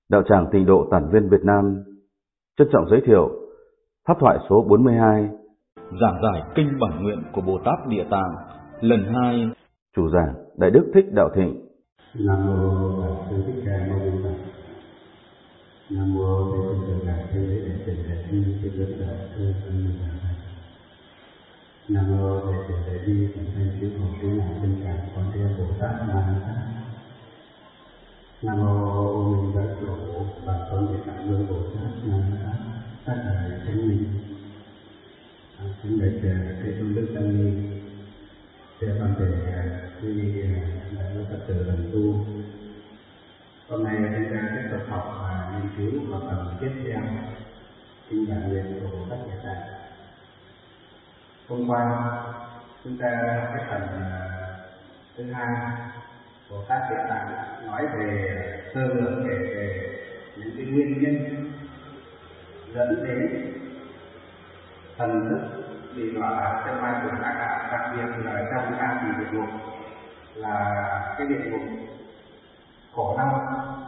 Đạo tràng Tịnh độ Tản Viên Việt Nam trân trọng giới thiệu pháp thoại số 42, giảng giải kinh bản nguyện của Bồ Tát Địa Tạng lần 2. Chủ giảng Đại Đức Thích Đạo Thịnh. Nam mô Đại sư Thích Ca Mâu Ni Phật. Nam mô Thế Tôn Đại Thế Đại Thế Đại Bi Thế Tôn Đại Thế Tôn Đại Thế. Nam mô Đại Thế Đại Bi Phật Thầy Cứu Hộ Cứu Nạn Tình Cảm Con Theo Bồ Tát Ma Ha. Nam mô Ô Minh Đại Tổ Bản Tôn Địa Tạng Vương Bồ Tát Ma Ha. Tất đại thánh minh kính bạch Thế Tôn Đức Tăng Ni, theo toàn thể quý đại Phật tử đồng tu. Hôm nay chúng ta tiếp tục học và nghiên cứu vào phần tiếp theo kinh bản nguyện của Bồ Tát Địa Tạng. Hôm qua chúng ta cái phần thứ hai, Bồ Tát Địa Tạng nói về sơ lược về những cái nguyên nhân dẫn đến thần thức bị đọa lạc trong hai quần ác đạo, đặc biệt là trong A Tỳ địa ngục, là cái địa ngục khổ đau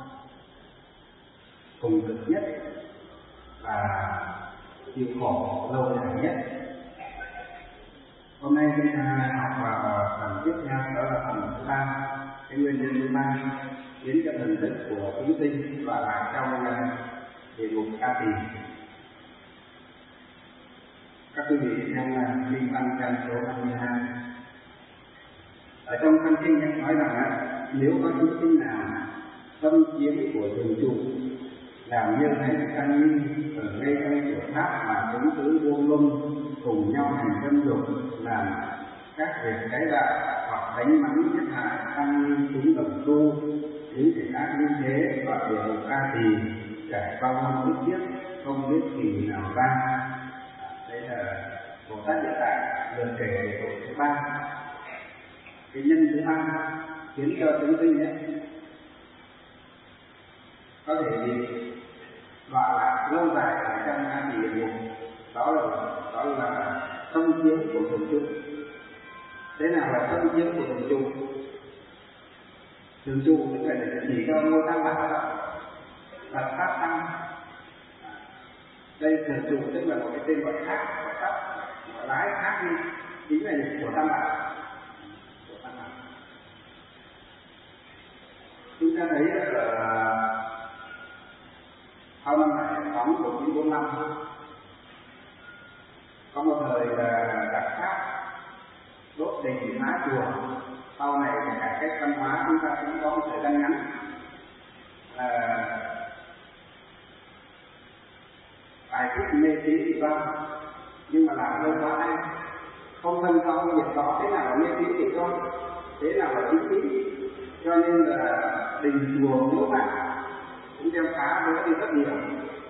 cùng cực nhất và chịu khổ lâu dài nhất. Hôm nay chúng ta học vào phần tiếp theo, đó là phần thứ ba, cái nguyên nhân thứ ba khiến cho thần thức của chúng sinh đọa lạc trong địa ngục A Tỳ. Các quý vị xem là kinh văn trang số 52. Ở trong căn kinh nói rằng nếu có chúng sinh nào xâm chiếm của thường trụ, làm như thánh tăng ni ở ngay trong chỗ pháp mà chúng tứ buông lung cùng nhau hành dâm dục, làm các việc trái đạo hoặc đánh mắng giết hại tăng ni chúng đồng tu, những kẻ ác như thế và địa ngục A Tỳ trải qua năm ức kiếp không biết kỳ nào ra. Đây là Bồ Tát Địa Tạng được kể về tội thứ ba, cái nhân thứ ba khiến cho chúng sinh có thể bị đọa lạc lâu dài ở trong A Tỳ địa ngục, đó là xâm chiếm của thường trụ. Thế nào là xâm chiếm của thường trụ? Thường trụ tức là chỉ cho ngôi tam bảo là pháp tăng. Đây thường trụ tức là một cái tên gọi khác, gọi lái khác đi, chính là của tam bảo. Chúng ta thấy là sau năm giải phóng 1945 có một thời là đặc pháp đốt đình phá chùa. Sau này thì cải cách văn hóa chúng ta cũng có một thời gian ngắn bài thích mê tín thì vâng, nhưng mà làm lâu quá hay không phân rõ việc rõ thế nào là mê tín thì vâng, thế nào là chính tín, cho nên là đình chùa miếu mạo cũng đem phá vỡ đi rất nhiều,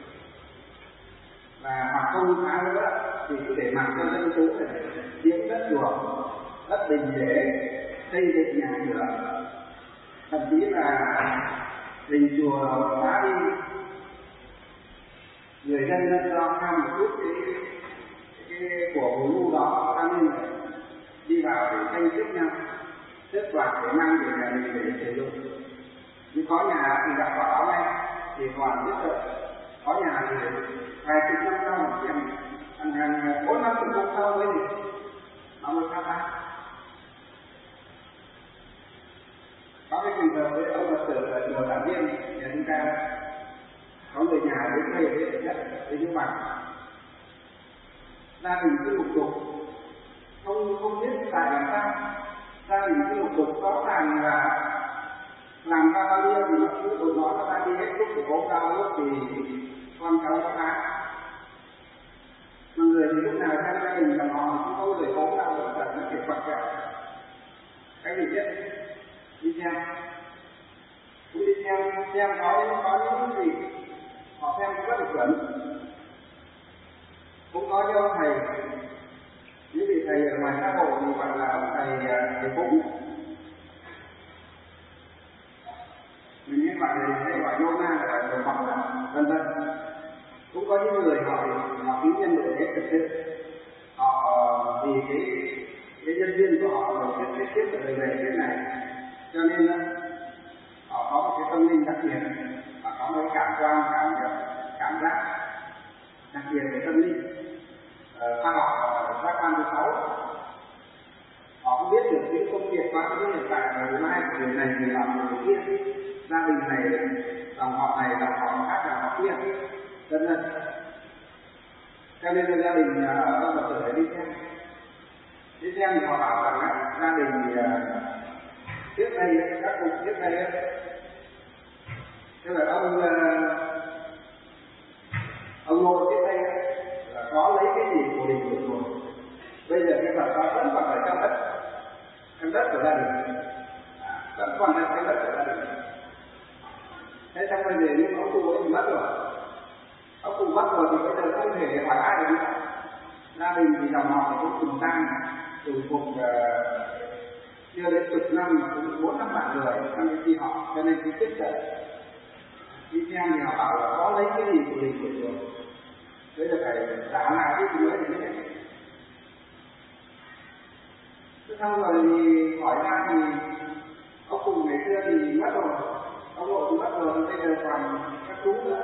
và hoặc không phá vỡ thì cứ để mặc cho dân chúng để chiếm đất chùa, đất đình để xây dựng nhà cửa, thậm chí là đình chùa phá đi, người dân lo tham một chút cái của bố lu đó, cho nên đi vào để tranh chấp nhau, tức đoạt để mang về nhà mình để sử dụng. Nhưng có nhà thì gặp quả báo này thì còn biết được, có nhà thì vài chục năm sau một tiền, hàng 4-5 năm sau mới nó mới phát ra. Có cái trường hợp với ông Phật tử ở chùa Tản Viên nhà chúng ta, có người nhà đến thuê với đất với những bằng, gia đình cứ lục đục, không biết tại làm sao, gia đình cứ lục đục, rõ ràng là làm ra bao nhiêu thì nó cứ tụi nó ra đi hết, lúc thì bố cao, lúc thì con cháu có khác. Mà người thì lúc nào trong gia đình là họ cũng có người bố cao rồi, thật nó kiểu quạt kẹo. Cái gì nhất? Đi xem. Cũng đi xem có những gì họ xem cũng rất là chuẩn. Cũng có cho ông thầy, những vị thầy ở ngoài xã hội thì gọi là ông thầy cúng. Mình nghe gọi là thầy gọi nôm na là đồ học vân vân. Cũng có những người họ cứu nhân đội hết thực sự, họ vì cái nhân viên của họ rồi tiếp từ đời này thế này, cho nên họ có một cái tâm linh đặc biệt và có những cái cảm quan, cảm giác, đặc biệt về tâm linh. Khoa học giác quan thứ 6, họ không biết được những công việc quá khứ hiện tại và ngày mai của người này, người làm người kia, gia đình này, dòng họ này, dòng họ khác, dòng họ kia, vân vân. Cho nên gia đình ở trong Phật tử đi xem. Đi xem thì họ bảo rằng gia đình trước đây, các cụ trước đây, tức là ông Ngô trước đây là có lấy cái gì của đình của chùa. Bây giờ cái Phật đó vẫn còn ở trong đất của gia đình, vẫn còn ở trong đất của gia đình. Thế xong bây giờ những ông cụ ấy thì mất rồi. Ông cụ mất rồi thì bây giờ không thể hỏi ai được nữa. Gia đình thì dòng họ cũng cùng tăng, từ phục chưa đến chục năm mà cũng 4-5 bạn người trong cái chi họ, cho nên cũng tiếp cận. Đi xem thì họ bảo là có lấy cái gì của đình của chùa. Bây giờ phải trả lại cái gì mới thì mới này. Thế xong rồi thì hỏi ra thì ông cùng ngày xưa thì mất rồi, ông nội thì mất rồi, thì bây giờ còn các chú nữa.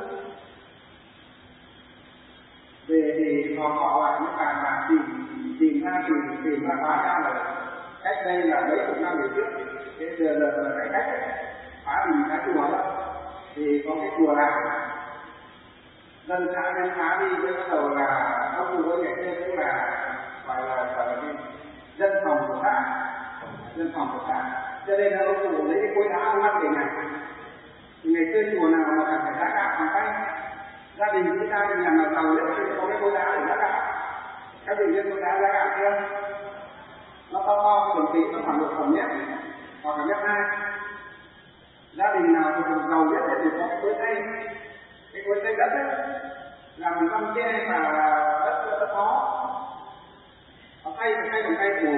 Về thì họ lại những bạn tìm ra hóa ra là cách đây là mấy chục năm về trước, cái giờ là cái cách phá đình cái chùa đó, thì có cái chùa nào dân xã đi với bắt đầu là ông cụ với ngày xưa cũng là gọi là dân phòng của xã, cho nên là ông cụ lấy cái khối đá ông ngắt để này. Thì ngày xưa chùa nào mà cần phải đá gạo bằng tay, gia đình chúng ta nhà nào giàu nhất thì có cái khối đá để đá gạo. Các vị biết khối đá gạo chưa? Nó to chuẩn tí, nó khoảng 1 phần mét hoặc là 1,2 mét. Gia đình nào thì giàu nhất thì có cái khối tay đất ấy, làm răm tre và đất khó. Họ thay bằng tay bù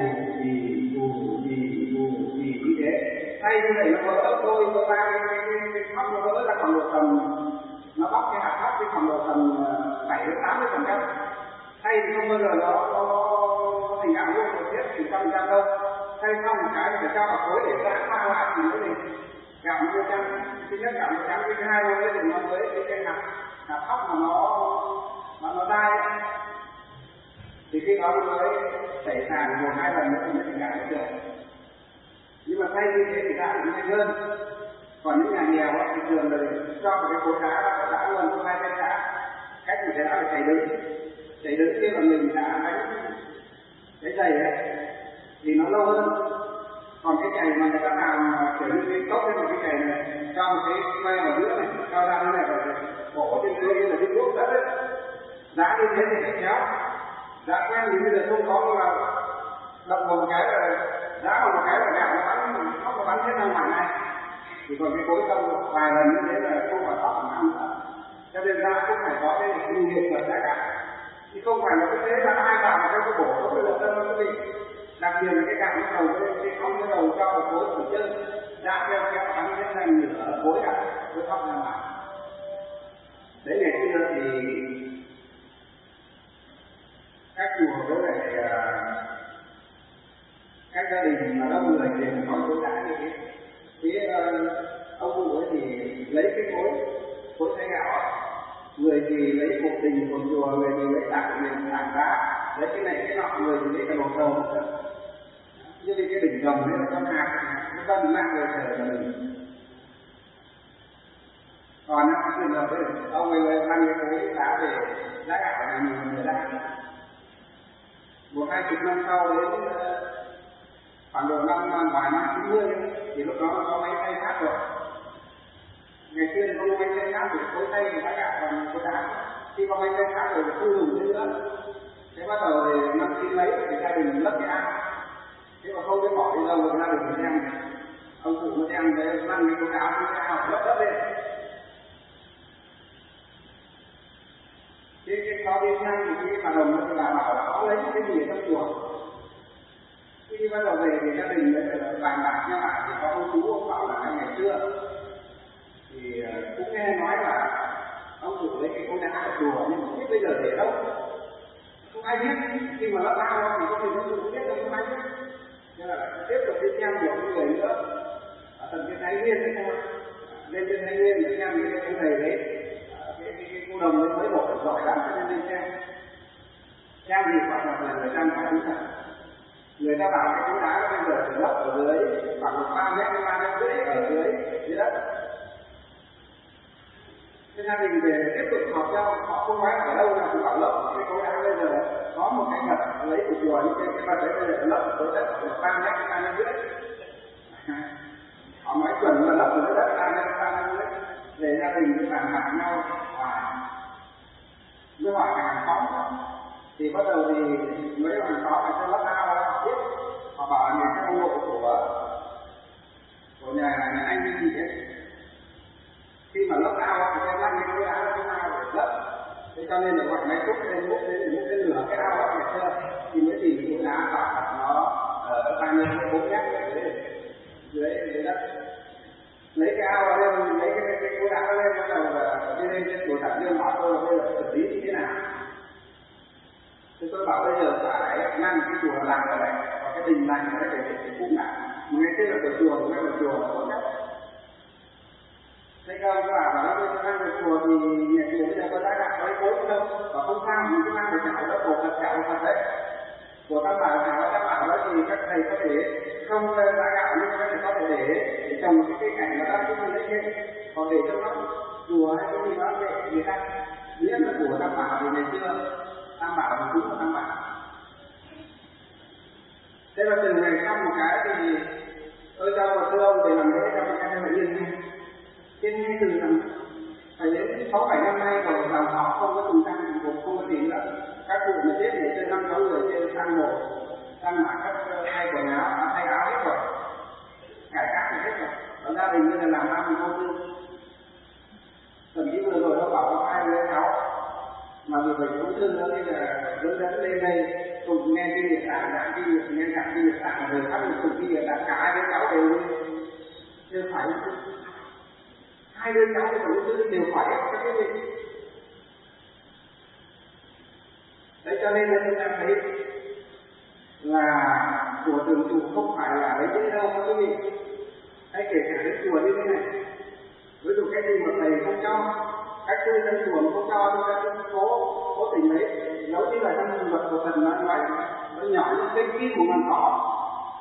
gì như thế. Thay như vậy nó vỡ đôi, vỡ ba cái khóc nó vỡ ra khoảng 1 phần, nó bóc cái hạt thóc cái khoảng 1 phần 70-80%. Thay thì không bao giờ nó thành gạo luôn, một tiết thì 100% đâu. Thay xong một cái phải cho vào khối để giã pha lại thì mới thành gạo 100%. Thứ nhất gạo 100%, thứ hai nó với cái hạt thóc mà nó dai, thì khi đó nó mới chảy xài 1-2 lần nữa thì mới thành gạo được. Nhưng mà thay như thế thì gạo thì nhanh hơn. Còn những nhà nghèo thì thường là cho một cái khối đá luôn, không 2 cái đá, cách một cái đá là chảy đứng kia là mình đã đánh cái giày ấy thì nó lâu hơn. Còn cái chày mà người ta làm kiểu như cái cốc hay một cái chày này, cho một cái que vào giữa này, cho ra cái này rồi bổ trên dưới là cái cuốc đất ấy, giá như thế thì phải kéo, giá quen thì bây giờ không có là động một cái là giá một cái là gạo nó bắn hết ra ngoài này, thì còn cái khối công vài lần như thế là không phải tóc mà ăn nữa. Cho nên giá cũng phải có cái ưu nghiệp của giá cả, chứ không phải là cái thế là ai vào mà cái bổ nó bây giờ nó bị. Đặc biệt là cái gạo nó đầu cái ống cái đầu cho một khối của chân, giá theo bắn hết ra nửa khối gạo cái thóc ra ngoài. Đấy, ngày xưa thì các chùa với lại các gia đình mà đông người thì có khối đá như thế. Thế ông cụ ấy thì lấy cái khối xay gạo, người thì lấy cục đình của chùa, người thì lấy tảng đá, lấy cái này cái nọ, người thì lấy cả một đầu. Như cái đỉnh đồng ấy là con hạt, nó cân nặng người trở về mình. Còn cái trường hợp ấy, ông ấy mang cái khối đá về giá gạo là người ta 1-20 năm sau đến khoảng độ vài năm 90 thì lúc đó nó có máy xay khác rồi. Ngày xưa thì không có máy xay khác, thì khối xay thì giá gạo còn khối đá. Khi có máy xay khác rồi thì không dùng nữa. Thế bắt đầu thì năm 9 mấy thì gia đình lấp cái ao. Thế mà không biết bỏ đi đâu rồi gia đình mới đem. Ông cụ mới đem đấy mang cái khối đá cái ao lấp đất lên. Thế cái sau đi xem thì cái bà đồng nó là bảo là có lấy cái gì ở trong chùa. Khi bắt đầu về thì gia đình mới bàn bạc nhau lại thì có ông chú ông bảo là ngày xưa thì cũng nghe nói là ông chủ lấy cái khối đá ở chùa nhưng không biết bây giờ để đâu, không ai biết. Khi mà nó bao thì có thể nó không biết đâu, không ai biết. Nên là tiếp tục đi xem một người nữa ở tầng trên Thái Nguyên đấy thôi, lên trên Thái Nguyên để xem cái thầy đấy, cái cô đồng đấy mới một giỏi lắm cho nên lên xem gì quả thật là người ta phải đúng thật. Người ta bảo cái cú đá bây giờ lấp ở dưới khoảng 3 mét đến 3 mét rưỡi ở dưới đất. Thế gia đình về tiếp tục học nhau, họ không nói ở đâu là cũng bảo lấp cái cú đá bây giờ có một cái vật lấy của chùa nhưng cái vật đấy bây giờ lấp ở dưới đất khoảng 3 mét đến 3 mét rưỡi. Họ nói chuẩn là lấp ở dưới đất 3 mét đến 3 mét rưỡi. Về gia đình cứ bàn bạc nhau mới hỏi hàng xóm thì bắt đầu thì mấy hàng xóm phải cho lấp ao họ biết, họ bảo là cái ông nội của nhà anh cái gì ấy, khi mà lấp ao thì cái lăn cái đá nó không ao để lấp, thế cho nên là gọi máy xúc lên múc lên lửa cái ao đó ngày xưa thì mới tìm cái đá và nó ở 34 mét dưới đất. Lấy cái ao lên, lấy cái cối đá lên, bắt đầu là lên của thằng Dương hỏi tôi là bây giờ xử lý như thế nào. Thế tôi bảo bây giờ phải ngăn cái chùa làng ở đây, và cái đình làng ở đây để cũng lại. Mà ngay thế là của chùa, ngay của chùa là tốt nhất. Thế các ông các bà bảo tôi ngăn của chùa thì nhà chùa bây giờ có giá gạo lấy cối đâu, và không sao, mình cứ ngăn của chảo đó, cổ thật chảo thật đấy. Của các bà bảo đó thì các thầy có thể không giá gạo nhưng các thầy có thể để trồng cái cảnh nó đang cũng như thế, còn để cho nó chùa hay cái gì đó để người ta biết là của Tam Bảo thì ngày xưa Tam Bảo thì đúng là Tam Bảo. Thế là từ ngày xong một cái thì tôi cho một thưa ông để làm lễ cho các em bệnh nhân trên ngay từ rằng phải đến 6-7 năm nay rồi dòng họ không có cùng tăng không có gì nữa. Các cụ mà chết thì trên 5-6 người trên sang mổ sang mã các thay quần áo thay áo hết rồi, cải cách thì hết rồi, còn gia đình bây giờ làm ăn vô tư. Thậm chí vừa rồi nó bảo có 2 đứa cháu mà vì bệnh ung thư nữa thì là hướng dẫn lên đây cùng nghe cái địa tạng đã đi nghe cả cái địa tạng rồi thắp một cùng cái địa tạng cả 2 đứa cháu đều phải 2 đứa cháu của ung thư đều phải các cái gì. Đấy cho nên là chúng ta thấy là của thường trụ không phải là lấy cái đâu các quý vị. Hay kể cả đến chùa như thế này, ví dụ cái gì mà thầy không cho, các sư dân chùa không cho, chúng ta cứ cố tình lấy, giống như là trong luật của thần nói nó nhỏ như cây kim của ngọn cỏ.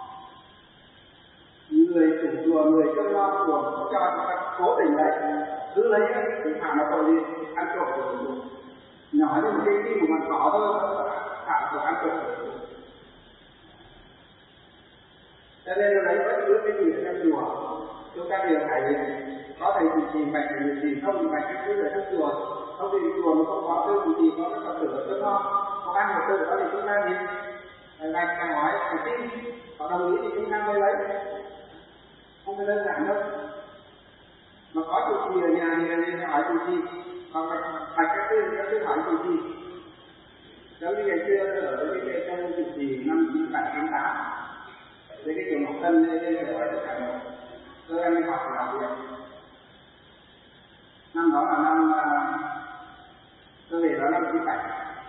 Người chủ chùa, người trông lo chùa không cho, chúng ta cố tình lấy, cứ lấy thì phạm vào tội gì ăn trộm của chùa. Nhỏ như một cây kim của ngọn cỏ thôi, phạm tội ăn trộm của chùa. Cho nên là lấy bất cứ cái gì ở trong chùa, chúng ta đều phải có thầy chủ trì mạch chủ trì, không thì mạch các thứ ở trong chùa, không thì chùa mà không có sư chủ trì, có cái Phật tử ở chỗ non, có ban Phật tử đó thì chúng ta gì gạch phải hỏi phải tin, họ đồng ý thì chúng ta mới lấy, không phải đơn giản đâu. Mà có chủ trì ở nhà thì hỏi chủ trì, còn mạch các thứ hỏi chủ trì. Giống như ngày xưa ở cái trong chủ trì năm 97-98 với cái trường học Tân lên ở tất cả mọi tôi đang đi học và làm việc. Năm đó là năm tôi về đó năm 97.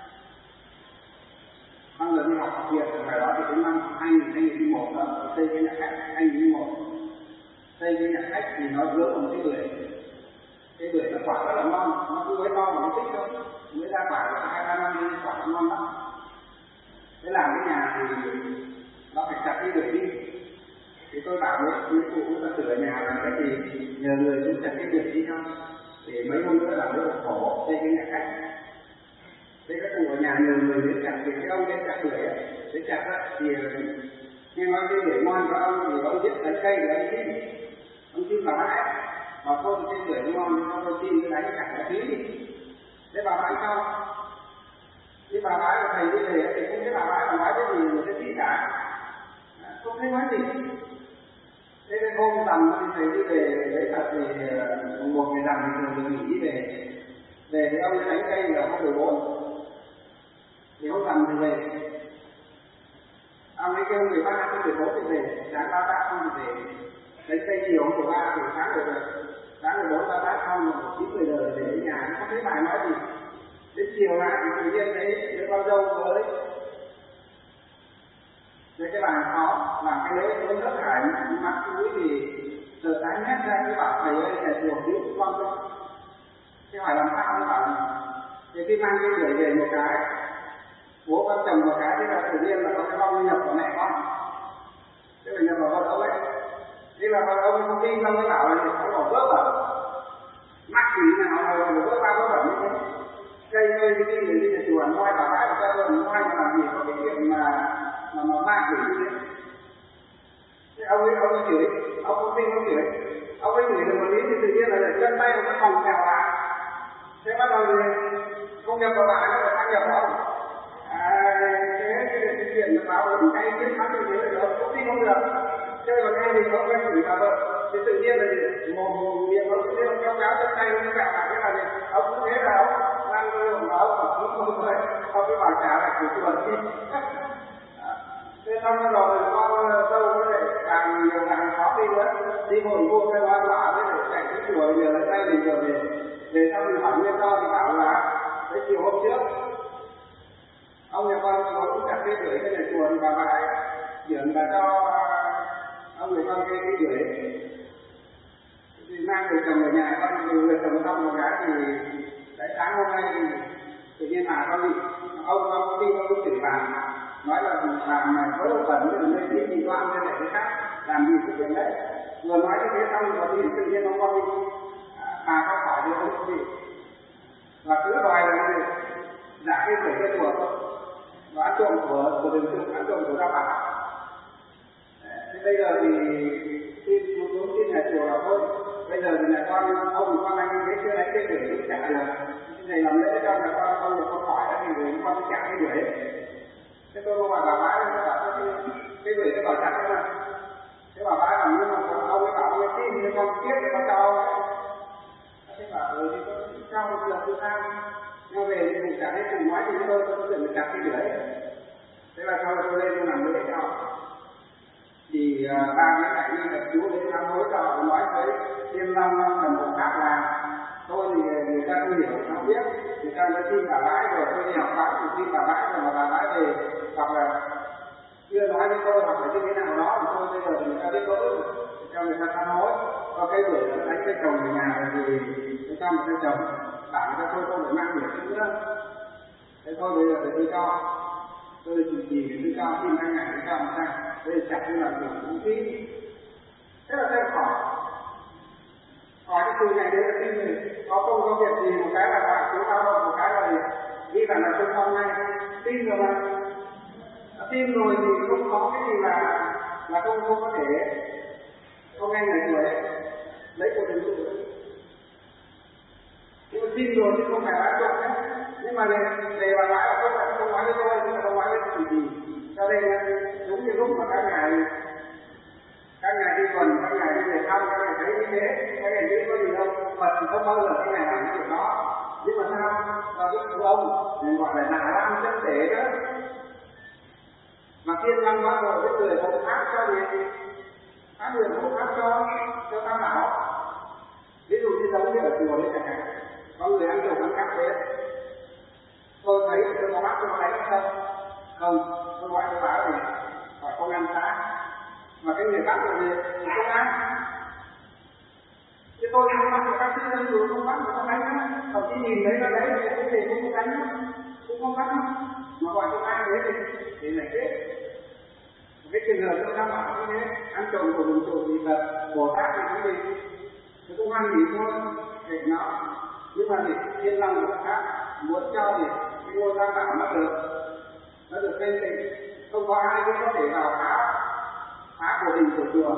Năm giờ đi học việc ở thời đó thì đến năm 2001 đó xây cái nhà khách 2001. Xây cái nhà khách thì nó giữa một cái bưởi. Cái bưởi nó quả rất là ngon, nó cứ với ngon mà nó thích thôi. Mới ra quả là 2-3 năm đi quả nó ngon lắm. Thế làm cái nhà thì nó phải chặt cái bưởi đi. Thì tôi bảo với cụ Phật tử ở nhà là cái gì nhờ người xuống chặt cái bưởi đi không? Để mấy hôm nữa làm cái hộp khổ xây cái nhà khách. Thế các cụ ở nhà nhờ người đến chặt thì cái ông đến chặt bưởi ấy, đến chặt á thì nghe nói cái bưởi ngon của ông thì ông giết đánh cây để ông chim bà bãi, mà thôi cái bưởi ngon ông chim cái đánh cả cái phí đi. Thế bà bãi cho. Thế bà bãi của thầy đi về thì không biết bà bãi nói cái gì một cái phí cả, không thấy nói gì. Thế cái hôm tầm thì thầy đi về lấy thật thì một ngày rằm thì thường nghỉ về. Về thì ông đánh cây là không 14. Thì hôm tầm thì về. Ông ấy kêu 13 không 14 thì về, sáng 33 không thì về. Đánh cây chiều hôm 13 thì sáng 14 33 không là 9-10 giờ về đến nhà, không thấy bài nói gì. Đến chiều lại thì tự nhiên thấy đứa con dâu mới với cái bàn khó làm cái lễ uống nước hải mắt mũi thì sợ tái mét ra, cái bảo thầy ơi thầy buồn cứu con tôi. Thế hỏi làm sao nó bảo thì khi mang cái bưởi về một cái, bố con chồng một cái, thế là tự nhiên là có cái bông nhập của mẹ con, thế là nhập vào con ông ấy. Thế là con ông không tin, xong mới bảo là nó bỏ vỡ bẩn, mắc gì nào mà vỡ ba vỡ bẩn như thế. Cây cây cái người đi là chùa ngoài bà bãi của ta rồi, ngoài mà làm gì có cái chuyện mà ma quỷ như thế. Thế ông ấy chửi, ông không tin ông chửi, ông ấy chửi được một lý thì tự nhiên là chân tay nó phòng kẹo lại. Thế bắt đầu thì không nhập vào bà, nó phải sang nhập vào ông. Thế cái chuyện mà báo ứng hay chiến thắng như thế là không tin không được. Thế mà nghe thì ông quen chửi bà vợ, thì tự nhiên là mồm miệng ông sẽ kéo kéo chân tay nó kẹo lại. Thế là gì? Ông cũng thế là ông đang nói ông không phải, ông cứ bảo trả lại của chùa đi. Thế xong rồi con dâu nó lại càng nhiều càng khó đi nữa, đi ngồi mua cái hoa quả với lại chạy cái chùa giờ lại tay mình rồi về xong thì hỏi nguyên do thì bảo là cái chiều hôm trước ông nhà con có cà phê gửi cái nhà chùa thì bà ấy chuyển là cho ông người con cái gửi thì mang người chồng ở nhà con người chồng xong một cái thì đấy sáng hôm nay thì tự nhiên con đi ông đi ông cứ chửi bà nói là làm mà có một phần nữa nên cái gì toan cho cái khác làm gì cái chuyện đấy vừa nói như thế xong rồi thì tự nhiên ông con đi có hỏi thì ông không đi và cứ đòi là giả cái người cái chùa và ăn trộm của đường trường, ăn trộm của gia bảo. Thế bây giờ thì xin nhà chùa là thôi, bây giờ thì nhà con anh thế chưa lấy cái gửi cũng trả được, cái này làm lễ cho nhà con hỏi thì người con sẽ trả cái gửi. Thế tôi hỏi bà bái nó bảo cái gửi cái bảo chặt thế mà. Thế bà bái bảo nhưng mà ông ấy bảo ông ấy tin thì con biết thì con cho ông ấy. Thế bảo thì con cho một lần thứ hai. Nhưng về thì cũng chặt hết cùng nói thì tôi tưởng là chặt cái gửi. Thế là sau tôi lên tôi làm lễ cho. Thì ba cái cạnh như là chú đến năm hối cho nói với Tiên Long là một khác là tôi thì người ta không hiểu không biết, người ta mới tin bà bái rồi tôi đi học bái thì tin bà bái rồi mà bà bái về hoặc là chưa nói với tôi hoặc là như thế nào đó thì tôi bây giờ thì người ta biết lỗi rồi cho người ta sám hối. Có cái buổi đánh cái chồng ở nhà thì người ta một cái chồng bảo người ta thôi không phải mang việc nữa. Thế thôi bây giờ thì tôi cho tôi chủ trì tôi cho xin 2 ngày tôi cho một sao bây giờ chặt như là đủ vũ khí. Thế là tôi hỏi cái từ này đấy là tin mình có không có việc gì một cái là bạn chú lao động một cái là gì nghĩ rằng là tôi con ngay tin rồi mà tin rồi thì không có cái gì là không có thể không nghe người tuổi lấy của đường trụ. Nhưng mà tin rồi chứ không phải là áp dụng đấy. Nhưng mà để bà nói là không nói với tôi nhưng mà không nói với chủ gì cho nên đúng như lúc mà các ngài đi tuần, các ngài đi về thăm, các ngài thấy như thế, các ngài nghĩ có gì đâu, Phật thì không bao giờ các ngài làm cái chuyện đó. Nhưng mà sao? Và cái của ông, mình gọi là nà lam chân tế đó. Mà Thiên Long Bát Bộ cái người hộ pháp cho gì? Các người hộ pháp cho tam bảo. Ví dụ như giống như ở chùa đấy chẳng hạn, có người ăn trộm ăn cắp thế. Tôi thấy tôi có bắt tôi đánh không? Không, tôi gọi tôi báo thì gọi công an xã. Mà cái người bắt rồi thì công an. Chứ tôi không bắt được các sư dân rồi không bắt được không đánh nữa. Còn khi nhìn thấy nó đấy thì không thể không đánh nữa. Cũng không bắt nữa. Mà gọi công an đấy thì lại chết. Cái trường hợp tôi đang bảo như thế, ăn trộm của đường trụ thì là Bồ Tát thì cũng đi. Tôi không ăn gì thôi, để nó. Nhưng mà thì Thiên Long của khác muốn cho thì cái ngôi tam bảo nó được thanh tịnh, không có ai cũng có thể vào phá của đình của chùa.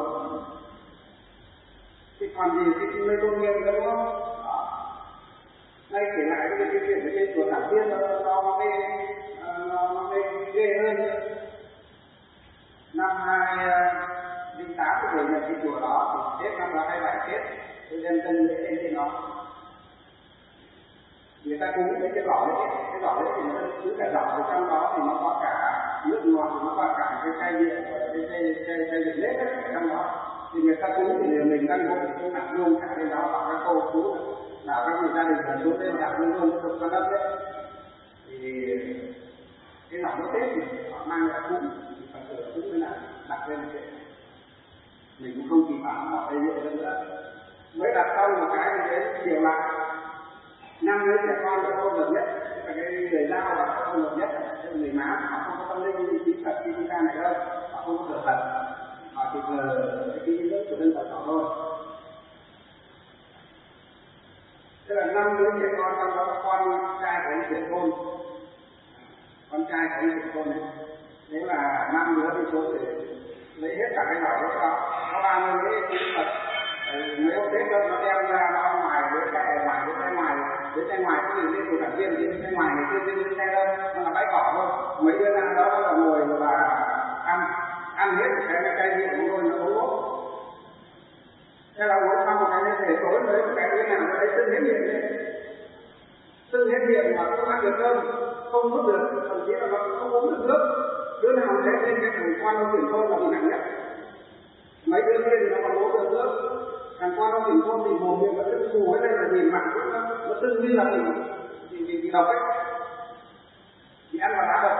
Thì còn gì cái nơi công nghiệp nữa đúng không? Nay kể lại cái chuyện ở trên chùa Thảo Thiên nó mới ghê hơn nữa. Năm 2008 thì về nhận cái chùa đó thì Tết năm đó 27 Tết tôi đem tân lễ lên trên đó. Người ta cúng cái giỏ đấy thì nó cứ cả giỏ ở trong đó thì nó có cả nước ngọt, nó có cả cái chai điện, chai điện lết ở trong đó. Thì người ta cúng thì mình đang hộ thì cũng đặt luôn cả lên đó bảo các cô chú bảo các người gia đình là xuống lên đặt luôn không có đất đấy. Thì cái giỏ nó Tết thì họ mang ra cúng thì phải sửa cúng mới là đặt lên để mình cũng không kịp bảo họ đây nữa. Mới đặt xong một cái thì đến chiều lại năm đứa trẻ con là ôn được nhất, là cái người giao là ôn được nhất, cái người má họ không có tâm linh như chính Phật như chúng ta này đâu, họ không có thờ Phật, họ chỉ thờ cái tín ngưỡng của dân tộc họ thôi. Tức là 5 đứa trẻ con trong đó con trai của anh trưởng thôn, con trai của anh trưởng thôn này, nếu là 5 đứa đi xuống thì lấy hết cả cái bảo đó, có 30 cái tín Phật, mấy ông Tết nó đem ra nó ngoài đứa xe ở ngoài, đứa xe ngoài cái gì lên của đảng viên, đứa xe ngoài này kia đứa xe đâu, nó là bãi cỏ thôi, mấy đứa ra đó là ngồi và ăn hết cái rượu của tôi nó uống hết. Thế là uống xong một cái này để tối tới một cái đứa nào nó lấy sưng hết miệng lên, sưng hết miệng mà không ăn được cơm, không nuốt được, thậm chí là nó không uống được nước. Đứa nào thế lên cái thằng quan ông trưởng thôn là bị nặng nhất. Mấy đứa kia thì nó còn uống được nước, thằng quan ông trưởng thôn thì mồm miệng nó sưng phù hết lên là nhìn mặt nó sưng như là bị độc ấy, bị ăn vào đá độc,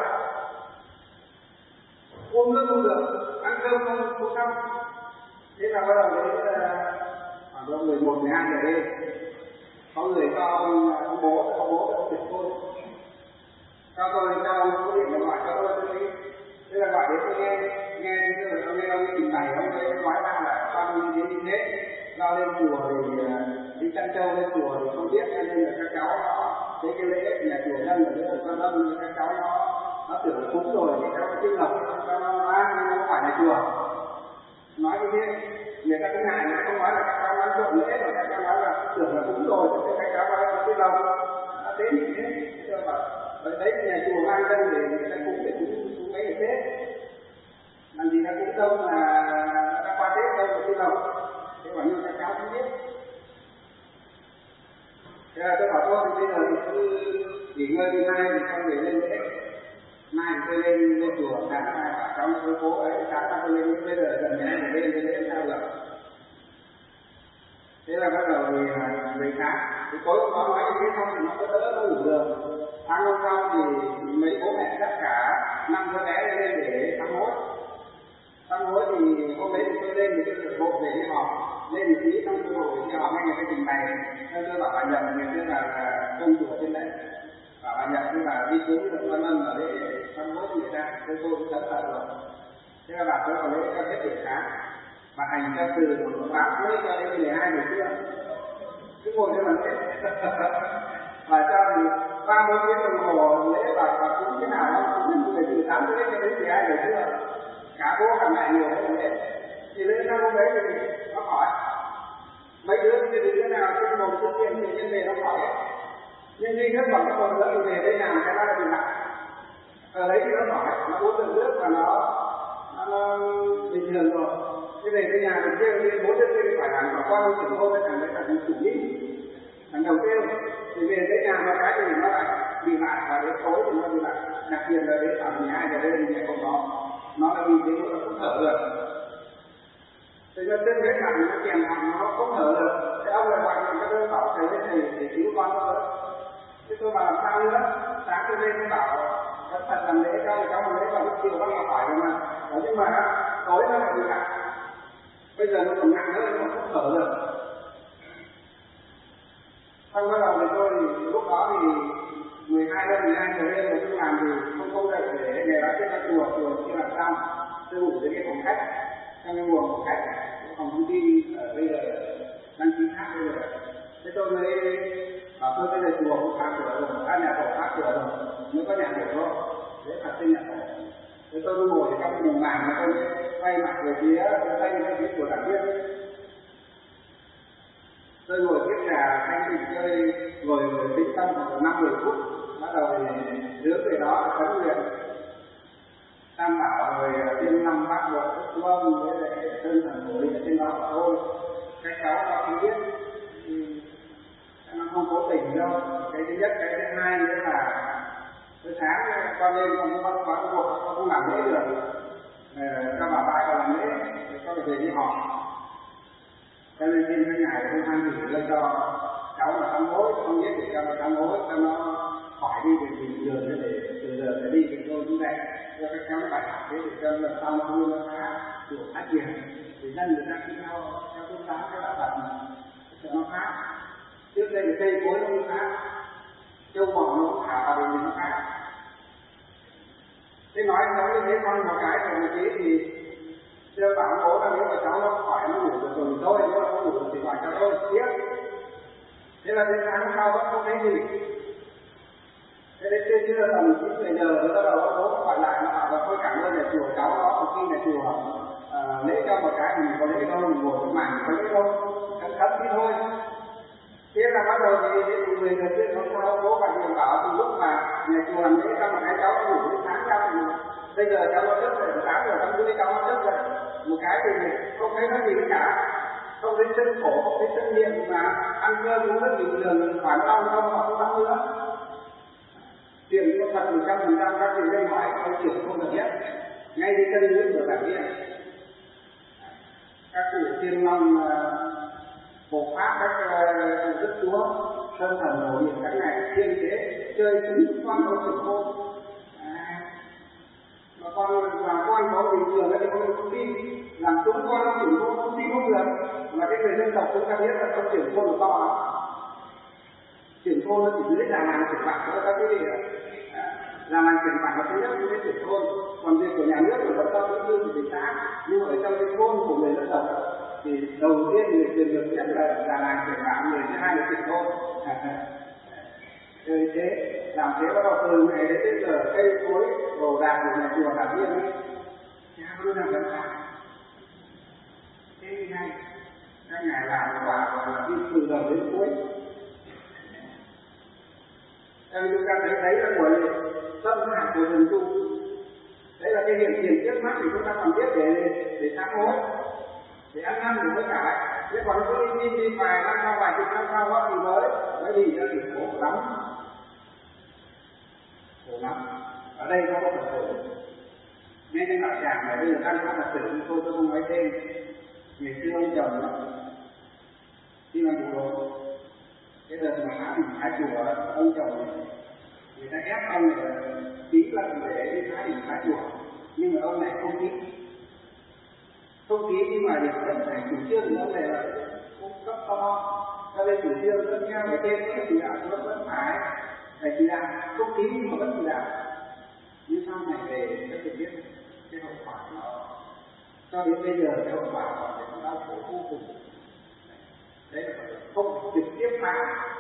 uống nước không được, ăn cơm không xong. Thế là bắt đầu đến khoảng độ 11, 12 giờ đêm, có người cho ông bố ông trưởng thôn cho tôi có điện thoại cho tôi đi. Thế là gọi đến tôi nghe ông trình bày, ông ấy nói ra là con đi đến thế, lo lên chùa thì đi chăn trâu lên chùa thì không biết, cho nên là các cháu nó cái lễ nhà chùa nhân ở dưới Quan Âm, các cháu nó tưởng là cúng rồi thì các cháu tin lộc cho nó ăn, nhưng nó không phải là chùa. Nói như thế người ta cũng ngại, người ta không nói là các cháu ăn trộm lễ, mà các cháu nói là tưởng là cúng rồi thì các cháu nói là tin lộc, nó đến như thế. Rồi đấy nhà chùa mang dân để người ta cúng để cúng mấy ngày Tết, làm gì ta cúng đâu mà đã qua Tết đâu mà tin lộc. Thế bảo như các cháu không biết. Thế là tôi bảo thôi bây giờ thì cứ nghỉ ngơi đi, mai thì con về lên lễ, mai thì tôi lên chùa, sáng mai bảo cháu tôi cố ấy, sáng mai tôi lên, bây giờ gần nhà thì lên lễ sao được. Thế là bắt đầu thì về sáng, thì tối hôm đó nói như thế xong thì nó có đỡ nó ngủ được. Sáng hôm sau thì mấy bố mẹ tất cả 5 đứa bé lên để sám hối. Sám hối thì hôm đấy thì tôi lên thì tôi được bộ về đi họp, lên một tí xong tôi bộ đi họp ngay người ta trình bày, nên tôi bảo bà Nhật, người kia là công chùa trên đấy, bảo bà Nhật tức là đi xuống được Quan Âm ở đây để sám hối người ta, tôi cũng sẵn sàng rồi. Thế là bà tôi vào lễ cho hết buổi sáng, bà hành cho từ 8 mấy cho đến 12 giờ trưa, cứ ngồi cho mà lễ. Bà cho thì 30 tiếng đồng hồ lễ bà cũng thế nào đó, cũng từ 8 giờ đến 12 giờ trưa, cả bố cả mẹ nhiều hết lễ. Thì lễ sau hôm đấy thì nó khỏi, mấy đứa thì đứa nào trên mồm trước tiên thì nhân về nó khỏi hết, nhưng duy nhất bằng cái một đứa thì về đây làm cái đó là bị nặng, ở đấy thì nó khỏi, nó uống được nước và nó bình thường rồi. Thế về cái nhà mình kia đi, bố trước kia phải làm bảo con trưởng thôn với thằng đấy là chủ lý, thằng đầu tiên, thì về cái nhà nó cái thì nó lại bị lại, và đến tối thì nó bị lại, đặc biệt là đến khoảng 12 giờ đêm thì nhà không có, nó là vì thế nó không thở được. Thế nên trên vết mặt nó chèn hẳn nó không thở được. Thế ông lại gọi điện cho tôi bảo thầy lên thầy để cứu con tôi. Thế tôi bảo làm sao nữa? Sáng tôi lên tôi bảo Phật Phật làm lễ cho cháu làm lễ vào lúc chiều bác là khỏi rồi mà. Nhưng mà tối nó lại bị nặng. Bây giờ nó còn nặng nữa, nó không thở được. Xong bắt đầu thì tôi lúc đó thì 12 giờ đêm rồi tôi làm thì không dậy để ngày đó trên là chùa chưa làm xong. Tôi ngủ dưới cái phòng khách, trong cái buồng phòng khách, phòng công ty ở bây giờ đăng ký khác bây giờ. Thế tôi mới bảo tôi bây giờ chùa cũng phá cửa rồi, nhà tổ phá cửa rồi, mới có nhà tổ thôi, để phát sinh nhà tổ. Thế tôi ngồi trong cái buồng màn, tôi quay mặt về phía của đảng viên. Tôi ngồi tiếp trà thanh bình chơi, ngồi tĩnh tâm khoảng 5-10 phút, bắt đầu thì hướng về đó khấn nguyện Tam Bảo rồi tiên năm bát luật Đức Vâng với lại đơn thần ngồi ở trên đó thôi. Các cháu nó không biết, nó không cố tình đâu. Cái thứ nhất, cái thứ hai nữa là buổi sáng con lên con bắt khóa cuộc, con không làm lễ được. Các bà bãi còn làm lễ, con phải về đi họp. Cho nên trên cái ngày tôi hoan hỉ lên cho cháu mà sám hối, không biết để cho nó sám hối cho nó khỏi đi thì bình thường để từ giờ phải đi thì tôi cũng vậy, cho các cháu bài học thế để cho lần sau nó luôn nó phá chùa phát triển, thì dân người ta cứ theo tôn giáo theo đạo Phật cho nó phá. Trước đây thì cây cối nó không phá, châu bò nó thả vào thì nó khác. Thế nói như thế con một cái của một tí thì chưa bảo bố là nếu mà cháu nó khỏi nó ngủ được rồi thôi, nếu mà không ngủ được thì gọi cho tôi tiếp. Thế là đến sáng sau vẫn không thấy gì. Thế đến trưa tầm 9-10 giờ thì bắt đầu bố gọi lại, nó bảo là thôi cảm ơn nhà chùa cháu đó, một khi nhà chùa lễ cho một cái mình có lễ đâu, mình ngồi một màn có lễ đâu, khấn thì thôi. Thế là bắt đầu thì 10 giờ trưa hôm sau bố gọi điện bảo từ lúc mà nhà chùa làm lễ cho một cái cháu nó ngủ đến sáng ra thì bây giờ cháu nó thức rồi, 8 giờ 8 cháu nó thức rồi, một cái thì không thấy nó gì cả, không thấy chân khổ, không thấy chân miệng mà ăn cơm cũng rất bình thường, khoản đau không mà không đau nữa. Chuyện có thật 100% các chị lên hỏi ông trưởng không được biết, ngay đi chân nước của giảng viên. Các cụ Thiên Long hộ pháp các đức chúa sơn thần hồ hiện các ngày thiên thế chơi trúng con ông trưởng khôn. Mà con có bình thường thì không tin, làm trúng con ông trưởng khôn không tin không được. Mà cái người dân tộc chúng ta biết là ông trưởng khôn là to lắm. Trưởng khôn nó chỉ dưới là làng trưởng bạc thôi các quý vị ạ. Là làng trưởng bạc là thứ nhất với trưởng khôn. Còn việc của nhà nước là vẫn do cũng như của xã. Nhưng mà ở trong cái thôn của người dân tộc thì đầu tiên người truyền được nhất là làng trưởng bạc, người thứ hai là trưởng khôn. Rồi thế làm thế bắt đầu từ ngày đến bây giờ cây cối đồ đạc của nhà chùa Tản Viên ấy cha luôn làm vấn đề. Thế thì hay các ngài làm quả là đi từ đầu đến cuối. Cho nên chúng ta thấy đấy là của tâm hạt của rừng tu. Đấy là cái hiện tiền trước mắt thì chúng ta còn biết để sám hối, để ăn năn được tất cả. Thế còn cứ đi vài năm sau, vài chục năm sau đó thì mới đi ra thì khổ lắm. Khổ lắm. Ở đây nó có Phật tử. Nên cái đạo tràng này bây giờ ăn có Phật tử như tôi không nói thêm. Ngày xưa ông chồng đó, đi làm bộ đồ. Cái đợt mà phá chùa, ông chồng người ta ép ông này ký lần để đi phá chùa. Nhưng mà ông này không ký. Không ký nhưng mà được vẫn phải chủ trương của ông này là cung cấp to. Cho nên chủ trương vẫn theo cái tên cái chỉ đạo vẫn phải chỉ đạo, không ký nhưng mà vẫn chỉ đạo. Nhưng sau này về các bạn biết cái hậu quả nó cho đến bây giờ cái hậu quả còn phải nó đau khổ vô cùng. Đấy là không trực tiếp phá.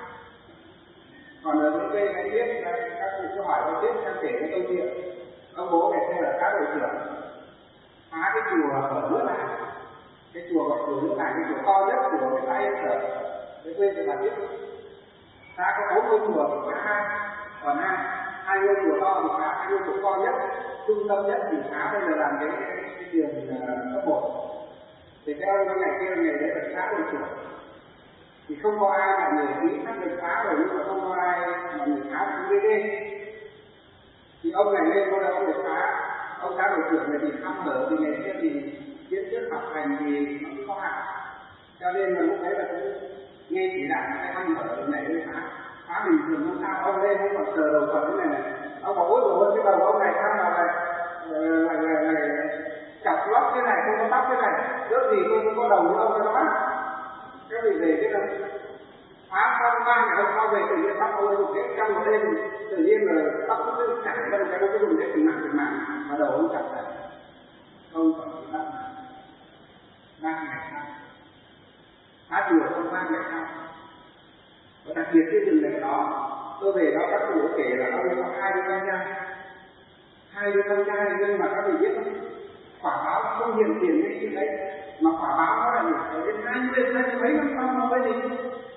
Còn ở những cái biết các cụ có hỏi tôi biết sang kể cái câu chuyện ông bố ngày xưa là các đội trưởng phá cái chùa ở nước này, cái chùa gọi chùa nước này, cái chùa to nhất của người ta Yên Sở, cái quê cho bà biết. Phá có 4 ngôi chùa thì phá còn hai ngôi chùa to thì phá, hai ngôi chùa to nhất, trung tâm nhất thì phá. Bây giờ làm cái đường cấp 1 thì cái ông ngày kia ngày đấy là phá đội trưởng. Thì không có ai là người ký xác định phá rồi, nhưng mà không có ai mà người phá cũng đi. Thì ông này lên có đâu ông được phá, ông phá đội trưởng này thì khăm hở, thì ngày kia thì kiến thức học hành thì nó cũng có hạn. Cho nên là lúc đấy là cũng nghe chỉ đạo cái khăm hở này mới phá bình thường không sao. Ông lên ông còn sờ đầu Phật thế này, ông bảo ôi dồi cái đầu ông này sao mà lại chọc lóc thế này, không có tóc thế này, ước gì tôi không có đầu như ông cho nó. Cái gì về cái là phá xong 3 ngày hôm sau về tự nhiên tóc ôi một cái trong một đêm tự nhiên là tóc nó cứ chảy ra cái cái dùng để từng mảng mà đầu ông chặt lại không còn gì tóc. 3 ngày sau phá chùa không 3 ngày sau. Và đặc biệt cái rừng này đó, tôi về đó các cụ kể là ông có 2 đứa con trai, 2 đứa con trai, nhưng mà các vị biết không, quả báo không hiện tiền cái chuyện đấy, mà quả báo nó là gì? Đến 20 mấy năm sau nó mới gì?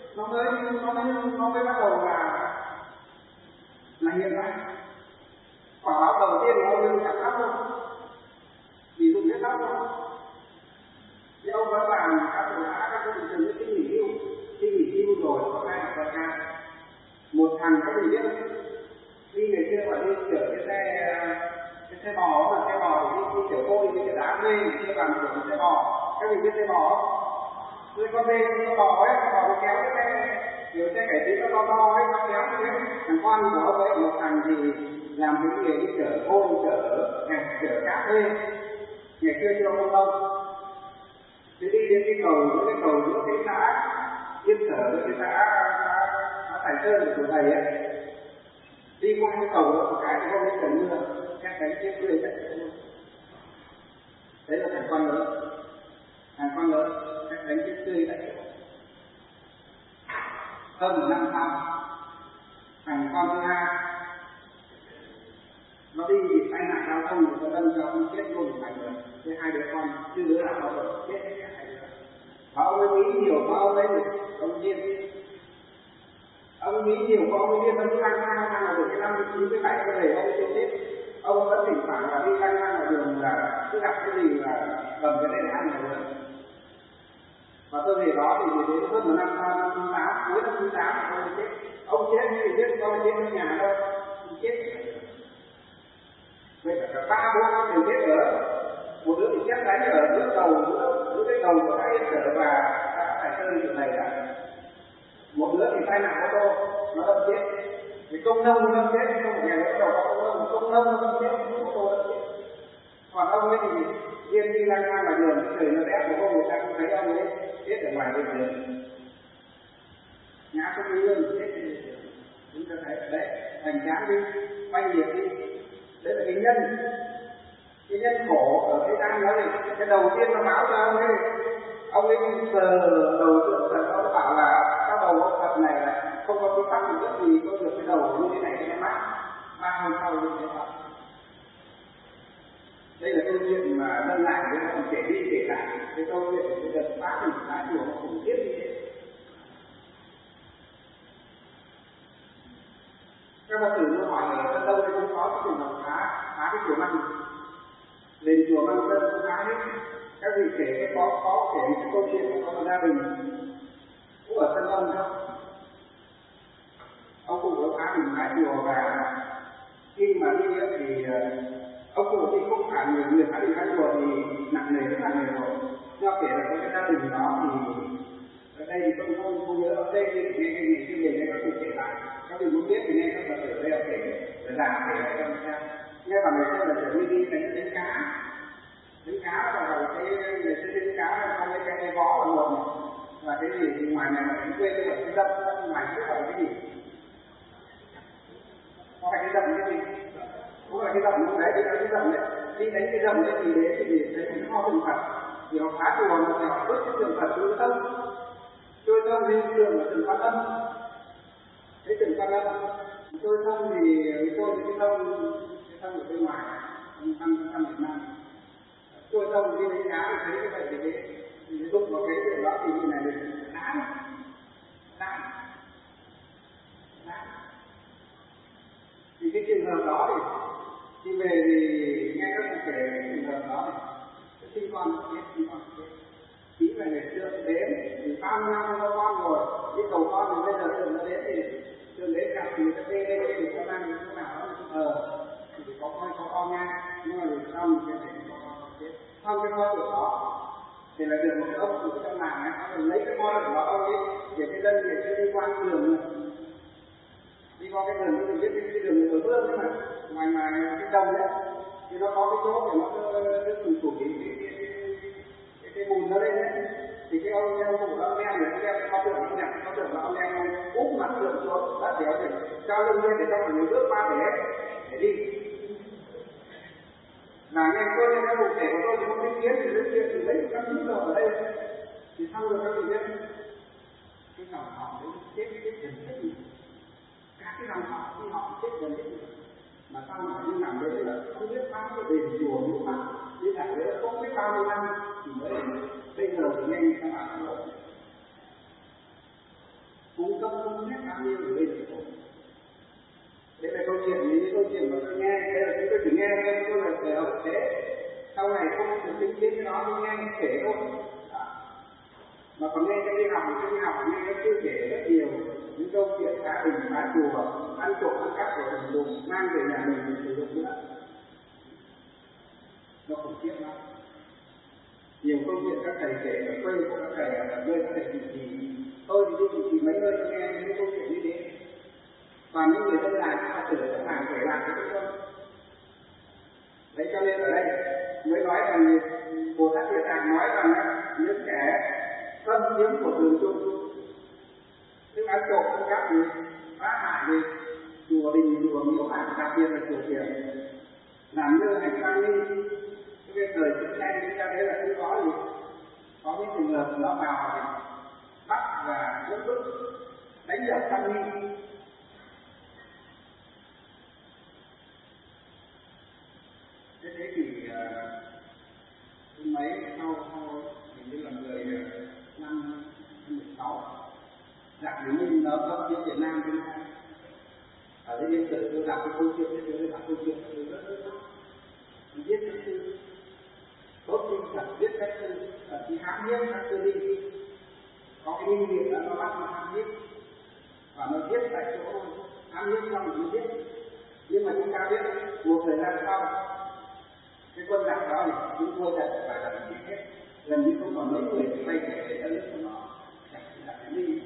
Nó mới bắt đầu là hiện ra. Quả báo đầu tiên là ông đừng chặt tóc đâu, vì dùng cái tóc đâu. Thì ông vẫn làm các cụ đã, các cụ từng cái nghỉ hưu. Khi nghỉ hưu rồi có 2 thằng con trai. Một thằng có gì biết không? Đi ngày xưa mà đi chở cái xe bò, mà xe bò thì đi chở vôi, đi chở đá thuê, chưa làm chở xe bò. Các mình biết xe bò không? Rồi con dê con bò ấy, con bò nó kéo cái xe cải tiến nó to ấy, nó kéo cái thằng con của ông ấy, một thằng thì làm cái nghề đi chở vôi, chở cát thuê. Ngày xưa chưa có không? Thế đi đến cái cầu giữa cái xã Yên Sở với cái xã Thái Sơn của thầy ấy, đi qua cái cầu đó một cái thì không biết trời mưa, các cánh chết tươi tất cả luôn. Đấy là thằng con lớn, các cánh chết tươi tất cả. Hơn 1 năm sau, thằng con thứ hai nó đi vì tai nạn giao thông thì nó đâm cho ông chết luôn một mảnh rồi. Với 2 đứa con chưa đứa nào bao giờ chết hết cả 2 đứa. Và ông ấy nghĩ nhiều quá, ông ấy ông điên. Ông nghĩ nhiều quá, ông ấy điên, ông cứ lang thang là được cái 59 cái 7 cái này ông ấy chết. Ông vẫn thỉnh thoảng là đi lang thang ở đường là cứ gặp cái gì là cầm cái này ăn là được. Và tôi về đó thì đến hơn 1 năm sau, năm 98, cuối năm 98 ông ấy chết. Ông chết thì chết, ông chết trong nhà đâu, ông chết. Vậy cả 3 bố con đều chết ở một đứa thì chết đánh ở giữa cầu, giữa cái cầu của xã Yên Sở và xã Hải Sơn chỗ này là một đứa thì tai nạn ô tô nó đâm chết, thì công nông nó đâm chết, không phải ngày bắt đầu có công nông nó đâm chết, ô tô đâm chết. Còn ông ấy thì điên đi lang thang ngoài đường, trời nó rét của người ta không thấy ông ấy chết ở ngoài bên đường, ngã xuống mương chết đi, chúng ta thấy đấy thành dáng đi, quay nhiệt đi. Đấy là cái nhân khổ ở cái đang đó này. Cái đầu tiên nó báo cho ông ấy sờ đầu tượng Phật, ông bảo là cái đầu ông Phật này là không có cái tâm rất gì, có được cái đầu như thế này cho nó mát. 3 hôm sau như thế Phật. Đây là câu chuyện mà đơn giản với ông kể đi kể lại cái câu chuyện của cái đợt phá thì lá chùa nó khủng khiếp như thế. Các Phật tử nó hỏi ở Tân Đông thì cũng có cái trường hợp phá cái chùa Măng. Lên chùa Măng Tân cũng phá hết. Các vị kể có kể cái câu chuyện của con gia đình cũng ở Tân Đông đó. Ông cụ có phá mình phá chùa và khi mà đi thì ông cụ thì không phải người phá mình phá chùa thì nặng nề rất là nề rồi. Do kể là có cái gia đình đó thì ở đây thì không nhớ ở đây thì cái gì này các cụ kể lại. Các vị muốn biết thì nghe các Phật tử ở đây kể để giảng kể lại cho mình xem. Nghe vào ngày xưa là chuẩn bị đi đánh cá và vào cái người sẽ đánh cá trong cái vó ở một này và cái gì thì ngoài này mà đánh quên cái cái đập ngoài cái là cái gì, có phải cái đập cái gì, có phải cái đập lúc đấy thì cái đập đấy đi đánh cái đập đấy thì đấy thì đấy cái kho tượng Phật thì họ phá chùa mà thì họ vứt cái tượng Phật trôi sông lên đường là tượng Phát Âm. Cái tượng Phát Âm trôi sông thì trôi cái sông ở bên ngoài thăm Việt Nam trôi sông đi đánh cá thì thấy cái vậy thì lúc vào cái tượng đó thì như này là đáng thì cái trường hợp đó thì về thì nghe các bạn kể cái trường hợp đó thì sinh con chết chỉ là ngày xưa đến thì 30 năm có con rồi đi cầu con thì bây giờ tượng nó đến thì tượng đến gặp thì người ta bê thì con ăn chỗ nào đó thì có con nha, nhưng mà sau mình sẽ để có con chết. Xong cái con tượng đó thì là được một cái ông chủ trong làng ấy, ông lấy cái con tượng đó ông ấy để cái dân để cho đi qua cái đường đi qua cái đường cái đường ở mương ấy mà ngoài cái đồng đấy thì nó có cái chỗ để nó thủ cái bùn nó lên đấy thì cái ông cụ đó leo được leo cái con tượng nó đẹp con tượng nó leo úp mặt tượng xuống đất để cho lưng lên để cho mọi người bước qua để đi. Là nghe tôi nghe các cụ kể của tôi thì không biết kiến thì đến kia thì mấy các thứ rồi ở đây thì xong rồi các vị biết cái dòng họ đấy chết gần chết gì các cái dòng họ khi họ chết gần chết gì mà sao mà đi nằm đấy là không biết bao nhiêu đền chùa như mà đi nằm đấy không biết bao nhiêu năm thì mới bây giờ thì nghe các bạn nói cung cấp không biết bao nhiêu ở đây là khổ. Đây là câu chuyện mà tôi nghe, đây là chúng tôi chỉ nghe thôi, tôi là về học thế. Sau này không được chứng kiến cái đó, tôi nghe kể thôi. Mà còn nghe cái đi học nghe cái chưa kể rất nhiều những câu chuyện gia đình, phá chùa, ăn trộm, ăn cắp của mình dùng, mang về nhà mình sử dụng nữa. Nó khủng khiếp lắm. Nhiều câu chuyện các thầy kể ở quê của các thầy ở nơi các thầy chủ trì. Tôi thì đi chủ trì mấy nơi tôi nghe những câu chuyện như thế. Còn những người dân làng họ tử ở làng kể lại cái không. Đấy cho nên ở đây mới nói rằng Bồ Tát Địa Tạng nói rằng những kẻ xâm chiếm của đường chung, tức ăn trộm ăn cắp gì, phá hại gì, chùa đình chùa miếu biệt là chùa Thiền làm như hành tăng ni. Cái thời chiến tranh chúng ta thấy là cứ có gì, có cái trường hợp nó vào bắt và cưỡng bức đánh đập tăng ni. Thế thì mấy sau hình như là năm 16 Đảng Liên Minh nó cấp đến Việt Nam chúng ta ở đây điện tử tôi đọc cái câu chuyện đấy, tôi đọc câu chuyện tôi rất viết các thư tốt tinh thần, viết các thư thì hãm hiếp các thư đi, có cái linh nghiệm đó nó bắt nó hãm hiếp và nó viết tại chỗ hãm hiếp xong rồi nó viết. Nhưng mà chúng ta biết một thời gian sau cái quân đảng đó thì chúng tôi đã phải là viết hết, gần như không còn mấy người quay về để đất nước của nó chẳng là cái linh.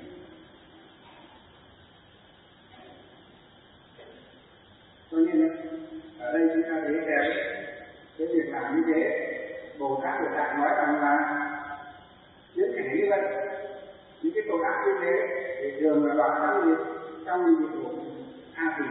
Cho nên ở đây chúng ta thấy cái việc làm như thế, Bồ Tát Địa Tạng nói rằng là những kẻ như vậy, những cái tội ác như thế thì thường là đọa trong nhiệm vụ A Tỳ.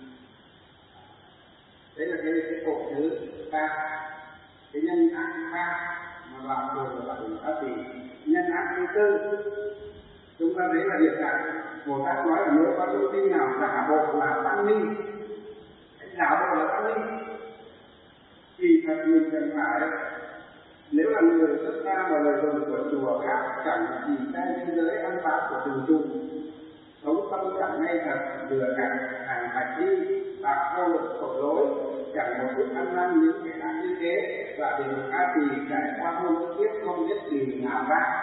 Đấy là cái khổ thứ ba, cái nhân ác thứ ba mà vào thường là đọa A Tỳ. Nhân ác thứ tư, chúng ta thấy là Địa Tạng Bồ Tát nói là nếu có thông tin nào giả bộ là tăng ni, giả bộ là tăng ni thì thật mình cần phải, nếu là người xuất gia và lời đồn của chùa khác chẳng chỉ cai thế giới ăn bát của từng chùa, sống tâm chẳng ngay thật, lừa gạt hàng bạch đi, bạc vô lực tội lỗi, chẳng một chút ăn năn những kẻ ác như thế, và để một A Tỳ trải qua muôn kiếp không biết gì nào ra.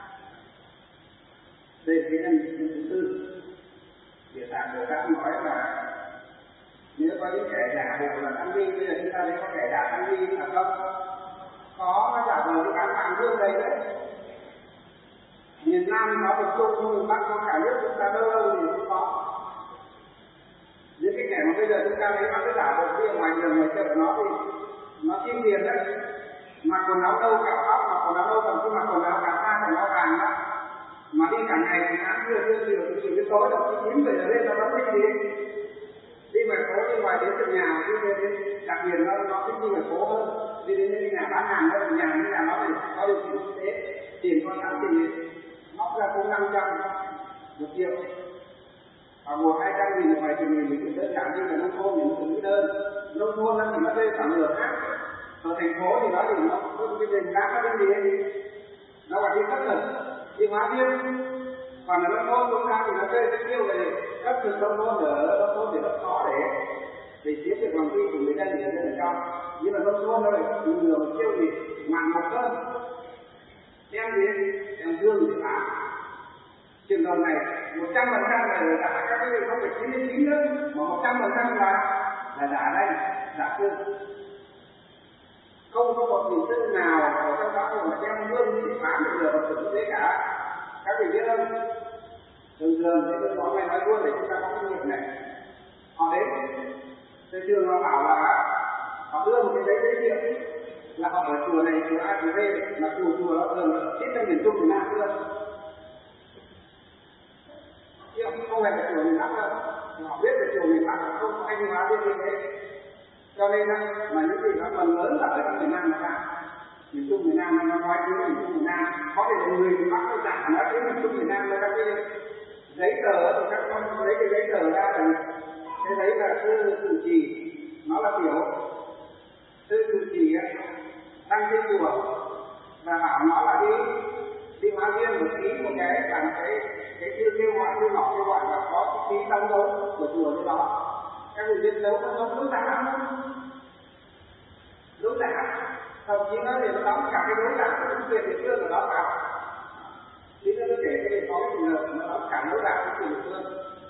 Đây là cái nhân thứ tư. Địa Tạng Bồ Tát nói là nếu có những kẻ giả bộ là tăng ni, bây giờ chúng ta thấy có kẻ giả tăng ni là không? Có, nó giả vờ cái bán hàng hương đây đấy. Miền Nam nó một chung, miền Bắc có cả nước chúng ta đâu thì cũng có. Những cái kẻ mà bây giờ chúng ta thấy nó cứ giả bộ đi ở ngoài đường ngoài chợ nó thì nó kiếm tiền đấy. Mặc quần áo đâu cả tóc, mặc quần áo đâu còn cứ mặc quần áo cả xa, quần áo vàng đó. Mà đi cả ngày thì sáng trưa chiều cái tối là 9 giờ lên nó vẫn đi. Đi ngoài phố, đi ngoài đến từng nhà, đặc biệt nó thích đi ngoài phố hơn. Đi đến những nhà bán hàng đó, nhà nó thì có điều kiện kinh tế, tiền con sẵn thì móc ra cũng 500, 1 triệu. Và 100-200 nghìn ngoài chừng nghìn thì cũng đơn giản, như là nông thôn thì nó cũng đơn. Nông thôn thì nó thuê khoảng nửa khác. Ở thành phố thì nó cái đền đáp nó đến gì nó gọi đi cấp thực, đi hóa viên. Còn ở nông thôn chúng ta thì nó thuê cái tiêu về cấp thực nông thôn, ở nông thôn thì rất khó để chiếm được lòng tin của người dân thì người dân cho. Nhưng mà nông thôn nó lại nhiều một tiêu thì mặn một cân, đem gì đem dương thì bán. Trường hợp này 100% là giả các cái không phải 99 nữa, mà 100% là giả đây, giả tương. Không có một hình thức nào ở trong đó mà đem hương thì bán được Phật tử như thế cả. Các vị biết không? Thường thì tôi có nghe nói luôn để chúng ta có kinh nghiệm này. Họ đến, thường họ bảo là họ đưa một cái giấy giới thiệu là họ ở chùa này, chùa A, chùa B, mà chùa họ thường chết trong miền Trung miền Nam luôn. Chứ không phải là chùa miền Bắc đâu. Họ biết là chùa miền Bắc họ không có Thanh Hóa biết như thế. Cho nên mà những gì nó phần lớn là ở trong miền Nam là miền Trung miền Nam nó nói đến miền Trung miền Nam, có thể là người miền Bắc nó giả nói đến miền Trung miền Nam là các cái giấy tờ thì các con lấy cái giấy tờ ra là cái đấy là sư trụ trì, nó là tiểu sư trụ trì đăng trên chùa và bảo nó là đi hóa viên một ký một cái bằng cái kêu gọi và có cái ký đóng dấu của chùa như đó. Các vị biết dấu đấu giả, thậm chí nó để nó đóng cả cái đấu giả của chính quyền địa phương của đó vào. Thì nó kể cái có cái trường hợp nó đóng cả đấu giả của chính quyền địa phương.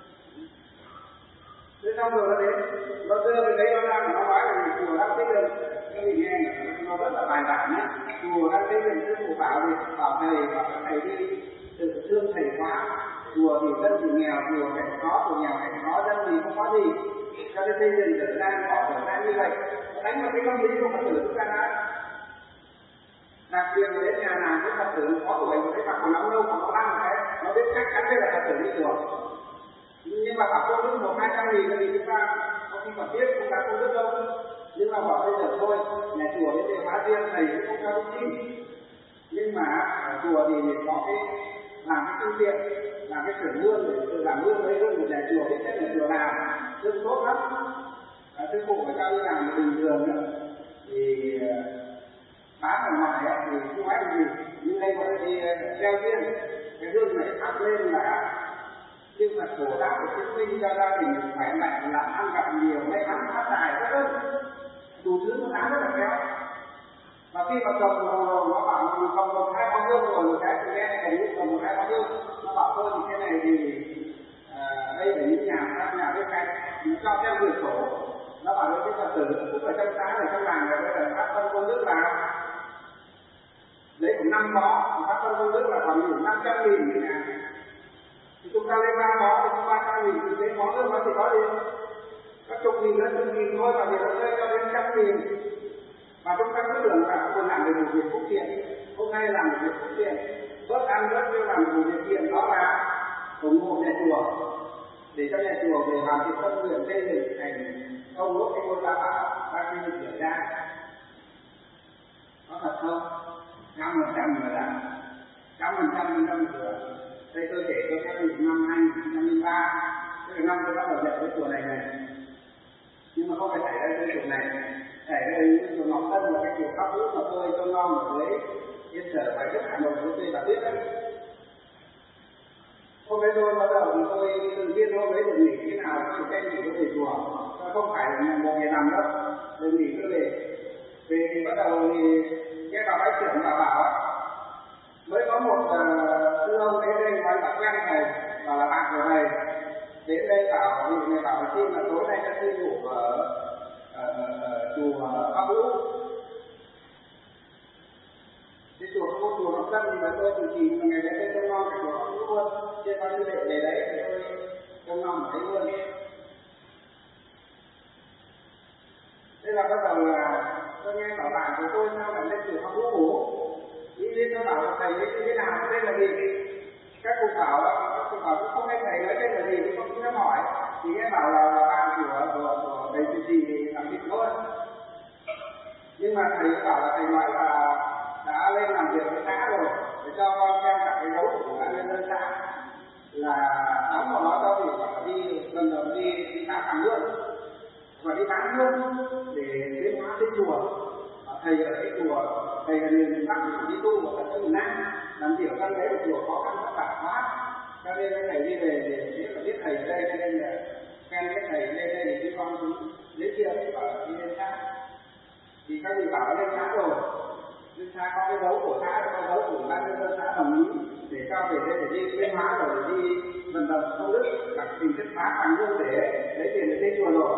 Thế xong rồi nó đến, nó đưa cái đấy nó ra mà nó nói là chùa đang tích được. Các vị nghe nó rất là bài bản nhé. Chùa đang tích được sư phụ bảo thầy đi tự thương thầy quá. Chùa thì dân thì nghèo, chùa cảnh có, nghèo cảnh có, dân thì không có gì. Cho nên xây dựng trở ra, bỏ trở ra như vậy. Đánh vào cái tâm lý của Phật tử chúng ta đã. Đặc biệt là đến nhà nào cái Phật tử có tuổi, cái mặt của nó đâu, của nó ăn cái, nó biết chắc chắn đây là Phật tử đi chùa. Nhưng mà bảo cô lương 100-200 nghìn thì chúng ta có khi còn tiếp cũng đã không rất đâu, nhưng mà bảo bây giờ thôi, nhà chùa đến để hóa riêng thầy cũng không cho đi, nhưng mà ở chùa thì có cái làm cái phương tiện, làm cái chuyển lương để tự làm lương lấy lương của nhà chùa, biết thế là chùa làm lương tốt lắm. Sư phụ phải cho đi làm bình thường nữa thì bán ở ngoài thì không ai được gì, nhưng đây gọi là đi treo tiên, cái lương này áp lên là nhưng mà khổ đau của chứng minh cho gia đình khỏe mạnh, làm ăn gặp nhiều, may mắn phát tài rất lớn, đủ thứ nó đáng rất là kéo. Và khi mà cầm rồi nó bảo mình cầm 1-2 bao nhiêu rồi một cái thì nghe này cũng cầm 1-2 bao nhiêu, nó bảo thôi thì cái này thì đây là những nhà bên cạnh nó cho theo người sổ, nó bảo với Phật tử cũng ở trong xã này trong làng này bây giờ phát phân công đức vào lấy cũng 5 bó, phát phân công đức là còn đủ 500.000 thì nhà thì chúng ta lên 3 bó thì 300.000 thì cái bó nước nó thì có gì các chục nghìn đến 10.000 thôi và thì nó rơi cho đến 100.000. Và chúng ta cứ tưởng là tôi làm được một việc phúc thiện, hôm nay làm một việc phúc thiện, bớt ăn bớt tiêu làm một việc thiện, đó là ủng hộ nhà chùa để cho nhà chùa về hoàn thiện tâm nguyện xây dựng thành công đốt cái ngôi Tam Bảo bác sĩ chuyển ra. Có thật không? 100% người làm, 100% tâm cửa. Đây tôi kể cho các vị năm 2003, tức là năm tôi bắt đầu nhận cái chùa này, nhưng mà không phải xảy ra cái chùa này, xảy ra cái chùa Ngọc Tân là cái chùa Pháp Vũ mà tôi trông nom ở dưới Yên Sở Hoài Đức Hà Nội với tôi đã biết đấy. Hôm nay tôi bắt đầu thì tôi tự nhiên hôm đấy được nghỉ thế nào tôi tranh thủ tôi về chùa, tôi không phải là một ngày nằm đâu, được nghỉ tôi về thì bắt đầu thì nghe bà bái trưởng bà bảo mới có một sư ông đến đây nói là quen thầy và là bạn của thầy đến đây bảo vị này bảo xin là tối nay cho sư ngủ ở chùa Pháp Vũ. Cái chùa không có chùa Ngọc Tân thì mà tôi chủ trì mà ngày đấy tôi trông nom cả chùa Pháp Vũ luôn, trên bao nhiêu về đấy thì tôi trông nom ở đấy luôn. Thế là bắt đầu là tôi nghe bảo bạn của tôi sao lại lên chùa Pháp Vũ ngủ. Ý đến nó bảo là thầy ấy như thế nào, tên là gì? Các cụ bảo cũng không nghe thầy nói tên là gì, cũng không dám hỏi. Thì nghe bảo là bạn của thầy chủ trì thì làm việc thôi. Nhưng mà thầy bảo là thầy nói là đã lên làm việc với xã rồi, để cho con xem cả cái dấu của cả nhân dân xã là đóng vào nó cho thì bảo đi lần đầu đi xã Hàng Lương và đi bán hương để biến hóa cái chùa. Thầy ở cái chùa, thầy là miền Bắc đi tu của tận miền Nam, làm việc trong đấy của chùa khó khăn vất vả quá, cho nên thầy đi về để biết thầy ở đây, cho nên là khen biết thầy lên đây để đi con giới thiệu và đi lên xã. Thì các vị bảo lên xã rồi, lên xã có cái dấu của xã, có dấu của ban nhân dân xã đồng ý để cho về đây để đi biến hóa rồi để đi vận động công đức, đặt hình thức phá bằng hương để lấy tiền để xây chùa rồi.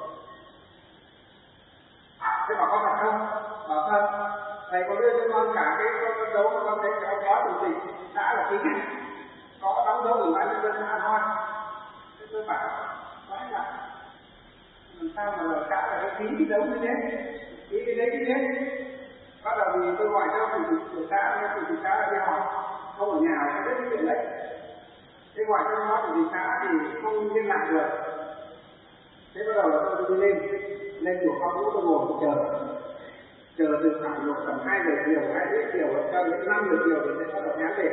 Thế bảo có thật không? Bảo thật. Thầy có đưa cho con cả cái con dấu mà con thấy có chủ tịch xã là chính, có đóng dấu ủy ban nhân dân xã thôi. Thế tôi bảo nói là làm sao mà xã là cái ký dấu như thế, ký cái đấy như thế. Bắt đầu thì tôi gọi cho chủ tịch của xã, chủ tịch xã là đi họp, không ở nhà không biết cái chuyện đấy. Thế gọi cho nó chủ tịch xã thì không liên lạc được. Thế bắt đầu là tôi đi lên chùa Pháp Vũ tôi ngồi chờ từ khoảng độ tầm 2 giờ chiều, 2 rưỡi chiều cho đến 5 giờ chiều thì sẽ bắt đầu án về.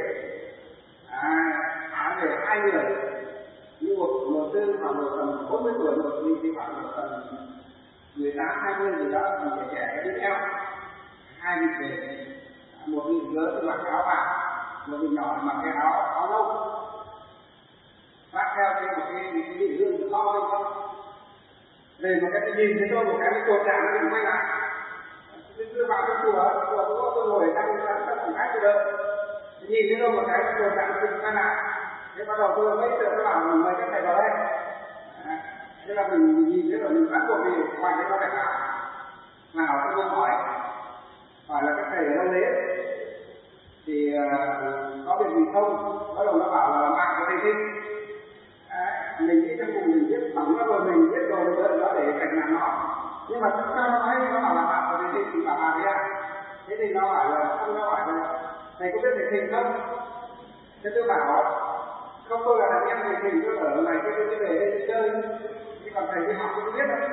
Án về 2 người, như một sư khoảng độ tầm 40 tuổi, một người thì khoảng độ tầm 18-20 gì đó, còn trẻ đi theo. 2 vị về, một vị lớn thì mặc cái áo vàng, một vị nhỏ mặc cái áo nâu, vác theo trên một cái vị hương to lên không. Về một cái nhìn thấy tôi một cái cột tràng nó quay lại, tôi vào cái chùa tôi ngồi trong phòng khách tôi đợi, nhìn thấy tôi một cái cột tràng nó quay lại, thế bắt đầu tôi mới tự tôi bảo mình mời các thầy vào đây. Thế là mình nhìn thấy rồi mình bắt buộc thì ngoài cái có thầy nào tôi hỏi là các thầy ở đâu đến thì có việc gì không. Bắt đầu nó bảo là làm bạn của thầy Thích. Mình nghĩ trong cùng mình biết bằng nó rồi, mình biết rồi mình đợi nó để cảnh làm nó, nhưng mà sao nó nói nó bảo là bạn của thầy Thích thì bảo bà thế à. Thế thì nó bảo là không, nó hỏi là thầy có biết thầy Thích không. Thế tôi bảo không, tôi là thằng em thầy Thích, tôi ở này tôi về đây chơi, chứ còn thầy đi học tôi biết đâu.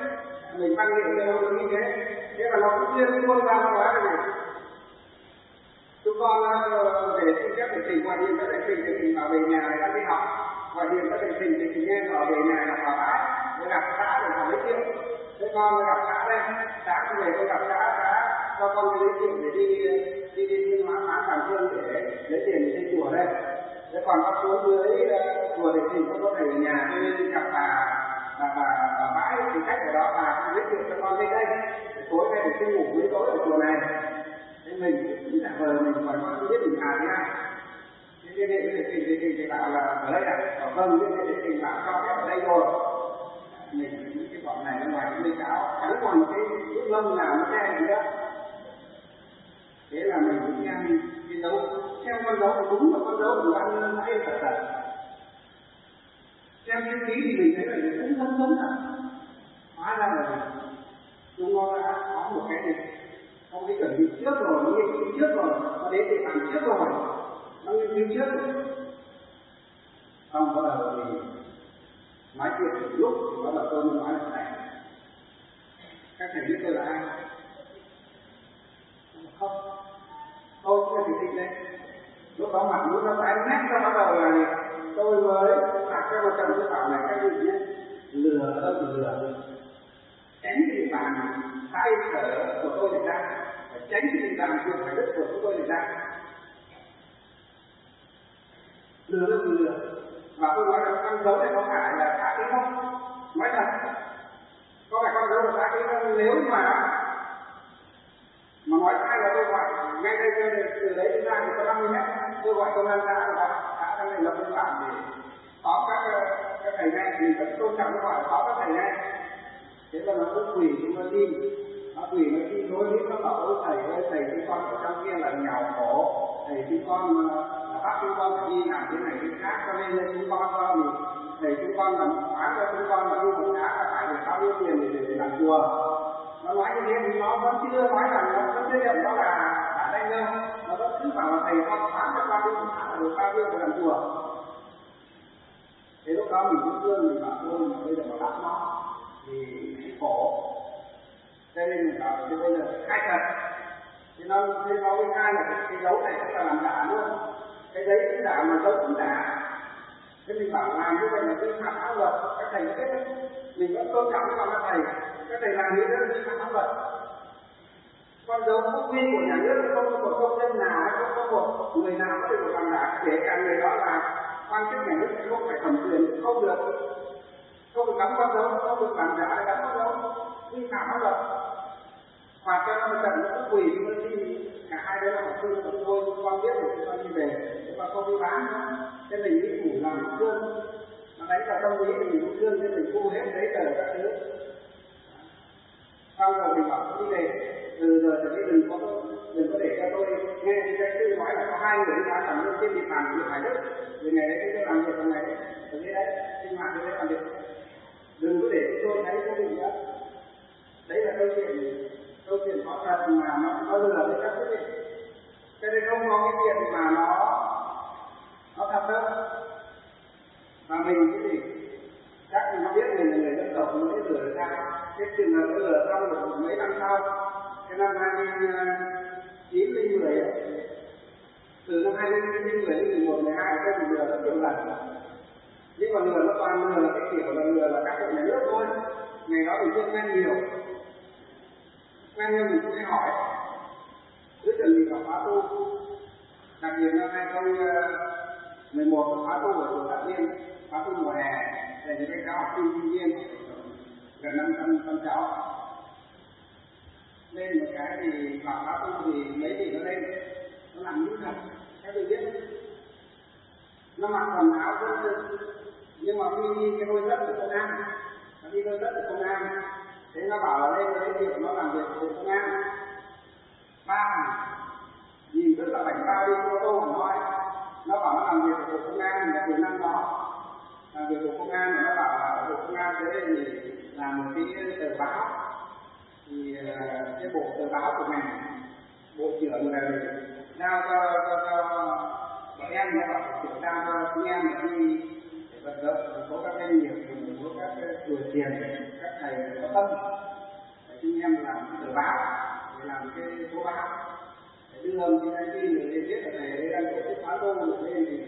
thầy gọi điện cho thầy bảo về nhà để con đi học, gọi điện cho thầy nghe bảo về nhà là bảo bãi để gặp xã để hỏi giới thiệu. Thế con gặp xã đây, xã về tôi gặp xã cho con giới thiệu để đi mãn Cảm Thương để lấy tiền để xây chùa đây. Thế còn con xuống dưới chùa để thỉnh con có thể ở nhà đi gặp bà bãi thì khách ở đó bà giới thiệu cho con lên đây để tối nay để tôi ngủ với tối ở chùa này. Thế mình cũng giả vờ mình còn không biết mình làm thế nào. Thế nên thì bảo là ở đây à? Vâng, thì bảo cho phép ở đây rồi. Mình cái bọn này bên ngoài cái cáo chẳng còn cái bút lông nào nó che gì đó. Thế là mình cũng xem con dấu thì đúng là con dấu của ăn hay thật. Xem cái ký thì mình thấy là cũng giống thật. Hóa ra là chúng nó đã có một cái này, không cái chuẩn bị trước rồi, nó nghiên cứu trước rồi, nó đến địa bàn trước rồi, nó nghiên cứu trước rồi. Xong bắt đầu thì nói chuyện một lúc thì bắt đầu tôi mới nói là thầy. Các thầy biết tôi là ai? Không, tôi cũng là thầy Tịnh đấy. Lúc đó mặt mũi nó tái mét ra bắt đầu là tôi mới phạt cho một trận tôi bảo này các vị nhé, lừa tránh cái địa bàn sai sở của tôi để ra, phải tránh cái địa bàn quyền phải đất của chúng tôi để ra. Lừa và tôi nói là con dấu này có phải là xã Ký không? Nói thật, có phải con dấu là xã Ký không? Nếu mà nói sai là tôi gọi ngay đây từ đấy ra thì có 50 mét, tôi gọi công an xã là gọi xã trong này lập biên bản để có các thầy ngay, mình vẫn tôn trọng nó gọi có các thầy ngay. Thế là nó cứ quỳ nó đi đối với nó bảo ôi thầy chúng con ở trong kia là nghèo khổ, thầy chúng con bắt chúng con phải đi làm thế này thế khác, cho nên chúng con thì thầy chúng con làm bán cho chúng con là đi một tháng là phải được bao nhiêu tiền để làm chùa. Nó nói như thế thì nó vẫn chưa nói rằng nó vẫn chưa nhận nó là cả đây đâu, nó vẫn cứ bảo là thầy con bán cho con đi một tháng là được bao nhiêu để làm chùa. Thế lúc đó mình cũng thương mình bảo thôi mà bây giờ mà bắt nó thì khổ. Cho nên mình bảo thì bây giờ khai thật. Thì nó mới khai là cái dấu này cũng là làm giả luôn. Cái giấy cũng giả mà dấu cũng giả. Thế mình bảo làm như vậy là vi phạm pháp luật. Các thầy biết đấy. Mình vẫn tôn trọng với các thầy. Các thầy làm như thế là vi phạm pháp luật. Con dấu quốc huy của nhà nước không có một công dân nào hay không có một người nào có thể làm giả, kể cả người đó là quan chức nhà nước không phải thẩm quyền, không được cắm con dấu, không được làm giả cắm con dấu, vi phạm pháp luật. Phạt cho nó một trận nó quỳ nó đi, cả hai đứa là học sinh thôi con biết rồi con đi về, con không đi bán nữa. Thế mình đi ngủ làm thương, nó đánh vào tâm lý thì mình cũng thương, nên mình thu hết giấy tờ các thứ. Xong rồi mình bảo đi về, từ giờ thì đừng có để cho tôi nghe cái sư nói là có 2 người đi bán tầm trên địa bàn của Hải Đức, vì ngày đấy tôi làm việc trong ngày đấy, ở dưới đấy, sinh hoạt dưới đấy làm việc. Đừng có để tôi thấy cái gì nữa. Đấy là câu chuyện có thật mà nó lừa với các quý vị. Cho nên không có cái chuyện mà nó thật đâu. Và mình cái gì chắc nó biết mình là người dân tộc nó biết lừa ra. Cái trường hợp nó lừa xong rồi mấy năm sau, cái năm 2009 đến 10 ấy, từ năm 2009 đến 11, 12 cái mình lừa rất nhiều lần. Nhưng mà lừa nó toàn lừa là cái kiểu là lừa là các hộ nhà nước thôi. Ngày đó mình chưa quen nhiều. Quen nhưng mình cũng hay hỏi. Rất là mình vào khóa tu. Đặc biệt năm 2011 khóa tu ở chùa Tạ Viên, khóa tu mùa hè, để những cái cháu học sinh viên gần 500 con cháu. Lên một cái thì vào khóa tu thì mấy vị nó lên, nó làm như thật, các vị biết. Nó mặc quần áo rất nhưng mà đi cái đôi tất của công an, nó đi đôi tất của công an, thế nó bảo là lên cái việc nó làm việc của công an, 3 thằng nhìn rất là bảnh bao đi ô tô mà nó bảo nó làm việc của công an là từ năm đó làm việc của công an, nó bảo là của công an thế thì làm một cái tờ báo, thì cái bộ tờ báo của mình bộ trưởng là giao cho bọn em, nó bảo kiểm tra cho chúng em là đi để vận động có các doanh nghiệp, có các chùa tiền, các thầy có tâm để chúng em làm tờ báo, để làm cái số báo để đường thì anh tin để biết là thầy đang tổ chức khóa tu ở đây thì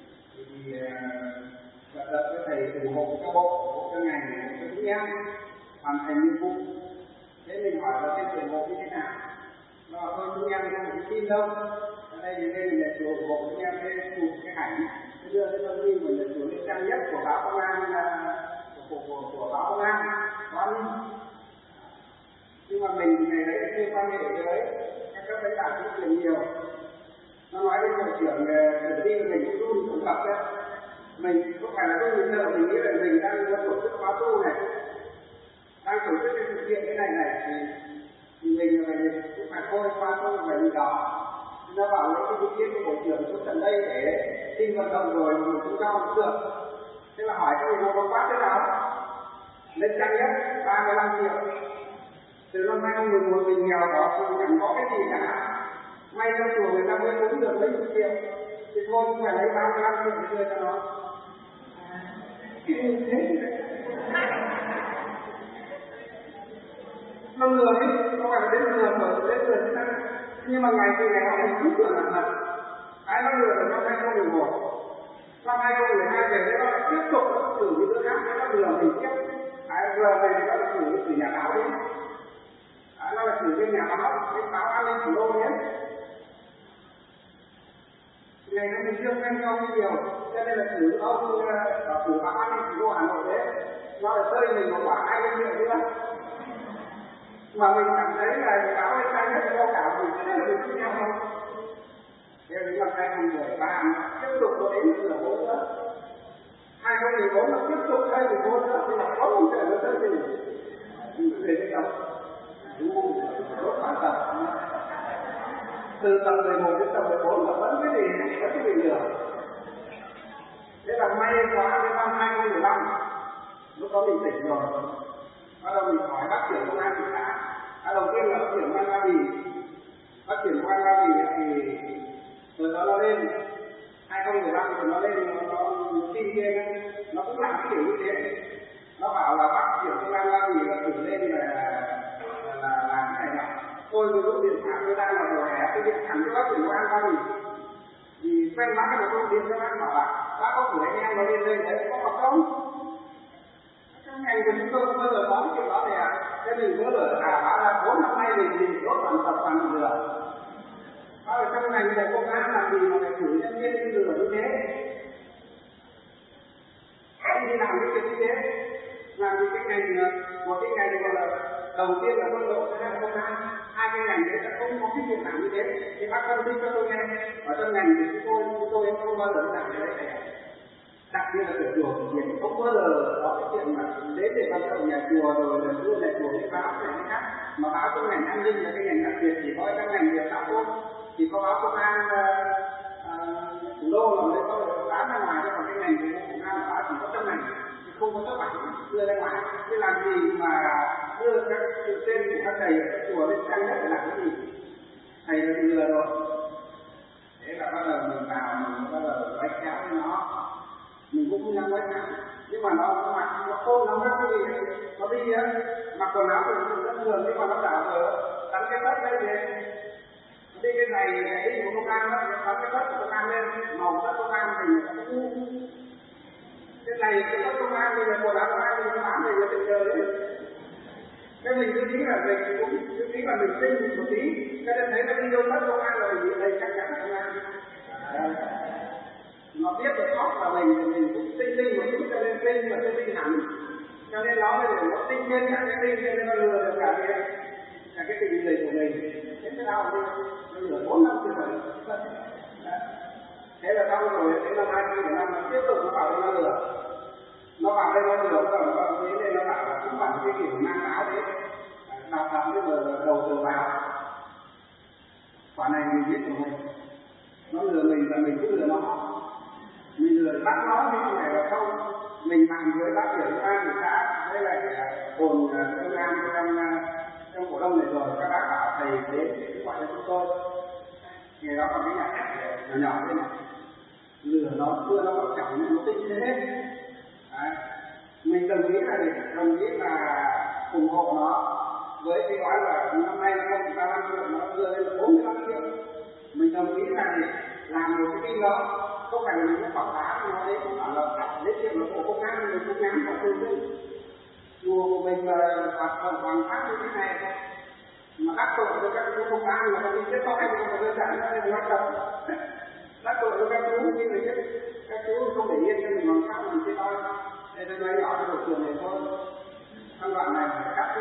vận động với thầy ủng hộ cho bộ cho ngành cho chúng em hoàn thành nhiệm vụ. Thế mình hỏi là cái ủng hộ như thế nào? Nó thôi chúng em không có tin đâu. Ở đây thì đây là chùa ủng hộ chúng em cái chụp cái ảnh đưa cái thông tin của nhà chùa lên trang nhất của báo công an của báo công an có. Nhưng mà mình ngày đấy chưa quan hệ với các cấp lãnh đạo chính quyền nhiều. Nó nói với bộ trưởng tự tin mình cũng run cũng gặp đấy. Mình không phải là run sợ, mình nghĩ là mình đang tổ chức khóa tu này, đang tổ chức cái thực hiện cái này thì mình cũng phải thôi khóa tu phải đi đỏ. Nó bảo lấy cái ý kiến của bộ trưởng xuống tận đây để xin vận động rồi mình cũng cho cũng được. Thế là hỏi cho mình nó có quá thế nào? Lên trang nhất 35 triệu. Từ năm 2011 mình nghèo đó thì chẳng có cái gì cả. May trong chùa người ta mới cúng được mấy chục triệu. Thì thôi phải lấy 35 triệu để đưa cho nó. Nó lừa ấy, không phải là đến lừa mà đến lừa thế nào. Nhưng mà ngày từ ngày đó mình cứ tưởng là thật. Cái nó lừa được năm 2011. Năm 2012 về đấy nó lại tiếp tục nó cử những đứa khác nó lừa mình tiếp. Vừa về nó lại cử nhà báo đến. Nó là cử bên nhà báo, cái báo an ninh thủ đô nhé. Ngày nay mình chưa quen nhau nhiều, cho nên là cử ông cử báo an ninh thủ đô Hà Nội đấy. Nó là rơi mình một quả 20 triệu nữa. Mà mình cảm thấy là báo lên trang nhất vô cả mình, cho nên là mình không nhau không. Thế đến năm 2013 tiếp tục có đến nửa bốn nữa. 2014 nó tiếp tục rơi 14 nữa, thì là có một trời nó rơi mình. Mình về cái đó. Rốt phản tập. Từ tầm 11 đến tầm 14 mà vẫn cái gì lừa. Thế là may quá đến năm 2015 lúc đó mình tỉnh rồi. Bắt đầu mình hỏi bác trưởng công an thị xã. Đầu tiên là bác trưởng công an Ba Vì. Bác trưởng công an Ba Vì thì từ đó nó lên 2015 thì nó lên nó xin kia nó cũng làm cái điều như thế. Nó bảo là bác trưởng công an Ba Vì là cử lên là làm cái này. Tôi vừa lúc điện thoại tôi đang là mùa hè, tôi điện thẳng cho bác trưởng công an Ba Vì. Thì quen bác là tôi điện cho bác bảo là bác có cử anh em nó lên đây đấy có học không? Trong ngành của chúng tôi không bao giờ có cái chuyện đó này à? Thế mình có lửa bảo là 4 năm nay mình đốt toàn tập toàn lửa. Bao giờ trong ngành này công an làm gì mà phải cử nhân viên đi lửa như thế? Anh đi làm cái chuyện như thế, làm gì cái ngành một cái ngành gọi là đầu tiên là quân đội, thứ hai là công an, hai cái ngành đấy là không có cái chuyện làm như thế. Thì bác phân tích cho tôi nghe, ở trong ngành thì chúng tôi không bao giờ làm cái đấy này. Đặc biệt là ở chùa thì mình không bao giờ có cái chuyện mà đến để vận động nhà chùa rồi là đưa nhà chùa đi báo này cái khác. Mà báo trong ngành an ninh là cái ngành đặc biệt, chỉ có trong ngành nghiệp tạo thôi. Chỉ có báo công an thủ đô là mới có được bán ra ngoài, còn cái ngành của công an là báo chỉ có trong ngành, không có xuất bản đưa ra ngoài. Thế làm gì mà đưa các sự tên của các thầy ở các chùa lên trang nhất để làm cái gì? Thầy đã bị lừa rồi. Thế là bắt đầu mình vào mình bắt đầu quay kéo với nó. Mình cũng không dám quay kéo, nhưng mà nó mặc nó khôn lắm cái gì nó đi á, mặc quần áo thì rất thường, nhưng mà nó đảo ở đánh cái tất đây thế. Đi cái này đi của công an đó, đánh cái tất của công an lên, màu tất công an thì nó cũng cái này cái tất công an thì là quần áo công an thì nó bán thì là tình cờ đấy. Cái mình cứ nghĩ là mình cũng cứ nghĩ là mình tin một tí, cái nên thấy nó đi đâu tất công an rồi thì đây chắc chắn là công an. Nó biết được tốt là mình cũng tinh một chút cho nên tinh và tinh hẳn, cho nên nó mới để nó tinh lên cả cái tinh cho nên nó lừa được cả cái tình người của mình. Thế cái nào nó lừa 4 năm rồi. Thế là xong rồi đến năm 2015 nó tiếp tục nó bảo đây nó lừa. Nó bảo đây nó lừa, nó đến đây nó bảo là cũng bằng cái kiểu mang áo đấy, đọc cái đầu tờ báo. Quả này mình biết của mình, nó lừa mình và mình cũng lừa nó. Mình lừa bắt nó nhưng không phải là không. Mình làm với bác trưởng công an thị xã với lại đồn công an trong cổ đông này rồi, các bác bảo thầy đến để gọi cho chúng tôi. Ngày đó còn cái nhà khách nhỏ nhỏ thế này, lừa nó đưa nó vào chẳng nó tinh thế hết. Đấy. Mình đồng ý là ủng hộ nó với cái gói là năm nay nó không 35 triệu, nó đưa lên là 45 triệu. Mình đồng ý là làm một cái tin đó, không phải là mình có quảng bá nó đến bảo là giới thiệu là bộ công an, mình cũng ngắn và tư tư chùa của mình là quảng bá như thế này thôi, mà đắc tội với các chú công an là đi chết có anh không có đơn giản là hoạt động đắc tội với các chú nhưng mà các chú không để yên cho mình làm sao mình chơi thôi, để tôi nói nhỏ cho một trường này thôi, căn đoạn này phải cắt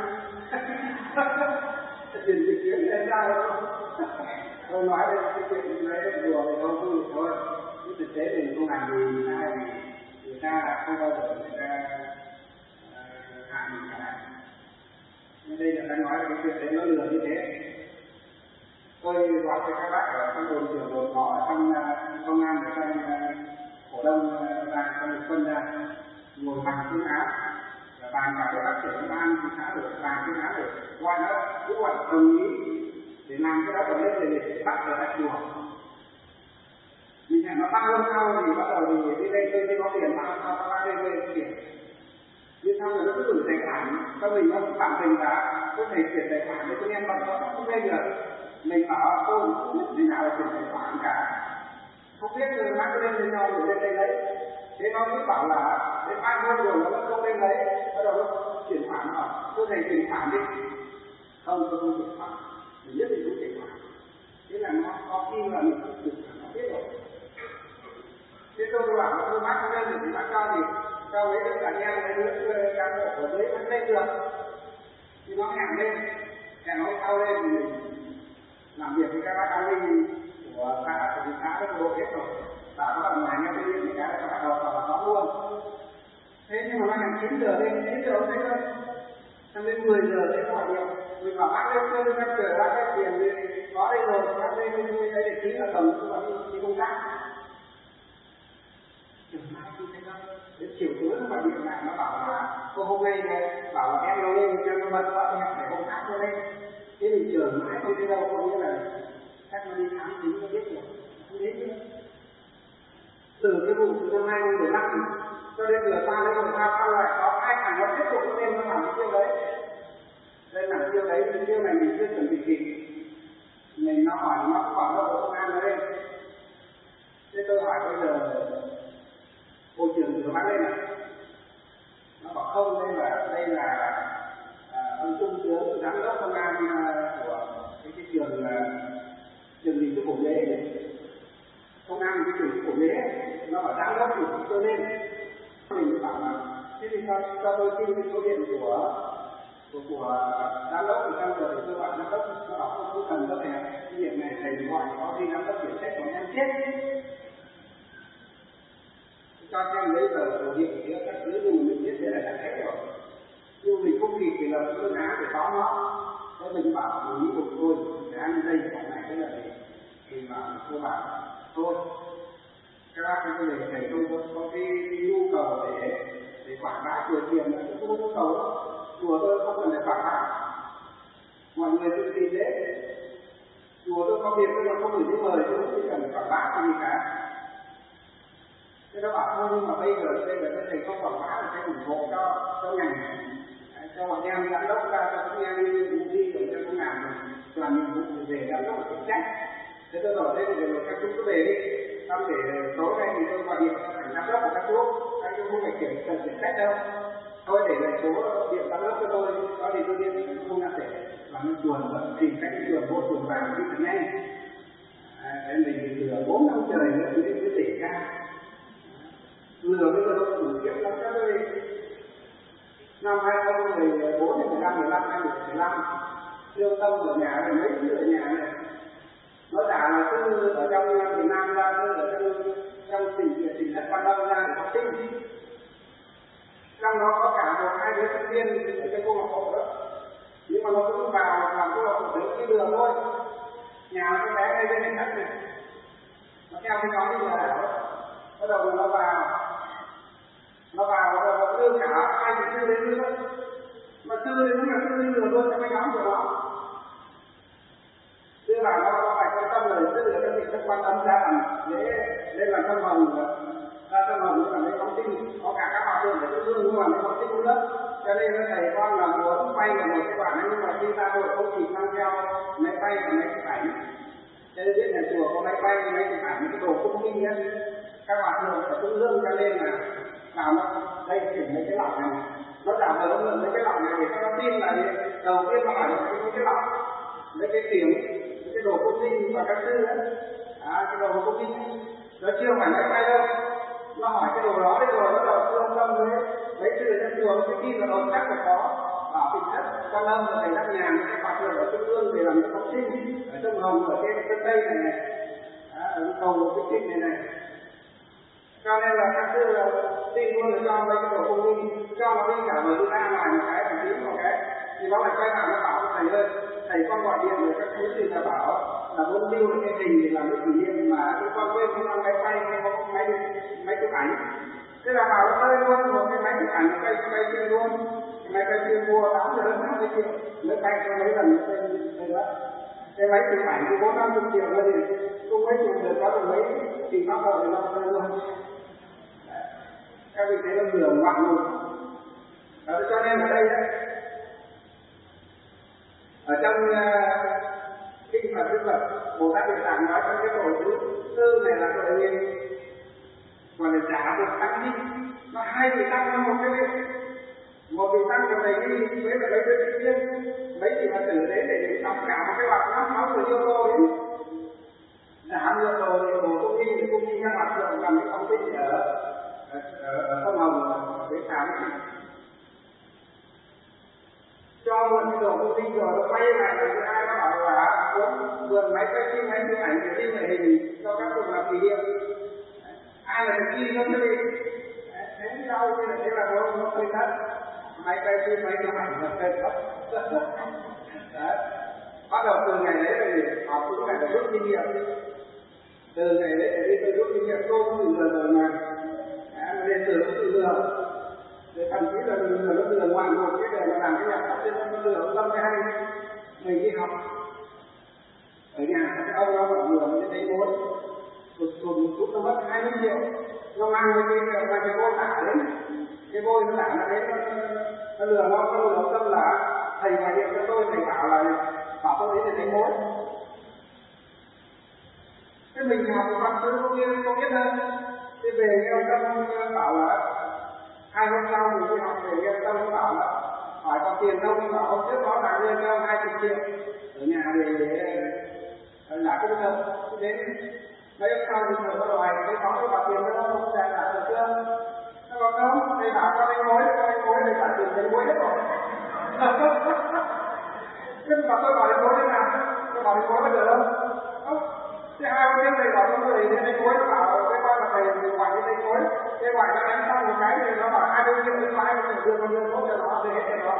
chuyện dịch chuyển lên ra đâu. Tôi nói đây cái chuyện lấy được đùa thì không vui thôi, nhưng thực tế mình không làm gì người ta không bao giờ người ta hại mình cả. Nhưng đây là ta nói là cái chuyện đấy nó lừa như thế. Tôi gọi cho các bác ở trong đồn trưởng đồn họ ở trong công an ở trong cổ đông ra trong một phân ra ngồi bàn phương án và bàn cả với bác trưởng công an thì xã được bàn phương án để gọi nó cứ gọi đồng ý để làm cái đó còn lên để bắt ở tại chùa. Mình hẹn nó 3 hôm sau thì bắt đầu thì đi đây tôi có tiền mà sao các bác lên tiền. Nhưng sau rồi nó cứ gửi tài khoản cho mình, nó cũng cảm tình là tôi thầy chuyển tài khoản để tôi em bằng nó không lên được. Mình bảo tôi không biết thế nào là chuyển tài khoản cả, không biết rồi mang cái lên cho rồi lên đây lấy. Thế nó cứ bảo là đến 3 hôm rồi nó không lên lấy, bắt đầu nó chuyển khoản nó tôi thầy chuyển khoản đi. Không, tôi không chuyển khoản, mình nhất định không chuyển khoản. Thế là nó có khi là mình không chuyển khoản, nó biết rồi. Thế tôi bảo là tôi bác không lên thì bác cho thì cho mấy đứa anh em mấy đứa cán bộ ở dưới vẫn lên được. Thì nó hẹn lên, hẹn nó sau lên thì mình làm việc với các bác an ninh của xã, của xã với bộ hết rồi. Bảo các bạn ngoài nghe cái điện cái là bắt đầu vào đó luôn. Thế nhưng mà nó hẹn 9 giờ lên, 9 giờ không thấy đâu. Xong đến 10 giờ thấy gọi điện, mình bảo bác lên cơn bác chờ bác cái tiền thì có đây rồi, bác lên đây để ký là tổng tôi bảo đi công tác. Đến chiều tối nó gọi điện lại nó bảo là cô hôm nay bảo là em nó lên cho nó bật gọi hẹn để công tác cho lên. Thế mình chờ mãi không thấy đâu, có nghĩa là chắc nó đi khám tính nó biết rồi, không đến nữa. Từ cái vụ từ năm 2015 cho đến vừa qua đến vừa qua sau lại có 2 thằng nó tiếp tục lên nó làm cái tiêu đấy. Lên làm tiêu đấy, cái tiêu này mình chưa chuẩn bị kịp. Mình nó hỏi nó cũng bảo là bộ công an nó lên. Thế tôi hỏi bây giờ bộ trưởng vừa bác lên à? Nó bảo không, đây là ông trung tướng giám đốc công an của cái trường gì cái Phổ Đế, công an cái trường Phổ Đế, nó bảo giám đốc thì tôi lên. Mình mới bảo là thế thì cho tôi xin cái số điện của giám đốc thì xong rồi tôi gọi giám đốc, nó bảo không cần có thể cái việc này thầy gọi có khi giám đốc kiểm trách của em chết. Cho xem lấy tờ sổ điện kia các thứ nhưng mà mình biết thế là đã hết rồi, nhưng mình không kịp thì lập phương án để tóm nó. Thế mình bảo mình nghĩ một thôi để ăn đây cái này thế là gì thì bảo tôi bảo thôi các bác cái này thầy không có cái nhu cầu để quảng bá chùa tiền là cũng không có nhu cầu đâu, chùa tôi không cần phải quảng bá, mọi người tự tin thế, chùa tôi có việc tôi là không gửi giấy mời tôi không cần quảng bá gì cả. Thế nó bảo thôi nhưng mà bây giờ cái thầy không quảng bá là sẽ ủng hộ cho ngành, cho bọn em giám đốc ra cho các em đi để cho công làm làm nhiệm vụ về giám đốc kiểm trách. Thế tôi bảo thế thì các chú cứ về đi, xong để tối nay thì tôi gọi điện cho thằng giám đốc của các chú không phải kiểm trách đâu, thôi để lại số điện giám đốc cho tôi, có gì tôi điện không đặt để làm chuồn tìm cách chuồn vô chuồn vào đi thật nhanh. Thế mình thì từ 4 năm trời nữa thì cứ tỉnh ra. Lừa bây giờ nó đủ kiếp lắm các ơi. Năm 2014, 15, 15, 2015 Lương Tâm ở nhà này, mấy đứa ở nhà này nó giả là cứ ở trong miền Nam ra, cứ ở trong tỉnh đất Quan Đông ra để học sinh. Trong đó có cả 1-2 đứa sinh viên ở trong câu lạc bộ đó. Nhưng mà nó cứ vào làm câu lạc bộ để cái đường thôi. Nhà nó bé ngay bên này đất này, nó theo cái nhóm đi là bắt đầu nó vào nó đưa cả ai thì chưa đến nữa, mà chưa đến là chưa đến lừa luôn cho cái nhóm của nó. Đưa vào nó phải quan tâm lời tức là các vị rất quan tâm ra làm dễ lên làm sông Hồng, ra sông Hồng là mấy phóng sinh có cả các hoạt động để tôi nhưng mà mấy phóng sinh cũng đất, cho nên nó thầy con là muốn bay là một cái bản nhưng mà khi ra đội không chỉ mang theo máy bay và máy chụp ảnh Cho nên biết nhà chùa có máy bay, máy chụp ảnh, cái đồ cung kinh ấy, các hòa thượng phải cũng lương cho nên là nào nó đây chỉnh mấy cái lọc này, nó trả lời mấy cái lọc này để cho nó tin là đầu tiên nó hỏi mấy cái lọc, mấy cái tiếng, mấy cái đồ cung kinh và các sư ấy, cái đồ cung kinh nó chưa phải máy bay đâu, nó hỏi cái đồ đó đấy rồi nó đầu tư tâm với mấy sư ở trong chùa cái tin là đầu chắc phải có bảo tỉnh thất quan âm và thầy đắc nhàn các hòa thượng ở trung ương để làm cái học sinh ở trong hồng ở trên sân tây này này, ở cầu cái kinh này. Cho nên là các sư là tin luôn là cho mấy cái đồ cung kinh cho nó đi cả vừa đi ra ngoài một cái tí một cái thì nó lại quay lại nó bảo thầy ơi, thầy con gọi điện rồi các thứ gì là bảo là muốn lưu được cái hình để làm cái kỷ niệm mà cái con quên không ăn máy bay hay có máy chụp ảnh. Thế là bảo nó chơi luôn một cái máy chụp ảnh cây kia luôn, máy cây kia mua 80 triệu, mới bay cho mấy lần trên đó. Cái máy chụp ảnh thì 450 triệu thôi thì không mấy chụp được có được mấy thì pháp hội nó chơi luôn. Các vị thấy nó vừa ngoạn luôn. Cho nên ở đây đấy, ở trong kinh Phật Đức Phật Bồ Tát Địa Tạng nói trong cái tội thứ tư này là tội nghiệp gọi là giả được tăng đi, nó hai vị tăng một vị tăng của thầy đi với là mấy đứa sinh viên mấy vị Phật tử đến để đọc cả một cái loạt 5-6 người yêu tô đến giả ngược rồi thì Bồ Công Ty thì Công Ty các hoạt động làm cái công ty ở sông Hồng ở Bến Thảo cho mượn cái đồ công ty rồi nó quay lại rồi ai nó bảo là muốn vườn máy quay phim máy chụp ảnh để in lại hình cho các cùng làm kỷ niệm, ai là được in không đi thế đâu như là thế là nó hơi thất máy quay phim máy chụp ảnh là hơi thất. Bắt đầu từ ngày đấy thì họ cũng phải rút kinh nghiệm, từ ngày đấy thì tôi rút kinh nghiệm tôi cũng từ rồi mà nên từ lúc từ lừa để thậm chí là nó lừa ngoài một cái để mà làm cái nhạc phát trên nó lừa ông Lâm cái hay mình đi học ở nhà cái ông nó bảo lừa cái đấy bố tụt một chút nó mất 20 triệu nó mang cái bôi tả đến cái bôi nó tả là đấy nó lừa ông Lâm là thầy gọi điện cho tôi thầy bảo tôi đến để đánh mối. Thế mình học một bác sư không biết hơn. Thế về nghe ông Tâm bảo là 2 hôm sau mình đi học về nghe ông Tâm bảo là hỏi có tiền không, bảo ông trước đó là lên cho 20 triệu ở nhà để là cũng thơm. Đến mấy hôm sau thì thầy có đòi cái có cái bảo tiền đó không trả lại được chưa? Nó bảo không, thầy bảo cho đánh mối thầy trả tiền đánh mối hết rồi. Thế mà tôi bảo đánh mối thế nào? Tôi bảo đánh mối có được không? Thế 2 hôm trước thầy bảo tôi thầy đến đánh mối, nó bảo cái con là thầy gọi đến đánh mối. Thế gọi nó đánh xong một cái thì nó bảo 20 triệu đến 20 triệu đưa con đưa tốt cho nó, đưa hết cho nó.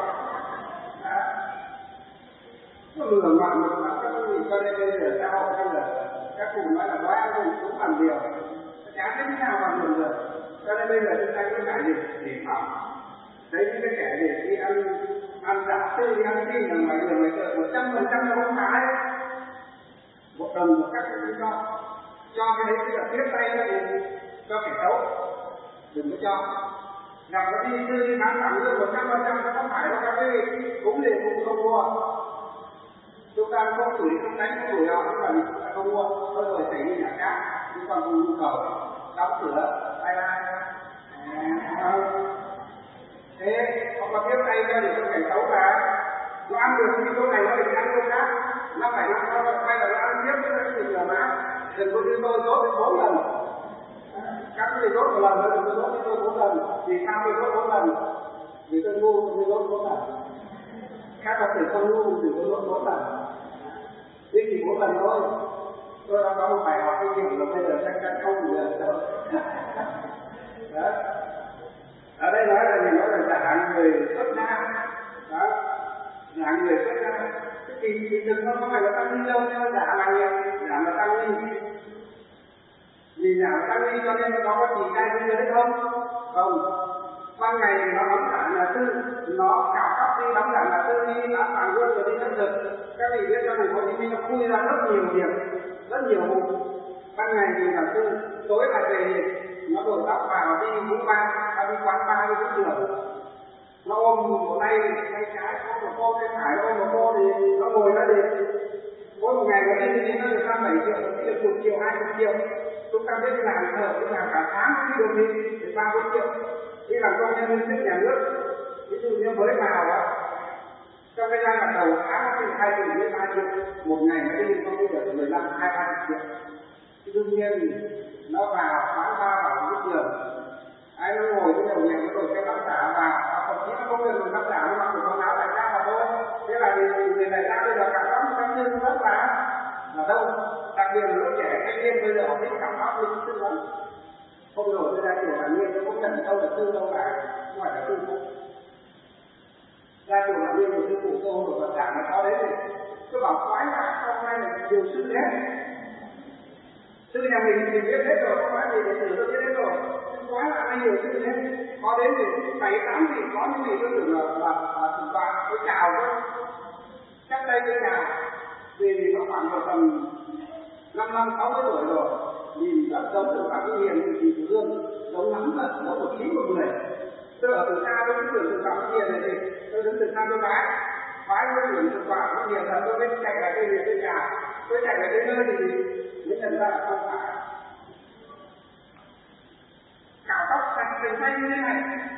Nó lừa ngoạn một lắm các quý vị, cho nên bây giờ xã hội bây giờ các cụ nói là nói ăn cũng bằng điều, chả thấy thế nào bằng được. Cho nên bây giờ chúng ta cứ phải để phòng. Thấy những cái kẻ để đi ăn giả tư, đi ăn xin ở ngoài đường ngoài chợ 100% là không phải. Một đồng một cách cũng cho cái đấy tức là tiếp tay ra thì cho kẻ xấu, đừng có cho. Gặp cái đi sư đi bán thẳng lương 100% nó không phải đâu các quý vị, cũng để cũng không mua. Chúng ta không chửi, không đánh, không đuổi họ, nhưng mà chúng ta không mua. Thôi rồi phải đi nhà khác, chúng ta không nhu cầu đóng cửa, ai thế họ có tiếp tay cho để cho kẻ xấu là nó ăn được cái chỗ này nó phải ăn chỗ khác, nó phải quay là nó ăn tiếp với cái gì mà đừng có như tôi dốt đến 4 lần, các cái dốt một lần nữa đừng có dốt với tôi 4 lần. Vì sao tôi dốt 4 lần? Vì tôi ngu tôi dốt 4 lần, các bạn thể không ngu thì tôi dốt 4 lần, thế chỉ 4 lần thôi. Tôi đã có một bài học kinh nghiệm là bây giờ chắc chắn không được đâu. Đó. Ở đây nói là mình nói là giả người xuất gia, đó, giả người xuất gia, thì đừng không phải là tăng ni đâu, nhưng mà giả là gì? Giả là tăng ni. Vì giả là tăng ni cho nên nó có chỉ trai như thế không? Không. Ban ngày thì nó đóng giả là tư, nó cả các đi đóng giả là tư đi bán hàng luôn rồi đi thân thực. Các vị biết trong thành phố Hồ Chí Minh nó khui ra rất nhiều việc, rất nhiều vụ. Ban ngày thì là tư, tối là về nó đổi tóc vào đi vũ ba, đi quán bar đi cũng được. Nó ôm một tay trái, ôm một cô tay phải, ôm một cô thì nó ngồi nó đi. Mỗi một ngày nó đi nó được 5-7 7 triệu, có khi là 10 triệu, 20 triệu. Chúng ta biết làm thợ, cũng làm cả tháng không đi được đi, đến 30 triệu. Đi làm công nhân viên chức nhà nước, ví dụ như mới vào đó, trong cái giai đoạn đầu tháng thì 2 triệu đến 3 triệu, một ngày nó đi không đi được 15, 20 triệu. Đương nhiên nó vào bán ba vào những trường, ai nó ngồi với đầu nhà rồi cái lắm giả vào, thậm chí nó không được lắm giả nó mặc quần áo đại gia mà thôi. Thế là người đại gia bây giờ cảm giác như các sư rất là đâu, đặc biệt là lớp trẻ thanh niên bây giờ họ thích cảm giác như sư lắm. Không nổi tôi ra trường bản nhiên tôi không nhận đâu là sư đâu cả, không phải là sư phụ. Ra trường bản nhiên của sư phụ tôi không được vật giả mà có đấy thì tôi bảo khoái lại hôm nay là nhiều sư hết. Sư nhà mình thì biết hết rồi, không phải gì để xử tôi biết hết rồi. Quá là nhiều sư hết. Có đến thì 7-8 thì có những gì tôi tưởng là thỉnh thoảng tôi chào thôi. Chắc đây tôi chào. Vì nó khoảng một tầm 55-60 tuổi rồi. Nhìn rất giống từ Phạm Vĩ Hiền thì Thủ Dương, giống lắm là giống 1-9-1-10. Tôi ở từ xa tôi cứ tưởng từ Phạm Vĩ Hiền này thì tôi đứng từ xa tôi bái với tưởng từ Phạm Vĩ Hiền là tôi biết chạy lại đây thì tôi chào. Tôi chạy lại đến nơi thì mới nhận ra là không phải. Cạo tóc sạch sành xanh như thế này,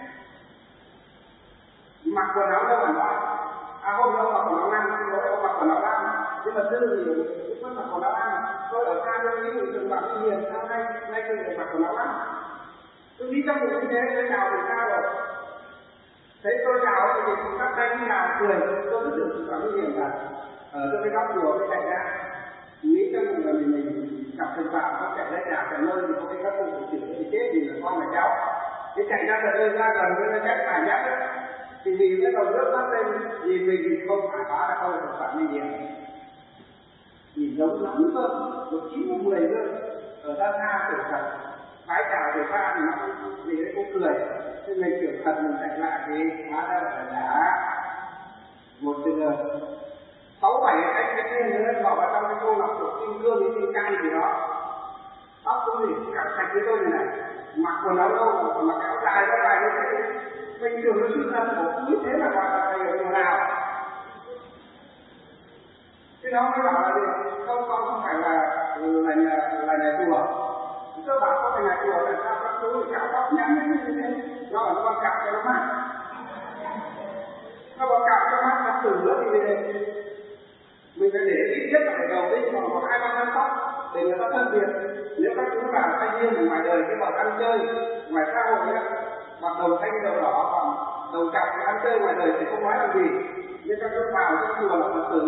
mặc quần áo đâu mà nói, hôm đó mặc quần áo nam, hôm mặc quần áo nam, nhưng mà sư thì vẫn mặc quần áo nam. Tôi ở xa tôi nghĩ từ trường Phạm Vĩ Hiền sao nay tôi được mặc quần áo nam. Tôi nghĩ trong một như thế tôi chào từ xa rồi. Thấy tôi chào thì chúng ta tay đi nào cười, tôi cứ tưởng Phạm Vĩ Hiền là ở trong cái góc chùa mới chạy ra. Nghĩ trong một người mình gặp tình phạm nó chạy ra nhà tận nơi thì có cái các cụ chỉ thì chết thì là con là cháu. Thế chạy ra tận nơi ra gần với nó chạy phải nhát đấy. Thì vì cái đầu nước mắt lên vì mình thì không phải phá là không được phạm như nhiều. Nhìn giống lắm cơ, 1-9-10 cơ. Ở xa xa tưởng thật, phái chào từ xa thì nó vì đấy cũng cười. Thế mình tưởng thật mình chạy lại thì hóa ra là đã một trường hợp 6-7 cái kia nữa bỏ vào trong cái cô lọc của kim cương hay kim cang gì đó. Tóc tôi thì cạo sạch với tôi này, mặc quần áo đâu mà kéo dài như thế. Bình thường nó xuất thân của túi thế là gọi là thầy ở mùa nào. Thế đó mới bảo là gì? Không phải là nhà chùa. Tôi bảo có phải nhà chùa là sao các chú thì cạo tóc nhắn như thế. Nó bảo con cạo cho nó mát. Nó bảo cạo cho mát là tử nữa thì về mình phải để ít nhất là phải đầu đi khoảng có 2-3 năm tóc để người ta phân biệt. Nếu các chú là thanh niên ở ngoài đời cái bọn ăn chơi ngoài xã hội ấy, mặc đầu xanh đầu đỏ còn đầu cặp ăn chơi ngoài đời thì không nói làm gì. Nhưng các chú vào cái chùa là Phật tử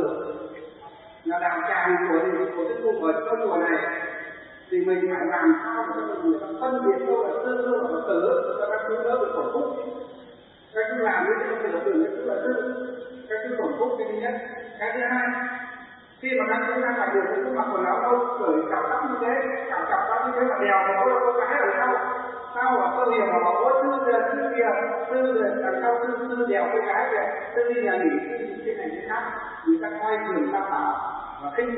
là đàn tràng của cái cụ ở cái chùa này thì mình phải làm sao để cho người ta phân biệt đâu là sư đâu là Phật tử cho các chú đỡ bị tổn phúc. Các chú làm như thế thì là tưởng các chú là sư, các chú tổn phúc cái thứ nhất. Cái thứ hai, khi mà các chú ra ngoài đường thì cũng mặc quần áo đâu, cởi cạo tóc như thế, cạo tóc như thế mà đèo mà có là cô gái ở sau. Sao mà cơ hiền mà có sư kia, sư đằng sau sư đèo cô gái kìa, sư đi nhà nghỉ, sư thế này thế khác, người ta coi thường ta bảo và khinh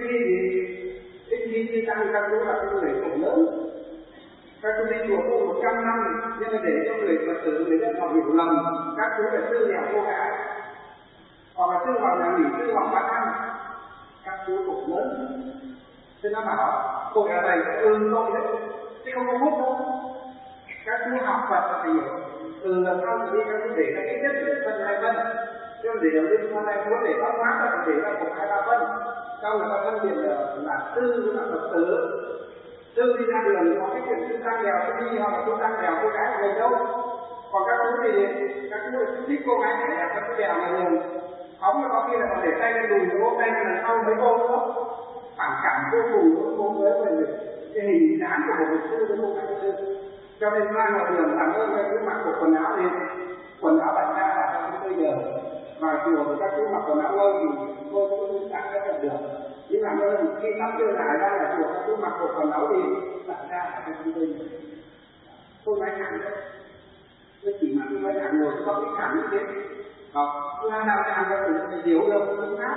khi tăng các chú là cái người khổ lớn. Các chú đi chùa tu 100 năm, nhưng mà để cho người Phật tử người dân họ hiểu lầm, các chú phải sư đèo cô gái. Hoặc là sư vào nhà nghỉ, sư vào quán ăn, các chú cũng lớn. Thế nó bảo, tôi là thầy tôi đấy, chứ không có hút đâu. Các chú học Phật là phải hiểu. Từ lần sau thì đi các chú để các cái nhất để phân 2 phân. Chứ để đầu tiên hôm nay muốn để bóc mát là để ra một 2-3 phân. Sau người ta phân biệt là sư với là Phật tử. Sư đi ra đường có cái chuyện sư tăng đèo sư đi hoặc là sư tăng đèo cô gái của mình đâu. Còn các chú thì các chú thích cô gái này là các chú đèo là đường. Phóng là có khi là còn để tay lên đùi rồi ôm tay là sau mấy ôm nữa. Phản cảm vô cùng với mình cái hình dáng của một sư với một các sư. Cho nên ra ngoài đường làm ơn các chú mặc một quần áo đi, quần áo bạch ra là các chú bây giờ vào chùa thì các chú mặc quần áo lâu thì tôi cũng tặng rất là được. Nhưng làm ơn khi tắm chưa dài ra là chùa các chú mặc một quần áo đi tặng ra là các chú bây giờ. Tôi nói thẳng đấy, tôi chỉ mặc tôi nói thẳng rồi có cái thẳng như thế. Là nào chàng có thể phải hiểu được phương pháp.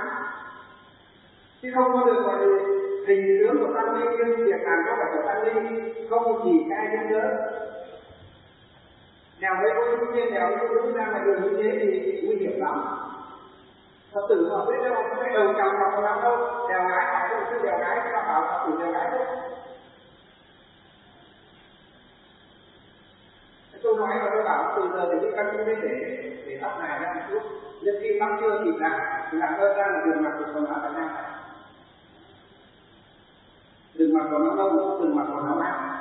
Chứ không có được gọi là hình tướng của tăng ni nhưng việc làm có phải của tăng ni không chỉ cái hết nữa. Đèo với cô chú trên đèo với cô ra ngoài đường như thế thì nguy hiểm lắm. Phật tử họ biết đâu có cái đầu cằm hoặc làm đâu, đèo gái họ cũng cái sư đèo gái, các bảo là tử đèo gái thôi. Tôi nói và tôi bảo từ giờ thì các chú nên để tóc này ra một chút. Nhưng khi tóc chưa kịp làm đơn ra là đường mặt của quần áo phải ra. Đường mặt của nó đông, đường mặt của nó nặng.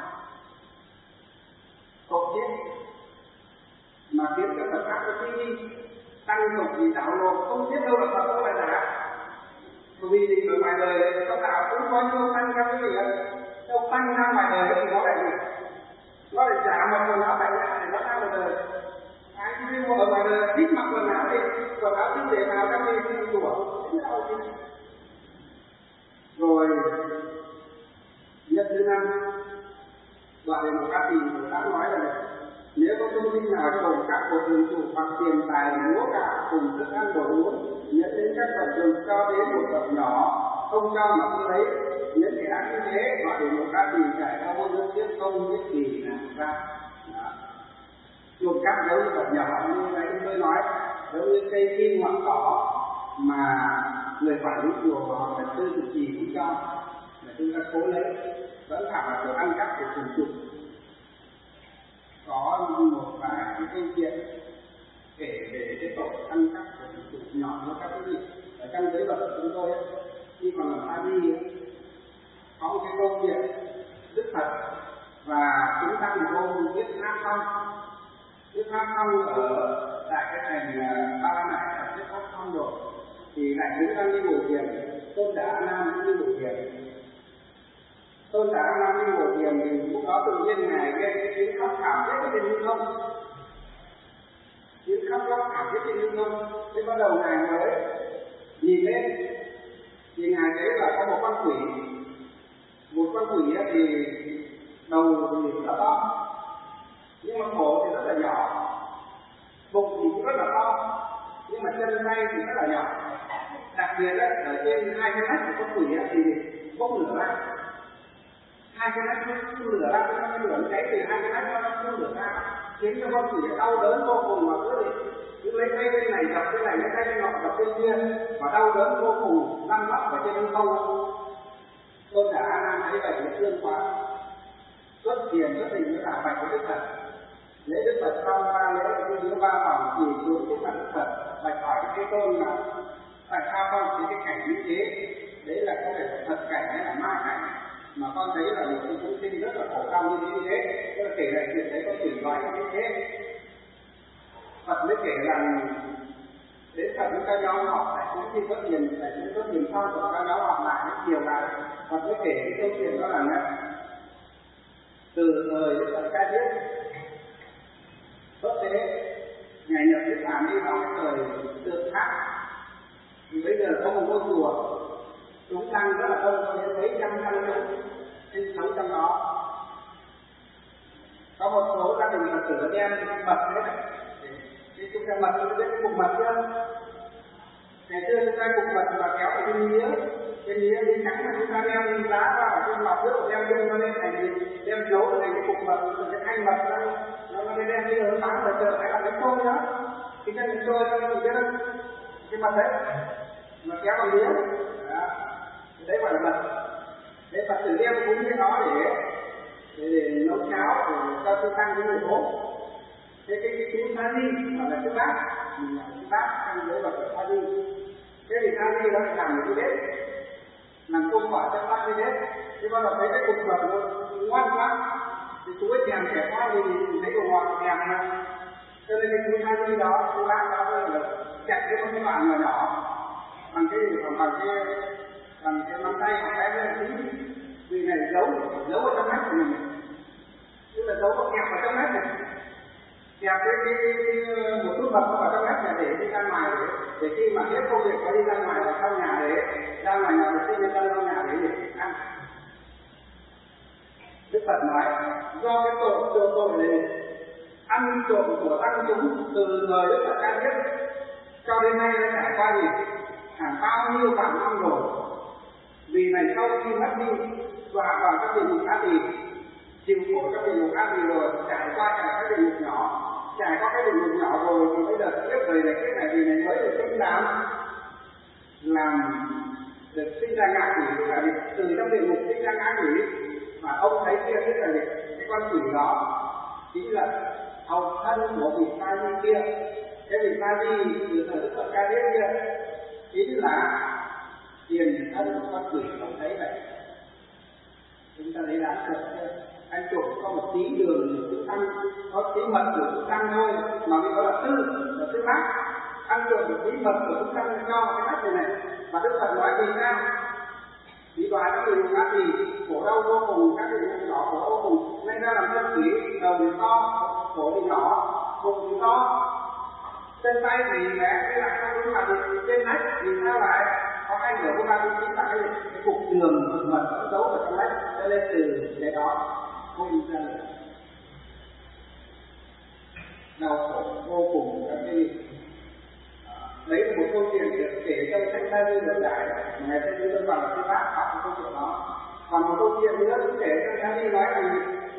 Cột chết mà khiến cho Phật pháp của khi tăng tục vì đạo lộn không biết đâu là Phật đâu là giả. Bởi vì ở ngoài đời có đạo cũng có nhiêu tăng ra cái gì đó, đâu tăng ra ngoài đời thì nó lại gì? Nó lại giả mà quần áo phải giả để nó ra ngoài đời. Ai khi đi ở ngoài đời thích mặc quần áo thì quần áo tinh để vào các đi đùa, thế nào chứ? Rồi nhất thứ 5, đoạn này một các vị đã nói là nếu có thông tin nào trồng các của thường chủ hoặc tiền tài lúa gạo cùng thức ăn đồ uống nhận đến các vật dụng cho đến một vật nhỏ không cho mà cứ lấy những kẻ ác như thế gọi để một các vị trải qua vô nước tiếp không biết gì làm ra trộm cắp giống như vật nhỏ như nãy tôi nói giống như cây kim hoặc cỏ mà người quản lý chùa hoặc là sư trụ trì cũng cho là chúng ta cố lấy vẫn phải là đồ ăn cắp của thường chủ. Có một vài cái câu chuyện kể về cái tội ăn cắp của thường chủ nhỏ nó các cái gì ở trong giới luật của chúng tôi ấy, khi còn làm tha đi có một cái câu chuyện rất thật và chúng ta một hôm viết hát xong ở tại cái thành Ba La Mã ở viết hát xong rồi thì đại chúng đang đi ngồi thiền, Tôn Giả Nam cũng đi ngồi thiền. Tôn Giả Nam đi ngồi thiền thì lúc đó tự nhiên ngài nghe cái tiếng khóc thảm thiết ở trên hư không, tiếng khóc thảm thiết trên hư không. Thế bắt đầu ngài mới nhìn lên thì ngài thấy là có một con quỷ thì đầu thì rất là to nhưng mà cổ thì rất là nhỏ, bụng thì cũng rất là to nhưng mà chân tay thì rất là nhỏ. Đặc biệt là ở trên 2 cái nách của con quỷ thì bốc lửa ra, 2 cái nách nó phun lửa ra, cái lửa cháy từ 2 cái nách nó phun lửa ra khiến cho con quỷ đau đớn vô cùng mà cứ lấy tay bên này dọc bên này, lấy tay bên nọ dọc bên kia và đau đớn vô cùng lăn lóc ở trên hư không. Tôn Giả A Nan thấy vậy thì thương quá, xuất tiền xuất tình với cả bạch của Đức Phật. Lễ Đức Phật xong 3 lễ cái giữa 3 vòng chỉ xuống trước mặt Đức Phật bạch hỏi Thế Tôn là tại sao con thấy cái cảnh như thế? Đấy là có phải thật cảnh hay là ma cảnh mà con thấy là một cái chúng sinh rất là khổ đau như thế. Tôi kể lại chuyện đấy có quỷ nói như thế. Phật mới kể rằng đến Phật chúng ta nhóm họp lại cũng khi có tiền sau rồi ta nhóm họp lại đến chiều lại Phật mới kể cái câu chuyện đó là từ thời Đức Phật Ca Diếp xuất thế ngày nhập Niết Bàn đi vào cái thời Tượng Tháp thì bây giờ có một ngôi chùa chúng tăng rất là đông, có đến mấy trăm tăng nhân sinh sống trong đó. Có một số gia đình Phật tử đem mật đấy, thì chúng ta mật chúng biết cái cục mật chưa? Ngày xưa chúng ta cục mật là kéo ở trên mía đi trắng là chúng ta đem lá ra ở trên mặt nước đem dung nó lên thành đem giấu ở thành cái cục mật, cái thanh mật đó nó đem đi ở bán rồi chờ phải làm cái trôi đó, cái chân trôi đó mình biết không? Cái mật đấy mà kéo bằng mía, đấy gọi là mật. Đấy Phật tử đem cúng cái đó để nấu cháo để cho tôi tăng cái người ốm. Thế cái chú Tha Di gọi là chú bác, mình là chú bác trong giới luật của Tha Di. Thế thì Tha Di nó lại làm cái bếp, làm công quả cho bác cái bếp. Thế bắt đầu thấy cái cục mật nó ngoan quá, thì chú ấy thèm trẻ quá thì thấy đồ ngọt thèm mà. Cho nên cái chú Tha Di đó, chú bác đó là chặt cái con bạn nhỏ bằng cái nắm tay hoặc cái tí vì này giấu ở trong nách của mình, tức là giấu có kẹp vào trong nách này, kẹp cái một chút mật vào trong nách này để đi ra ngoài để khi mà hết công việc có đi ra ngoài ở trong nhà đấy ra ngoài nhà để xin ra trong nhà để ăn. Đức Phật nói do cái tội này ăn trộm của tăng chúng từ thời Đức Phật Ca Diếp cho đến nay đã trải qua gì hàng bao nhiêu vạn năm rồi. Vì này sau khi mất đi đọa vào các địa ngục A Tỳ, chịu khổ các địa ngục A Tỳ rồi, trải qua các địa ngục nhỏ, trải qua cái địa ngục nhỏ rồi thì bây giờ kiếp đời này kiếp này vì này mới được xứng đáng làm được sinh ra ngạ quỷ, tức là từ trong địa ngục sinh ra ngạ quỷ, mà ông thấy kia tức là cái con quỷ đó chính là hậu thân của vị sa di kia. Cái vị sa di từ thời Đức Phật Ca Diếp kia chính là tiền thân của con quỷ. Ông thấy vậy, chúng ta thấy đáng sợ chưa? Anh trộm có một tí đường của tăng, có tí mật của tăng thôi mà mình gọi là tư bác. Ăn trộm một tí mật của tăng cho cái mắt này mà Đức Phật nói vì sao? Vì đoán các người ngã thì khổ đau vô cùng, các người nhỏ khổ vô cùng, nên ra làm thân quỷ, đầu thì to, cổ thì nhỏ, bụng thì to, chân tay thì bé, cái lại không đúng là trên nách, vì sao lại có ai hiểu của 39 là cái cục đường mật vẫn giấu ở trong nách, cho nên từ cái đó không ra được. Đau khổ vô cùng các cái đấy là một câu chuyện được kể trong sách Sa Di Luận Giải, ngày xưa chúng tôi bằng cái bác học câu chuyện đó. Còn một câu chuyện nữa cũng kể trong Sa Di nói rằng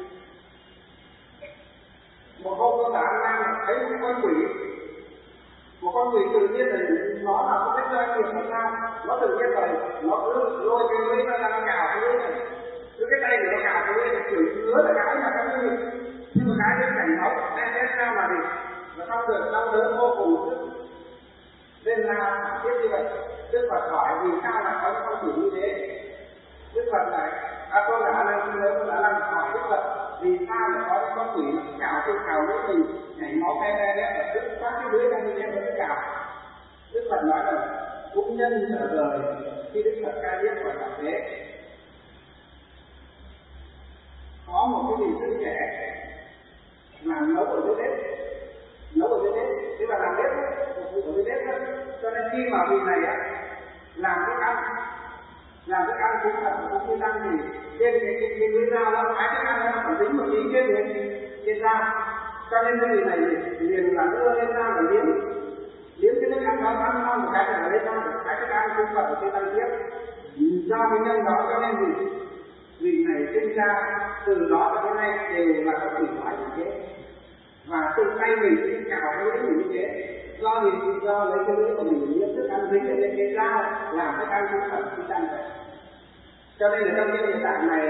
một hôm có bạn đang thấy một con quỷ tự nhiên là nó là không biết doanh nghiệp làm sao, nó tự nhiên rồi nó cứ lôi cái lưới ra nó cào cái lưới này, cứ cái tay nó cào cái lưới này, chửi ngứa là cái mà cái lưới, nhưng mà cái đến cảnh máu đen ra mà thì nó không được đau đớn vô cùng. Nên là tiếp như vậy, Đức Phật hỏi vì sao lại có những con quỷ như thế? Đức Phật lại, tôi đã làm hỏi Đức Phật vì sao lại có những con quỷ nó cào trên cào lưỡi mình, nhảy máu ve và đứt phát cái lưỡi ra như thế mà nó cào. Đức Phật nói rằng cũng nhân trở đời khi Đức Phật Ca Diếp và Đại Thế có một cái vị sư trẻ làm nấu ở dưới bếp, tức là làm bếp phục vụ ở dưới bếp đó. Cho nên khi mà vị này làm thức ăn cũng thật cũng như tăng thì trên cái lưới dao nó thái thức ăn nó còn dính một tí trên dao, cho nên cái vị này liền là đưa lên dao và liếm cái thức ăn đó ăn một cái là lên dao để thái thức ăn cũng thật trên tăng tiếp. Do cái nhân đó cho nên vị này sinh ra từ đó cho đến nay đều là có quỷ nói như thế, và từ tay mình cào cái lưỡi mình như thế. Do lấy cái lưỡi của mình nhiễm thức ăn dính lên cái dao làm thức ăn cũng thật khi tăng vậy. Cho nên là trong cái hiện tại này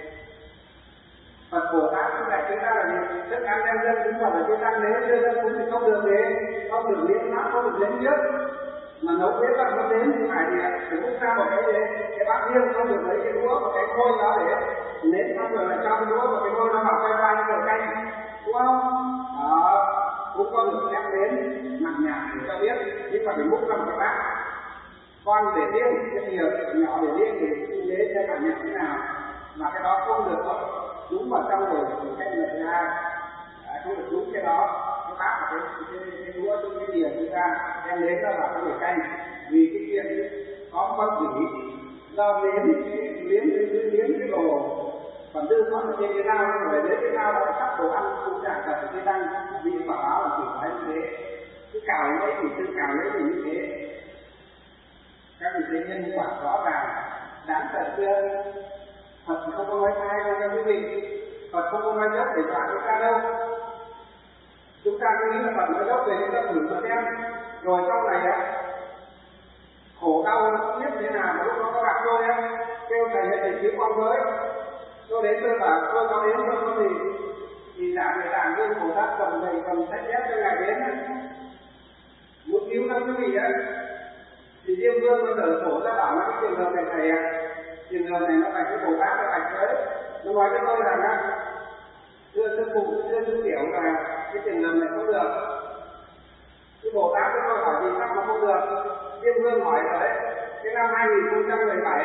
Phật Bồ Tát cũng dạy chúng ta là thức ăn đem dân chúng Phật là chúng ta nếu chưa dân cũng thì không được liếm mắt, không được liếm trước, mà nấu bếp là nó đến thì phải cũng ra một cái bát riêng, không được lấy cái đũa và cái khôi đó để nếm xong rồi lại cho cái đũa và cái khôi nó vào quay rồi canh, đúng không? Đó cũng có được nhắc đến mặt nhạc để cho biết, nhưng mà phải múc ra một cái bát con để riêng, cái nhiều nhỏ để riêng để đến cho cảm nhận thế nào, mà cái đó không được có đúng vào trong rồi thì canh lật ra, không được đúng cái đó, cái bát và cái đũa cái thìa chúng ta đem đến đó vào cái nồi canh, vì cái chuyện có một con quỷ do liếm cái đồ còn đưa nó ở trên cái dao rồi lấy cái dao để cắt đồ ăn cũng chả cần cái răng bị quả báo là quỷ nói như thế, cứ cào lấy thì tự cào lấy thì như thế. Các vị thấy nhân quả rõ ràng đáng sợ chưa? Phật không có nói sai đâu các quý vị, Phật không có nói dốc để dọa chúng ta đâu. Chúng ta cứ nghĩ là Phật nói dốc về chúng ta thử mà xem, rồi sau này khổ đau nó biết thế nào mà lúc đó có gặp tôi kêu thầy cứu con với, tôi đến tôi bảo tôi có đến tôi thì giảng viên Bồ Tát cầm sách chép cho ngài đến muốn cứu các quý vị thì Diêm Vương nó đỡ khổ ra bảo cái trường hợp này thầy trường hợp này nó phải cái Bồ Tát nó phải tới, nó nói với tôi rằng thưa sư phụ thưa sư tiểu là cái trường hợp này không được. Cái Bồ Tát với tôi hỏi gì sao mà không được? Diêm Vương hỏi rồi đấy, cái năm 2017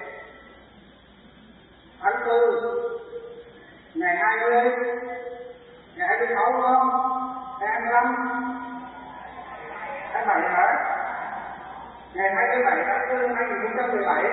tháng 4 ngày 20 ngày 26 đúng không? Ngày 25 27 hả? Ngày 27 tháng 4 2017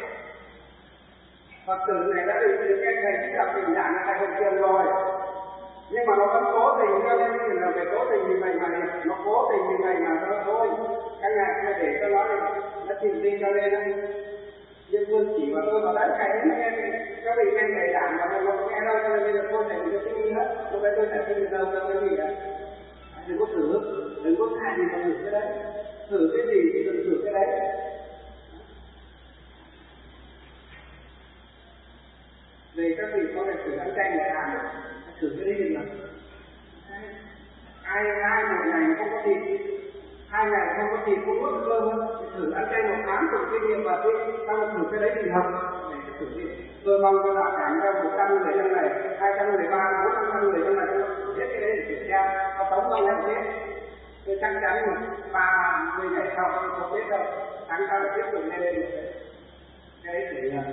Phật tử này đã được cái thầy gặp tình trạng này tại hội trường rồi, nhưng mà nó vẫn cố tình cho nên mình là phải cố tình như vậy mà nó cố tình như vậy mà nó thôi các ngài để cho nó tìm tin cho nên Diêm Vương chỉ vào tôi mà đánh thầy đến nghe các vị nghe thầy giảng mà nó không nghe đâu, cho nên bây giờ tôi thầy đừng có suy nghĩ hết, lúc đấy tôi sẽ suy nghĩ đâu cho cái gì đấy, đừng có thử, đừng có thay gì mà thử cái đấy, thử cái gì thì đừng thử cái đấy. chay 1 tháng thử cái đấy là ai một ngày không có thịt, 2 ngày không có thịt không có cơm, thử ăn chay 1 tháng thử kinh nghiệm và xong thử cái đấy thì hợp để thử đi. Tôi mong cho đạo cảnh ra 100 người trong này, 213, 400 người trong này biết cái đấy để kiểm tra có sống không hay biết. Tôi chắc chắn 30 ngày sau không biết đâu, tháng sau lại tiếp tục lên cái đấy thử nhá,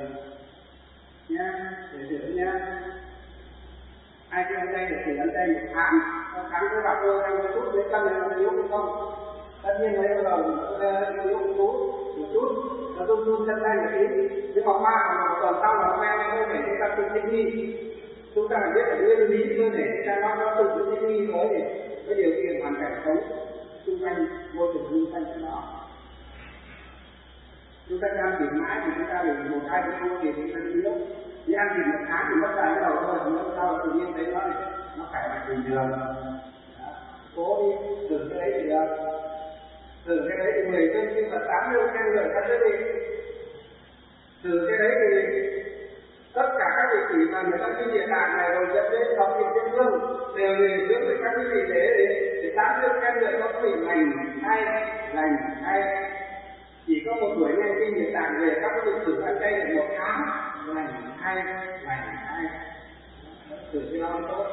để thử nhá. Ai chưa ăn chay thì chỉ ăn chay 1 tháng, 1 tháng tôi bảo tôi ăn một chút với cân này nó yếu hay không. Tất nhiên mấy bắt đầu yếu một chút, nó run chân tay một tí, nhưng mà qua một tuần sau là quen cơ thể chúng ta tự thích nghi. Chúng ta phải biết là nguyên lý cơ thể chúng ta nó tự thích nghi với điều kiện hoàn cảnh sống xung quanh môi trường xung quanh của nó. Chúng ta ăn thịt mãi thì chúng ta được 1-2 bữa không thì chúng ta yếu. Nhưng ăn thịt 1 tháng thì mất dài cái đầu thôi, thì lúc sau tự nhiên thấy nó khỏe mạnh bình thường. Cố đi, thử cái đấy thì thử cái đấy thì 10 cân nhưng mà 80 cân người ta sẽ đi. Thử cái đấy thì tất cả các vị chỉ mà người ta cái địa tạng này rồi dẫn đến học thịt trên lưng đều để dưỡng với các vị để 80 cân người có bị lành hay. Chỉ có 1 buổi nghe kinh địa tạng về các vị thử ăn chay được 1 tháng lành hay. Thử cái đó tốt.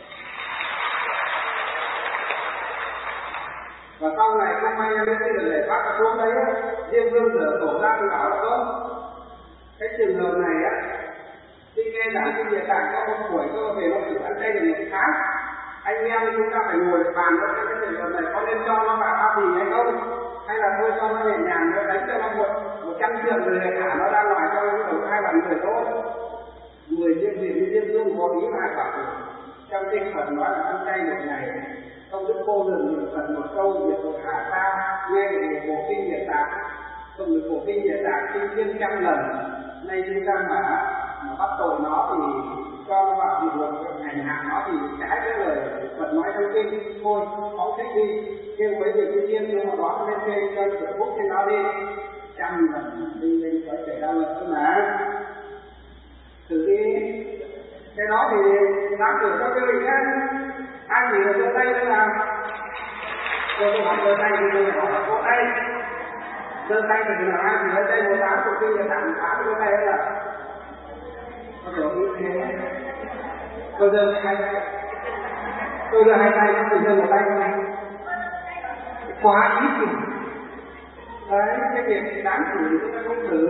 Và sau này không may đến cái lời lệ phát xuống đấy á, Diêm Vương rửa cổ ra thì bảo là không. Cái trường hợp này á, khi nghe giảng kinh địa tạng có 1 buổi cơ về nó thử ăn chay được 1 tháng. Anh em chúng ta phải ngồi bàn với cái trường hợp này có nên cho nó vào bao bì hay không? Hay là thôi cho nó nhẹ nhàng, nó đánh cho nó 100 triệu rồi lại thả nó ra ngoài cho nó đầu 2 bạn người thôi. Người Diêm Việt như Diêm Vương có ý là bảo trong kinh Phật nói là ăn chay 1 ngày. Công đức Vô Lượng niệm Phật 1 câu việc của hạ ta nghe về bộ kinh địa tạng, công đức bộ kinh địa tạng kinh thiên 100 lần. Nay chúng ta mà bắt tội nó thì cho nó vào thì được hành hạ nó thì trái cái lời Phật nói trong kinh thôi phóng thích đi, kêu với việc tự nhiên nhưng mà đó lên trên cho sự phúc trên nó đi 100 lần đi lên có thể ra luật thôi mà. Thử đi cái đó thì làm thử cho cái vị nhé. Ai chỉ là giơ tay thôi nào. Tôi hỏi giơ tay thì tôi hỏi là có tay. Giơ tay thì là ai chỉ giơ tay 1 tháng của kinh là tặng 8 giơ tay là có thể nghĩ thế. Tôi giơ 2 tay. Tôi giơ 2 tay, tôi giơ 1 tay không này. Quá ý kỷ. Đấy, cái việc đáng thử thì chúng ta không thử.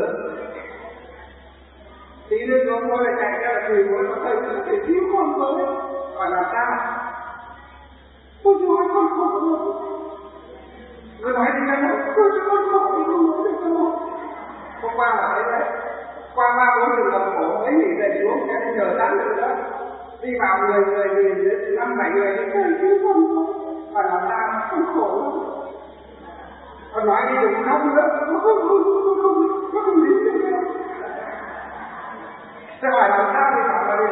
Tí nữa chúng tôi lại chạy ra là tùy muốn có thầy thiếu con với. Hỏi làm sao? Tôi nói con khổ rồi. Tôi nói thì ngay là tôi cho con khổ thì không nói được đâu. Hôm qua là thấy đấy. Qua 3-4 trường hợp khổ ấy nghỉ dậy xuống cái chờ sẵn rồi đó. Đi vào 10 người thì 5-7 người thì thầy thiếu con rồi. Hỏi làm sao? Con khổ lắm. Con nói đi đừng khóc nữa. Nó không lý được đâu. Thế hỏi làm sao thì bảo là đi.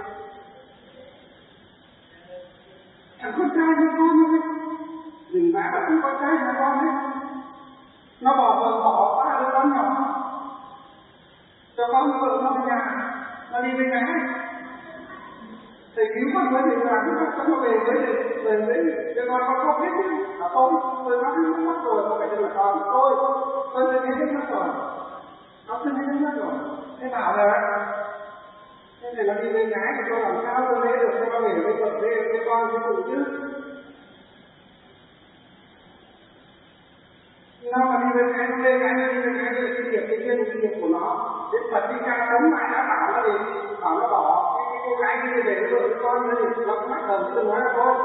Thằng con trai với con ấy. Đừng vã thằng con trai với con ấy. Nó bỏ vợ bỏ 3 đứa con nhỏ. Cho con vợ nó về nhà. Nó đi với gái. Thầy cứu con với thì làm cho nó về với cho con không biết chứ. À không, tôi nói nó mất rồi, không phải cho là con. Tôi thấy nó mất rồi. Nó thấy nó mất rồi. Thế bảo là thế này nó đi với gái thì tôi làm sao tôi lấy được cho nó về với vợ với con với cụ chứ. Nó mà đi với gái nó là cái nghiệp của nó. Đến Phật đi ca sống lại đã bảo nó thì bảo nó bỏ cái cô gái đi về với vợ với con nữa thì nó bắt đầu tôi nói là thôi.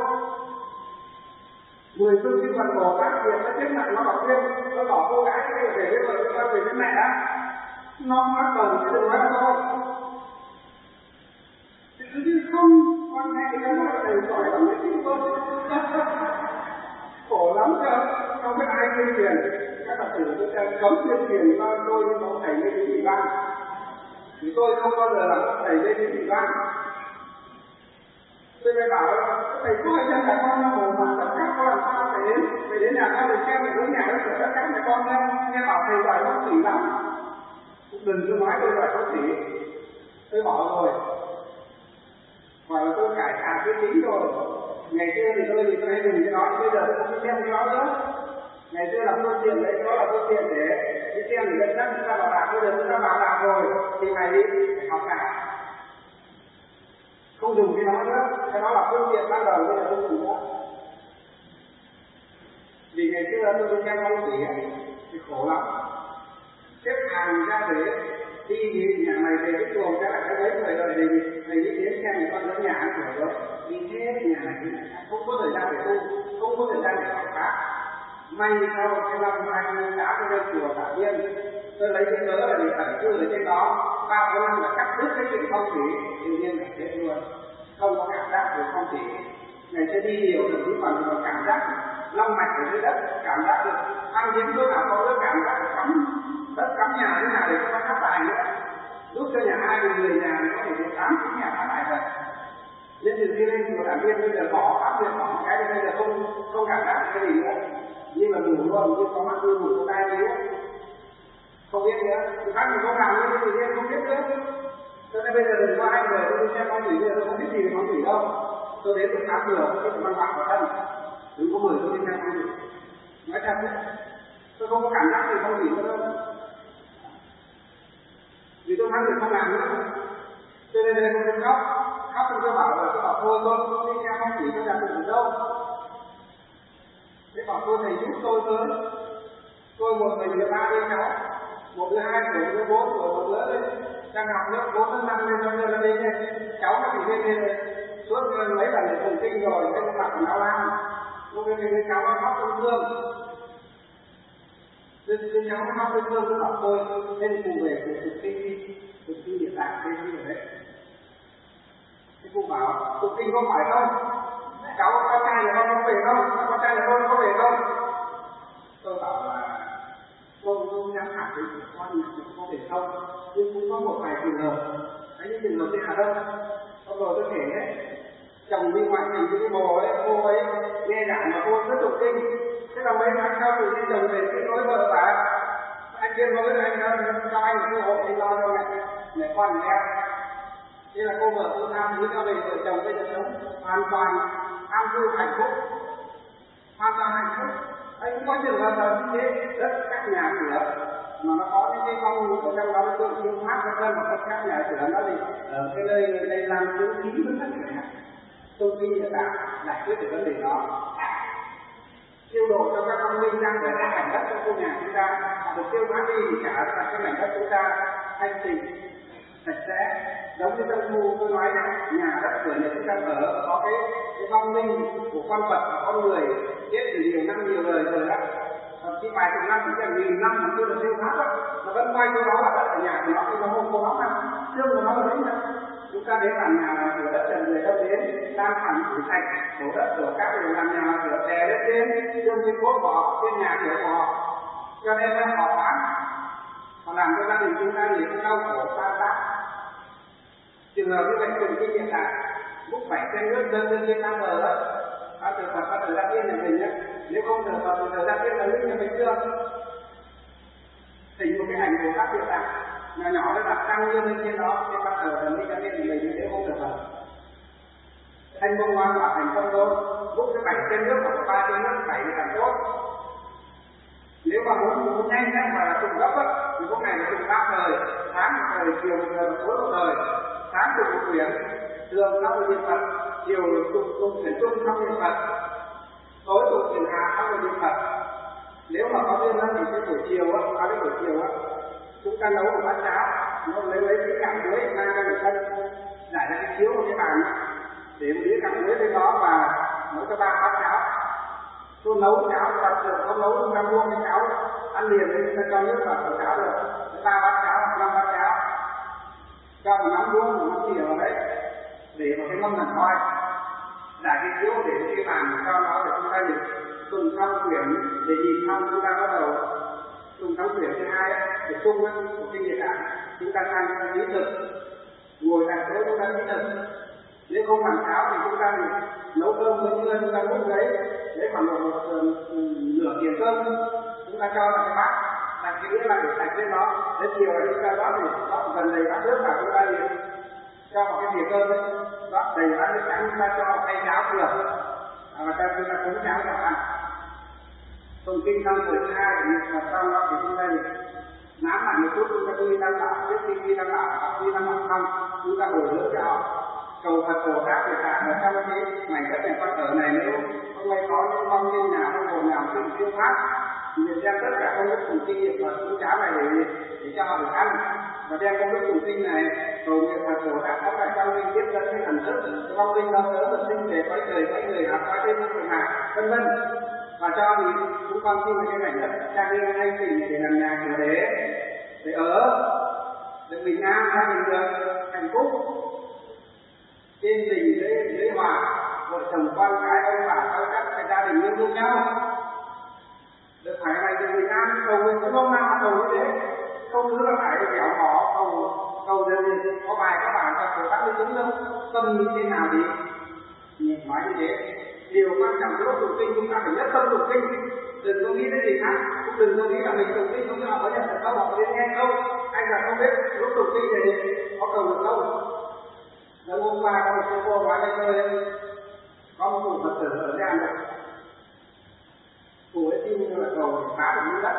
10 phương chư Phật Bồ Tát việc nó chết nặng nó bảo khuyên nó bỏ cô gái về với vợ với con về với mẹ á. Nó bắt đầu tôi nói là thôi. Chứ không, con nghe cái đó là thầy giỏi lắm đấy chứ con. Khổ lắm chứ, không biết ai tuyên truyền. Các Phật tử chúng ta cấm tuyên truyền cho tôi như có thầy lên những vị ban. Thì tôi không bao giờ làm thầy lên những vị ban. Tôi mới bảo là thầy có hay chân là con nó hồ mà tất cả có làm sao phải đến nhà con để xem phải hướng nhà nó sửa tất cả nhà con nghe bảo thầy giỏi không chỉ lắm. Đừng cứ nói tôi giỏi không chỉ. Tôi bỏ rồi. gọi là tôi cải tạo cái chính rồi. Ngày xưa thì tôi hay dùng cái đó, bây giờ tôi không xem cái đó nữa. Ngày xưa là phương tiện đấy, đó là phương tiện để đi xem để dẫn dắt chúng ta vào đạo. Bây giờ chúng ta vào đạo rồi thì mày đi phải học đạo, không dùng cái đó nữa. Cái đó là phương tiện ban đầu, bây giờ không dùng nữa. Vì ngày xưa tôi đi xem phong thủy thì khổ lắm, xếp hàng ra để đi nhà này về cái tuồng cái là cái mấy người rồi thì thầy đi đến xem thì con dẫn nhà ăn cửa rồi đi hết nhà này không có thời gian để tu, không có thời gian để học pháp. May sau cái năm 2008 tôi lên chùa Tạ Viên, tôi lấy cái cớ là để tận cư ở trên đó 3-4 năm là cắt đứt cái chuyện phong thủy, tự nhiên là chết luôn, không có cảm giác về phong thủy. Ngày sẽ đi nhiều thậm chí còn cảm giác long mạch ở dưới đất, cảm giác được ăn hiếm chỗ nào có cái cảm giác cắm đất cắm nhà thế nào để cho nó phát tài nữa, giúp cho nhà 20 nhà có thể được 8-9 nhà phát tài rồi. Nên từ khi lên chùa Tạ Viên bây giờ bỏ pháp việc bỏ cái bây giờ không cảm giác cái gì nữa, nhưng mà ngủ luôn như có mắt ngủ có tai nữa, không biết nữa, thì khác mình không làm nữa thì em không biết nữa. Cho nên bây giờ đừng có 2 người tôi đi xem phong thủy, bây giờ tôi không biết gì về phong thủy đâu. Tôi đến tôi khám cửa, tôi biết văn bản của thân, đừng có mời tôi đi xem phong thủy. Nói thật đấy, tôi không có cảm giác gì phong thủy nữa đâu, vì tôi thấy mình không làm nữa. Cho nên đây tôi khóc tôi bảo là tôi bảo thôi tôi không đi xem phong thủy, tôi làm được đâu. Thế bảo tôi thầy giúp tôi tới, tôi một mình đứa 3 đứa cháu, một đứa 2 tuổi, một đứa 4 tuổi, một đứa lên đang học lớp 4 lớp 5 lên nó lên cháu nó thì lên suốt mấy lần để tụng kinh rồi cái mặt của nó làm lúc cái cháu nó khóc trong thương, cái cháu nó khóc trong thương, tôi bảo tôi nên cùng về tụng kinh địa tạng cái gì đấy. Cái cô bảo tụng kinh có phải không, cháu con trai nhà con có về không, con trai nhà con có về không. Tôi bảo là tôi không dám khẳng định con nhà mình có về không, nhưng cũng có một vài trường hợp. Đấy, những trường hợp thế nào đâu. Xong rồi tôi kể đấy, chồng đi ngoại tình với cái bồ ấy, cô ấy nghe giảng mà cô rất tụng kinh. Thế là mấy tháng sau từ khi chồng về cái nỗi vợ bà, anh kia nói với anh cho anh một cơ hội đi lo cho mẹ con nhà em. Thế là cô vợ tôi tham thứ cho về vợ chồng bây giờ sống hoàn toàn an cư hạnh phúc, hoàn toàn hạnh phúc. Anh cũng có trường hợp là như thế, rất các nhà cửa mà nó có những cái phong ở trong đó nó tự nhiên phát ra thân mà các nhà cửa nó thì ở cái nơi đây làm dưỡng khí với tất cả tôn kinh địa tạng giải quyết được vấn đề đó, siêu độ cho các con linh đang ở cái mảnh đất trong khu nhà chúng ta được siêu thoát đi thì cả cái mảnh đất chúng ta thanh tịnh sạch sẽ, giống như trong khu tôi nói là nhà đất cửa nhà chúng ta ở có cái vong linh của con vật và con người chết từ nhiều năm nhiều đời rồi đó, thậm chí vài chục năm, chỉ là nghìn năm mà chưa được siêu thoát đó, mà vẫn quay cho nó là đất ở nhà của nó thì nó không có bóng nào, xương của nó ở đấy đâu. Chúng ta đến làm nhà làm cửa đất trần người đâu đến, đang hẳn thử sạch, đổ đất đổ cát để làm nhà làm cửa đè lên trên, xương trên cốt bò, trên nhà cửa của họ, cho nên là họ bán, họ làm cho gia đình chúng ta nhiều cái đau khổ tan tác. Trường hợp như vậy cùng kinh hiện tại, lúc phải trên nước dâng lên trên năm bờ đó, ta từ Phật ta từ Gia Tiên nhà mình nhé, nếu không từ Phật từ Gia Tiên là nước nhà mình chưa? Hình một cái ảnh của các hiện tại, nhỏ nhỏ nó đặt tăng nhiên lên trên đó, trên bắt đầu là Gia Tiên nhà mình nếu không từ Phật. Thành công ngoan và thành công thôi, lúc cái bảy trên nước hoặc 3 trên nước, 7 thì càng tốt. Nếu mà muốn nhanh nhé, mà là trùng gấp á, thì lúc này là trùng 3 thời, sáng một thời, chiều một thời, tối một thời. Sáng trùng một quyển, thường xong rồi niệm Phật, chiều trùng chuyển trung xong niệm Phật, tối trùng chuyển hạ xong rồi niệm Phật. Nếu mà có duyên thì cái buổi chiều á, vào cái buổi chiều á, chúng ta nấu một bát cháo, nó lấy cái cặn muối mang ra người thân, giải ra cái chiếu của cái bàn để một đĩa cặn muối lên đó và nấu cho 3 bát cháo. Tôi nấu cháo đặt được, không nấu chúng ta mua cái cháo ăn liền thì chúng ta cho nước vào của cháo được, 3 bát cháo hoặc 5 bát cháo, cho một nắm muỗng, một nắm thìa vào đấy, để vào cái mâm lần khoai, giải cái chiếu để cái bàn cho nó để chúng ta nhìn tùng xong quyển để nhìn xong chúng ta bắt đầu tùng xong quyển thứ 2 để chung với một kinh địa tạng, chúng ta sang lý thực, ngồi tại chỗ chúng ta lý thực. Nếu không làm cháo thì chúng ta nấu cơm với người chúng ta múc đấy, lấy khoảng một nửa tiền cơm, chúng ta cho vào cái bát, đặt cái đĩa lại để sạch lên đó. Đến chiều là chúng ta rót thì rót gần đầy bát nước vào chúng ta thì cho vào cái thìa cơm ấy, đó đầy bát nước trắng ta cho vào khay cháo thừa, và ta cúng cháo cho ăn. Tụng kinh xong rồi thứ hai và sau đó thì chúng ta nán lại một chút, chúng ta đi Tam Bảo, trước khi đi Tam Bảo, đi Tam Bảo xong, chúng ta hồi hướng cho họ cầu Phật Bồ Tát để đạt ở trong cái mảnh đất này Phật ở này. Nếu hôm nay có những con linh nào không hồn nào tự siêu thoát thì đem tất cả công đức tụng kinh Phật cúng cháo này để cho họ được ăn, và đem công đức tụng kinh này cầu nguyện Phật Bồ Tát có phải trong linh tiếp dẫn cái thần thức con linh đó tới được sinh về quấy người học quay trên những hạ vân vân, và cho thì chúng con xin cái mảnh đất trang nghiêm anh tình để làm nhà cửa để ở, được bình an, gia đình được hạnh phúc, yên bình dưới hòa, vợ chồng con cái ông bà các gia đình yêu thương nhau, được phải này được bình an. Cầu nguyện cũng không nào cầu như thế, không cứ là phải kéo họ cầu gì có bài có bản và của các cái chứng đâu, tâm như thế nào thì nhìn nói như thế. Điều quan trọng giữa tụng kinh chúng ta phải nhất tâm tụng kinh, đừng có nghĩ đến gì khác, cũng đừng có nghĩ là mình tụng kinh không cho họ có nhận được không, họ đến nghe không, anh là không biết lúc tụng kinh này có cầu được không. Lần hôm qua có một cô nói với tôi, có một cụ Phật tử ở Giang Đông, cụ ấy xin là cầu phá được những đất,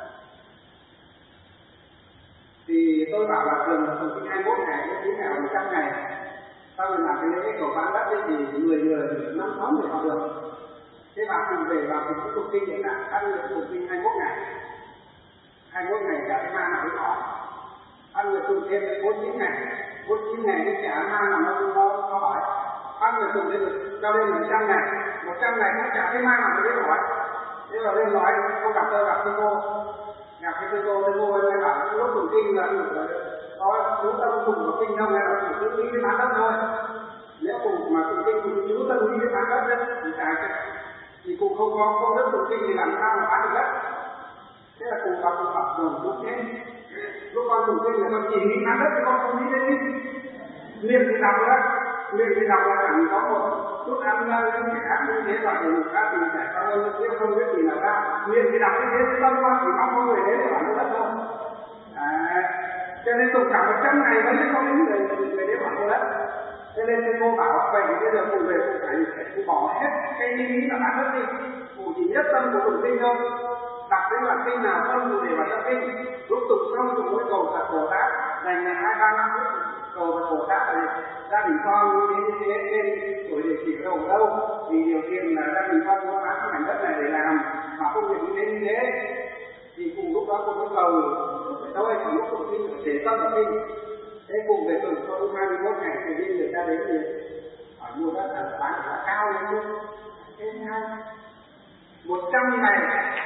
thì tôi bảo là thường là tụng kinh 21 ngày, 9 ngày, 100 ngày. Sau mình làm cái cầu bán đất ấy thì người 5-6 người họ được. Thế bà cùng về vào cùng tụng kinh hiện tại, ăn người tụng kinh 21 ngày. 21 ngày cả cái ma nào cũng có. Ăn người tụng thêm 49 ngày. 49 ngày cái chả ma nào nó hỏi. Ăn người tụng thêm cho lên 100 ngày. 100 ngày cái chả cái ma nào nó đến hỏi. Thế mà lên nói không gặp tôi gặp cô. Gặp cái cô ấy bảo lúc tụng kinh là có chú tâm cùng một kinh không, hay là chỉ cứ nghĩ đến bán đất thôi. Nếu cùng mà tụng kinh chú tâm nghĩ đến bán đất đấy thì cũng không có công đức tụng kinh thì làm sao mà bán được đất. Thế là cùng gặp cùng học rồi cũng thế. Lúc con tụng kinh là con chỉ nghĩ bán đất thì con không nghĩ đến miệng thì đọc đó, miệng thì đọc là chẳng có một chút ăn những cái khác như thế, và để một khác thì sẽ có hơn nếu không biết gì nào ra. Miệng thì đọc như thế, tâm con chỉ mong có người đến để bán đất thôi. Cho nên tụng cả 100 ngày vẫn không những người đến bán đất. Cho nên cô bảo vậy bây giờ cô về cô phải bỏ hết cái ý là bán đất đi. Cô chỉ nhất tâm của tụng kinh thôi. Đọc đến đoạn kinh nào không cụ để vào trong kinh. Lúc tụng xong tụng mới cầu Phật Bồ Tát, dành 2-3 năm phút cầu Phật Bồ Tát là gia đình con như thế trên tuổi địa chỉ đâu đâu, vì điều kiện là gia đình con có bán cái mảnh đất này để làm mà công việc như thế thì cùng lúc đó cũng cầu thôi, còn lúc tụng kinh phải để tâm tụng kinh. Thế cùng về tuần sau 21 ngày thì đi người ta đến thì hỏi mua đất là bán giá cao lên luôn. Thế hai 100 ngày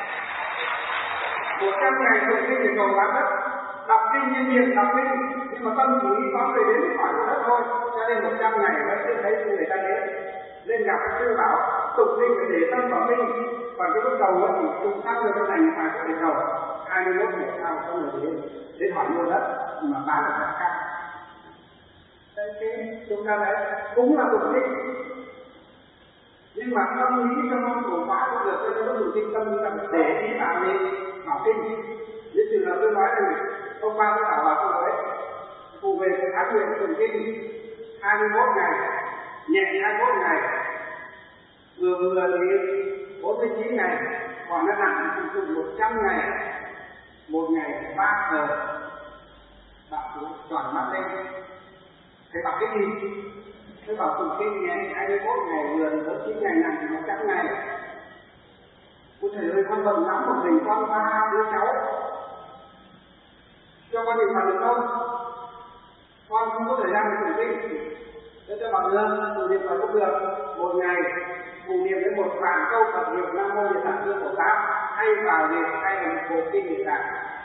tụng kinh thì cầu bán đất, đọc kinh nhân viên đọc kinh, nhưng mà tâm chỉ có người đến hỏi mua đất thôi. Cho nên 100 ngày vẫn chưa thấy người ta đến lên gặp sư bảo tụng kinh phải để tâm vào kinh, còn cái lúc cầu thì tụng xong rồi cái này phải có thể cầu 21 ngày sau có người đến hỏi mua đất mà bán được giá cao. Thế chúng ta đấy cũng là tụng kinh, nhưng mà tâm lý cho nó khổ quá cũng được, cho nên nó tụng kinh tâm lý là để ý vào đi vào kinh. Như từ là tôi nói là hôm qua tôi bảo cô ấy cụ về cái tháng nguyện tụng kinh 21 ngày, nhẹ 21 ngày, vừa thì 49 ngày, còn nó nặng thì tụng 100 ngày, một ngày 3 giờ, bạn cũng toàn mắt lên. Thế bảo cái gì? Thế bảo tụng kinh nhẹ 21 ngày, vừa thì 49 ngày, nặng thì 100 ngày. Cô thầy ơi, con bận lắm một mình, con 3 đứa cháu. Cho con định phạt được không? Con không có thời gian để tụng kinh. Thế cho bảo được, tụng niệm Phật cũng được. Một ngày, cùng niệm với một vạn câu Phật hiệu Nam Mô Địa Tạng Vương Bồ Tát, hay vào niệm hay là một bộ kinh Địa Tạng.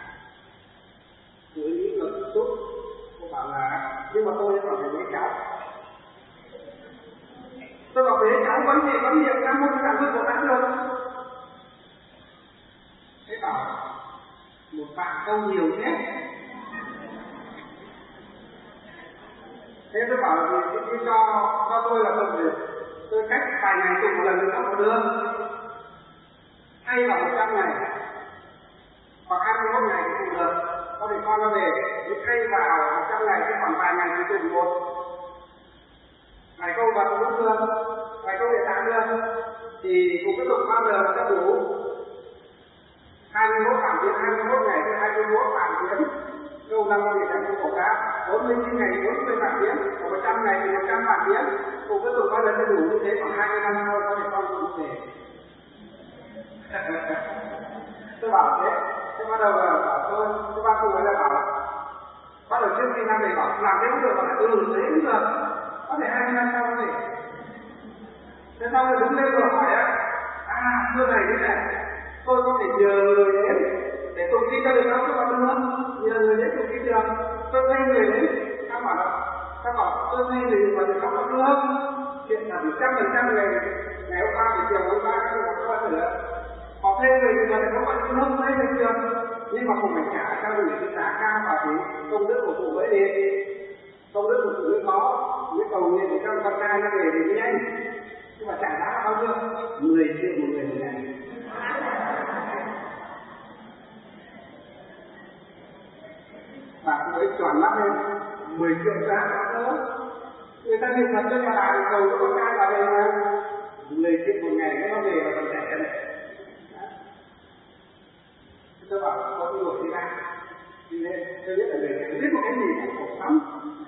Cứ nghĩ ngược một chút. Cô bảo là, nhưng mà tôi bảo về mấy cháu. Tôi bảo về cháu vẫn niệm Nam Mô Địa Tạng Vương Bồ Tát được. Thế bảo, một vạn câu nhiều thế. Thế tôi bảo là vì cho tôi là tôi cách vài ngày tụng một lần nữa một đường. Hay là 100 ngày, hoặc 21 ngày thì tụng được. Có thể con nó về, thay vào 100 ngày, chứ còn vài ngày thì tụng vài câu vật cũng được, vài câu địa tạng được, thì cũng tiếp tục bao giờ sẽ đủ 21 bản tiếng, 21 ngày với 21 bản tiếng. Câu 5 địa tạng của Bồ Tát, 49 ngày 40 bản tiếng, và 100 ngày thì 100 bản tiếng, cũng tiếp tục bao giờ sẽ đủ như thế, khoảng 20 năm thôi có thể con cũng về. Tôi bảo thế, tôi bắt đầu bảo tôi bác cô ấy là bảo, bắt đầu trước khi năm về bảo làm thế cũng được, bảo là thế cũng được, có thể 20 năm sau có thể. Thế sau rồi đứng lên rồi hỏi á, thưa thầy thế này, tôi có thể nhờ người đến để tụng kinh cho được không? Tôi bảo được không? Nhờ người đến tụng kinh được, tôi thuê người đến, các bảo tôi thuê người mà được không? Được không? Hiện là 100% ngày hôm qua thì chiều hôm qua các cô bảo tôi họ thuê người thì mà không phải không thuê người được, nhưng mà cũng phải trả cho người cái giá cao và thì công đức của cụ mới đi, công đức của cụ mới có, mới cầu nguyện để cho con trai nó về thì nhanh, nhưng mà trả giá là bao nhiêu? 10 triệu một người một ngày. Và cụ ấy tròn mắt lên, 10 triệu giá đó, người ta niệm Phật cho nhà bà cầu cho con trai bà về mà 10 triệu một ngày nó về và còn trả cho này. Tôi bảo có cái đuổi đi ra, đi lên, tôi biết là người này biết một cái gì cũng khổ lắm.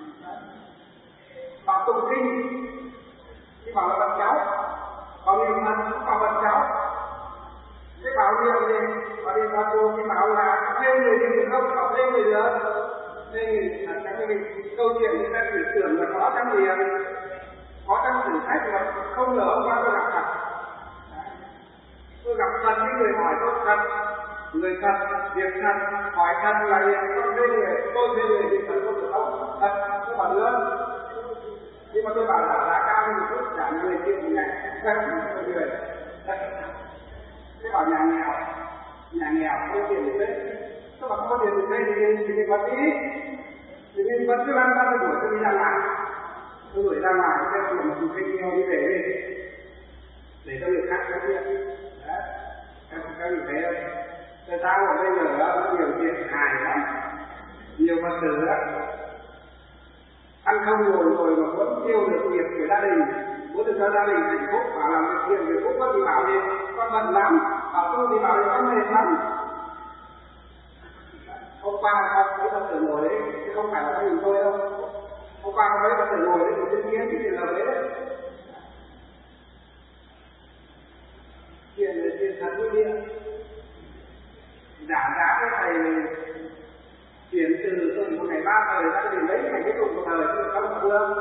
Bảo tụng kinh, thì bảo là bật cháu, bảo niệm Phật cũng bảo bật cháu. Thế bảo niệm gì? Bảo niệm Phật cô thì bảo là thuê người đi được không? Bảo thuê người được. Thuê người là cái câu chuyện người ta chỉ tưởng là có trong gì, có trong sử sách mà không ngờ hôm qua tôi gặp thật. Tôi gặp thật với người hỏi tôi thật. Người thật, việc thật, hỏi thật là việc tôi thuê người việc thật không được không? Thật, tôi bảo được. Nhưng mà tôi bảo là giá cao hơn một chút, trả 10 triệu một ngày, tôi người. Tôi bảo nhà nghèo, không có tiền được đấy. Tôi bảo không có tiền được đấy thì mình vẫn đi. Thì mình vẫn cứ lăn tôi đuổi tôi đi ra ngoài. Tôi đuổi ra ngoài, tôi đem tiền một kinh nhau đi về đi. Để cho người khác nói chuyện. Đấy, các vị thấy không? Tại sao ở bây giờ đó nhiều chuyện hài lắm, nhiều Phật tử đó ăn không ngồi mà vẫn tiêu được nghiệp của gia đình, muốn được cho gia đình hạnh phúc, bảo làm việc thiện việc phúc có thì bảo đi con bận lắm, bảo tu thì bảo đi con mệt lắm. Hôm qua có mấy Phật tử ngồi đấy, chứ không phải là mình tôi đâu. Hôm qua có mấy Phật tử ngồi đấy của thiên kiến thì là đấy đấy. Chuyện thật như vậy. Giảng giá với thầy chuyển từ tôi một ngày 3 thời ra thì lấy ngày cái tục một thời thì không được thương.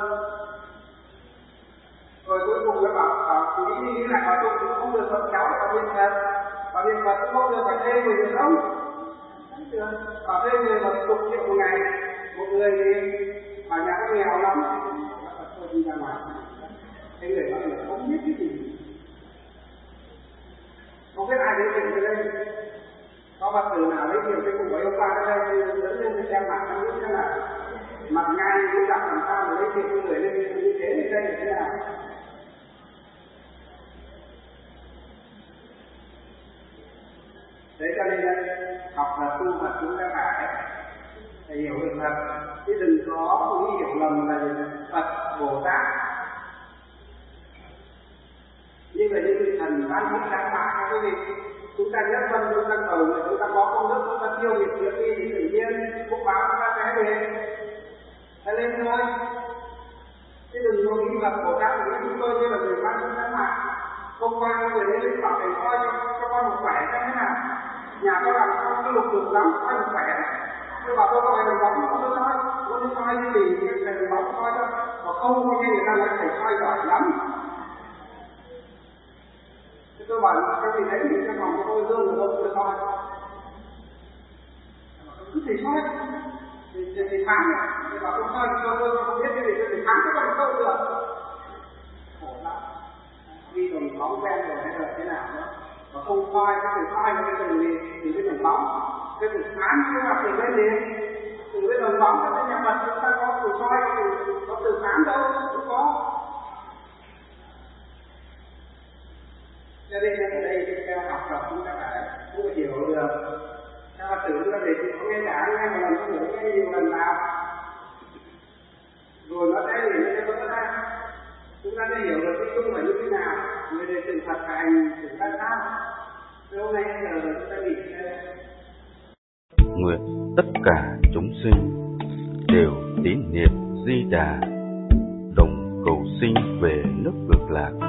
Rồi cuối cùng nó bảo quý đi lại bảo tôi cũng không được con cháu vào bên Phật cũng không được phải thuê người được không? Bảo thuê người mà 10 triệu một ngày, một người thì ở nhà có nghèo lắm, tôi đi ra ngoài, cái người đó thì không biết cái gì, không biết ai đến tìm từ đây. Có Phật tử nào lấy nhiều cái cùng với hôm qua ở đây dẫn lên xem mặt nó như thế nào, mặt ngay cũng gặp làm sao mà lấy nhiều người lên như thế thì đây là thế nào. Đấy cho nên học Phật tu Phật chúng ta phải hiểu được Phật, chứ đừng có nghĩ hiểu lầm là Phật Bồ Tát như là những vị thần ban phúc sáng bạc cho quý vị. Chúng ta nhất tâm, chúng ta cầu mà chúng ta có công đức, chúng ta tiêu nghiệp việc đi thì tự nhiên phúc báo chúng ta sẽ về, sẽ lên thôi. Chứ đừng có nghĩ Phật Bồ Tát của chúng tôi như là người ban phúc sáng bạc. Hôm qua người đến đến bảo thầy coi cho con một khỏe xem thế nào. Nhà tôi làm con cứ lục lắm, coi một khỏe. Tôi bảo tôi có phải đồng bóng không? Tôi nói, tôi đi soi cái gì, thầy đồng bóng soi cho. Và không có nghe người ta nói thầy soi giỏi lắm. Tôi bảo là các vị thấy thì trong lòng tôi dương rồi tôi soi. Cứ thì soi, thì phán. Tôi bảo tôi soi, tôi không biết cái gì, tôi phán cái con câu được. Khổ lắm. Đi đồng bóng quen rồi hay là thế nào đó. Và không soi, cái từ soi là cái từ gì? Từ cái đồng bóng. Cái từ phán chứ là từ cái gì? Từ cái đồng bóng, cái nhà Phật chúng ta có từ soi, có từ phán đâu, không có. Cho nên ở đây theo học Phật chúng ta phải cũng hiểu được. Theo Phật tử chúng ta để chịu nghe giảng, nghe một lần nữa, nghe nhiều lần nào. Rồi nó sẽ liền cho chúng ta. hành sự ra sao. Từ hôm nay giờ chúng ta nghỉ đây. Nguyện tất cả chúng sinh đều tín niệm Di Đà, đồng cầu sinh về nước Cực Lạc.